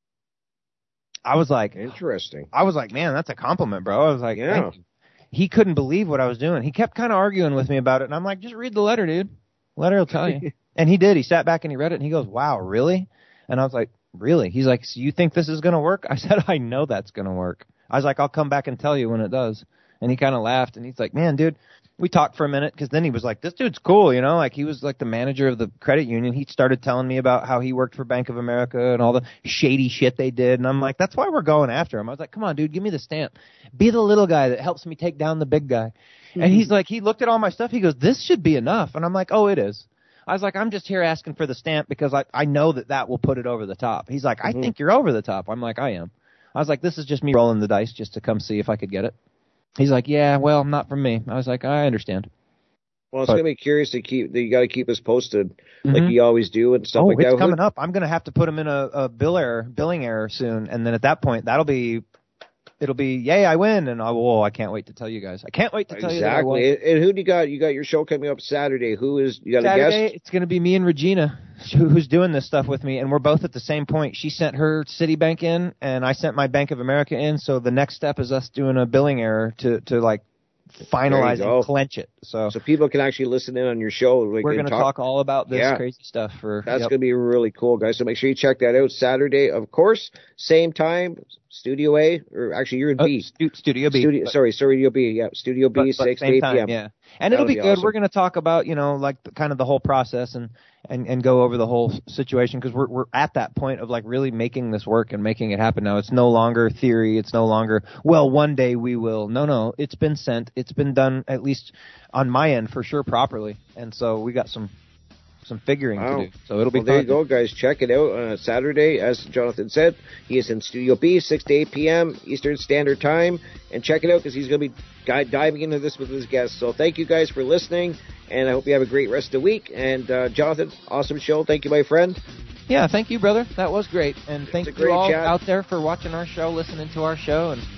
I was like, interesting. I was like, man, that's a compliment, bro. I was like, yeah. He couldn't believe what I was doing. He kept kind of arguing with me about it, and I'm like, just read the letter, dude. Letter will tell you. And he did. He sat back and he read it, and he goes, wow, really? And I was like, really? He's like, so you think this is going to work? I said, I know that's going to work. I was like, I'll come back and tell you when it does. And he kind of laughed, and he's like, man, dude. We talked for a minute because then he was like, this dude's cool, you know, like he was like the manager of the credit union. He started telling me about how he worked for Bank of America and all the shady shit they did. And I'm like, that's why we're going after him. I was like, come on, dude, give me the stamp. Be the little guy that helps me take down the big guy. Mm-hmm. And he's like, he looked at all my stuff. He goes, this should be enough. And I'm like, oh, it is. I was like, I'm just here asking for the stamp because I, I know that that will put it over the top. He's like, I mm-hmm. think you're over the top. I'm like, I am. I was like, this is just me rolling the dice just to come see if I could get it. He's like, yeah, well, not from me. I was like, I understand. Well, it's going to be curious to keep. You got to keep us posted, mm-hmm. like you always do, and stuff oh, like that. Oh, it's coming up. I'm going to have to put him in a, a bill error, billing error soon, and then at that point, that'll be, it'll be, yay, I win, and I will. I can't wait to tell you guys. I can't wait to tell exactly. you. Exactly. And who do you got? You got your show coming up Saturday. Who is? You got Saturday, a guest? It's going to be me and Regina, who's doing this stuff with me, and we're both at the same point. She sent her Citibank in, and I sent my Bank of America in. So the next step is us doing a billing error to to like. Finalize and clench it. So so people can actually listen in on your show. Like, we're going to talk, talk all about this yeah. crazy stuff. For That's yep. going to be really cool, guys. So make sure you check that out Saturday, of course. Same time, Studio A, or actually you're in uh, B. Stu- Studio B. Studio, but, sorry, Studio B. Yeah, Studio B, but, but six to eight p.m. Yeah, and That'll it'll be, be good. Awesome. We're going to talk about, you know, like the, kind of the whole process and, and, and go over the whole situation because we're we're at that point of like really making this work and making it happen now. It's no longer theory. It's no longer, well, one day we will. No, no, it's been sent. It's been done at least on my end for sure properly. And so we got some some figuring wow. to do. So it'll be well, fun. There you go, guys. Check it out on uh, Saturday. As Jonathan said, he is in Studio B, six to eight p.m. Eastern Standard Time. And check it out because he's going to be di- diving into this with his guests. So thank you guys for listening. And I hope you have a great rest of the week. And uh, Jonathan, awesome show. Thank you, my friend. Yeah, thank you, brother. That was great. And thank you all chat. out there for watching our show, listening to our show. And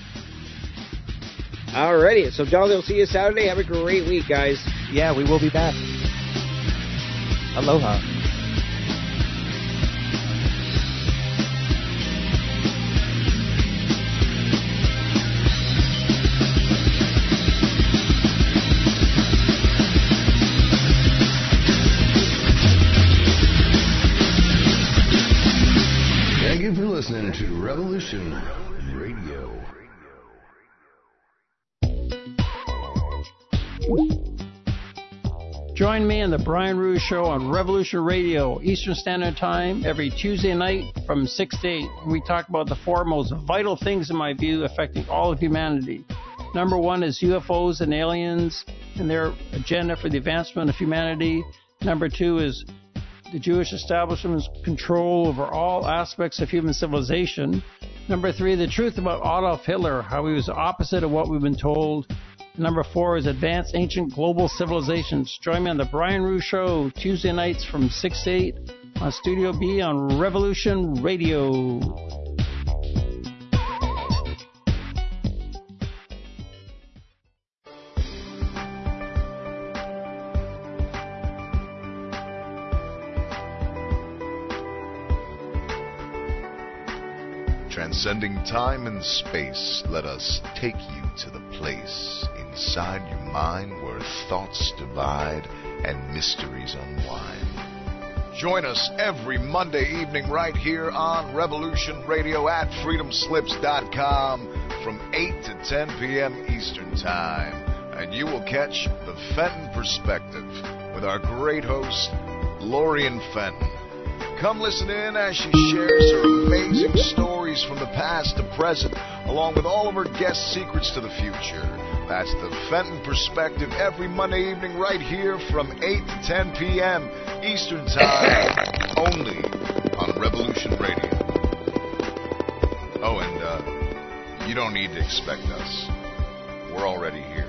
Alrighty. So, Jonathan, we'll see you Saturday. Have a great week, guys. Yeah, we will be back. Aloha. Thank you for listening to Revolution Radio. Join me on the Brian Rouge Show on Revolution Radio, Eastern Standard Time, every Tuesday night from six to eight. We talk about the four most vital things, in my view, affecting all of humanity. Number one is U F Os and aliens and their agenda for the advancement of humanity. Number two is the Jewish establishment's control over all aspects of human civilization. Number three, the truth about Adolf Hitler, how he was the opposite of what we've been told. Number four is Advanced Ancient Global Civilizations. Join me on the Brian Rouge Show, Tuesday nights from six to eight on Studio B on Revolution Radio. Transcending time and space, let us take you to the place inside your mind where thoughts divide and mysteries unwind. Join us every Monday evening right here on Revolution Radio at freedom slips dot com from eight to ten p.m. Eastern Time and you will catch the Fenton Perspective with our great host, Lorian Fenton. Come listen in as she shares her amazing stories from the past to present, along with all of her guest secrets to the future. That's the Fenton Perspective every Monday evening right here from eight to ten p.m. Eastern Time, only on Revolution Radio. Oh, and uh, you don't need to expect us. We're already here.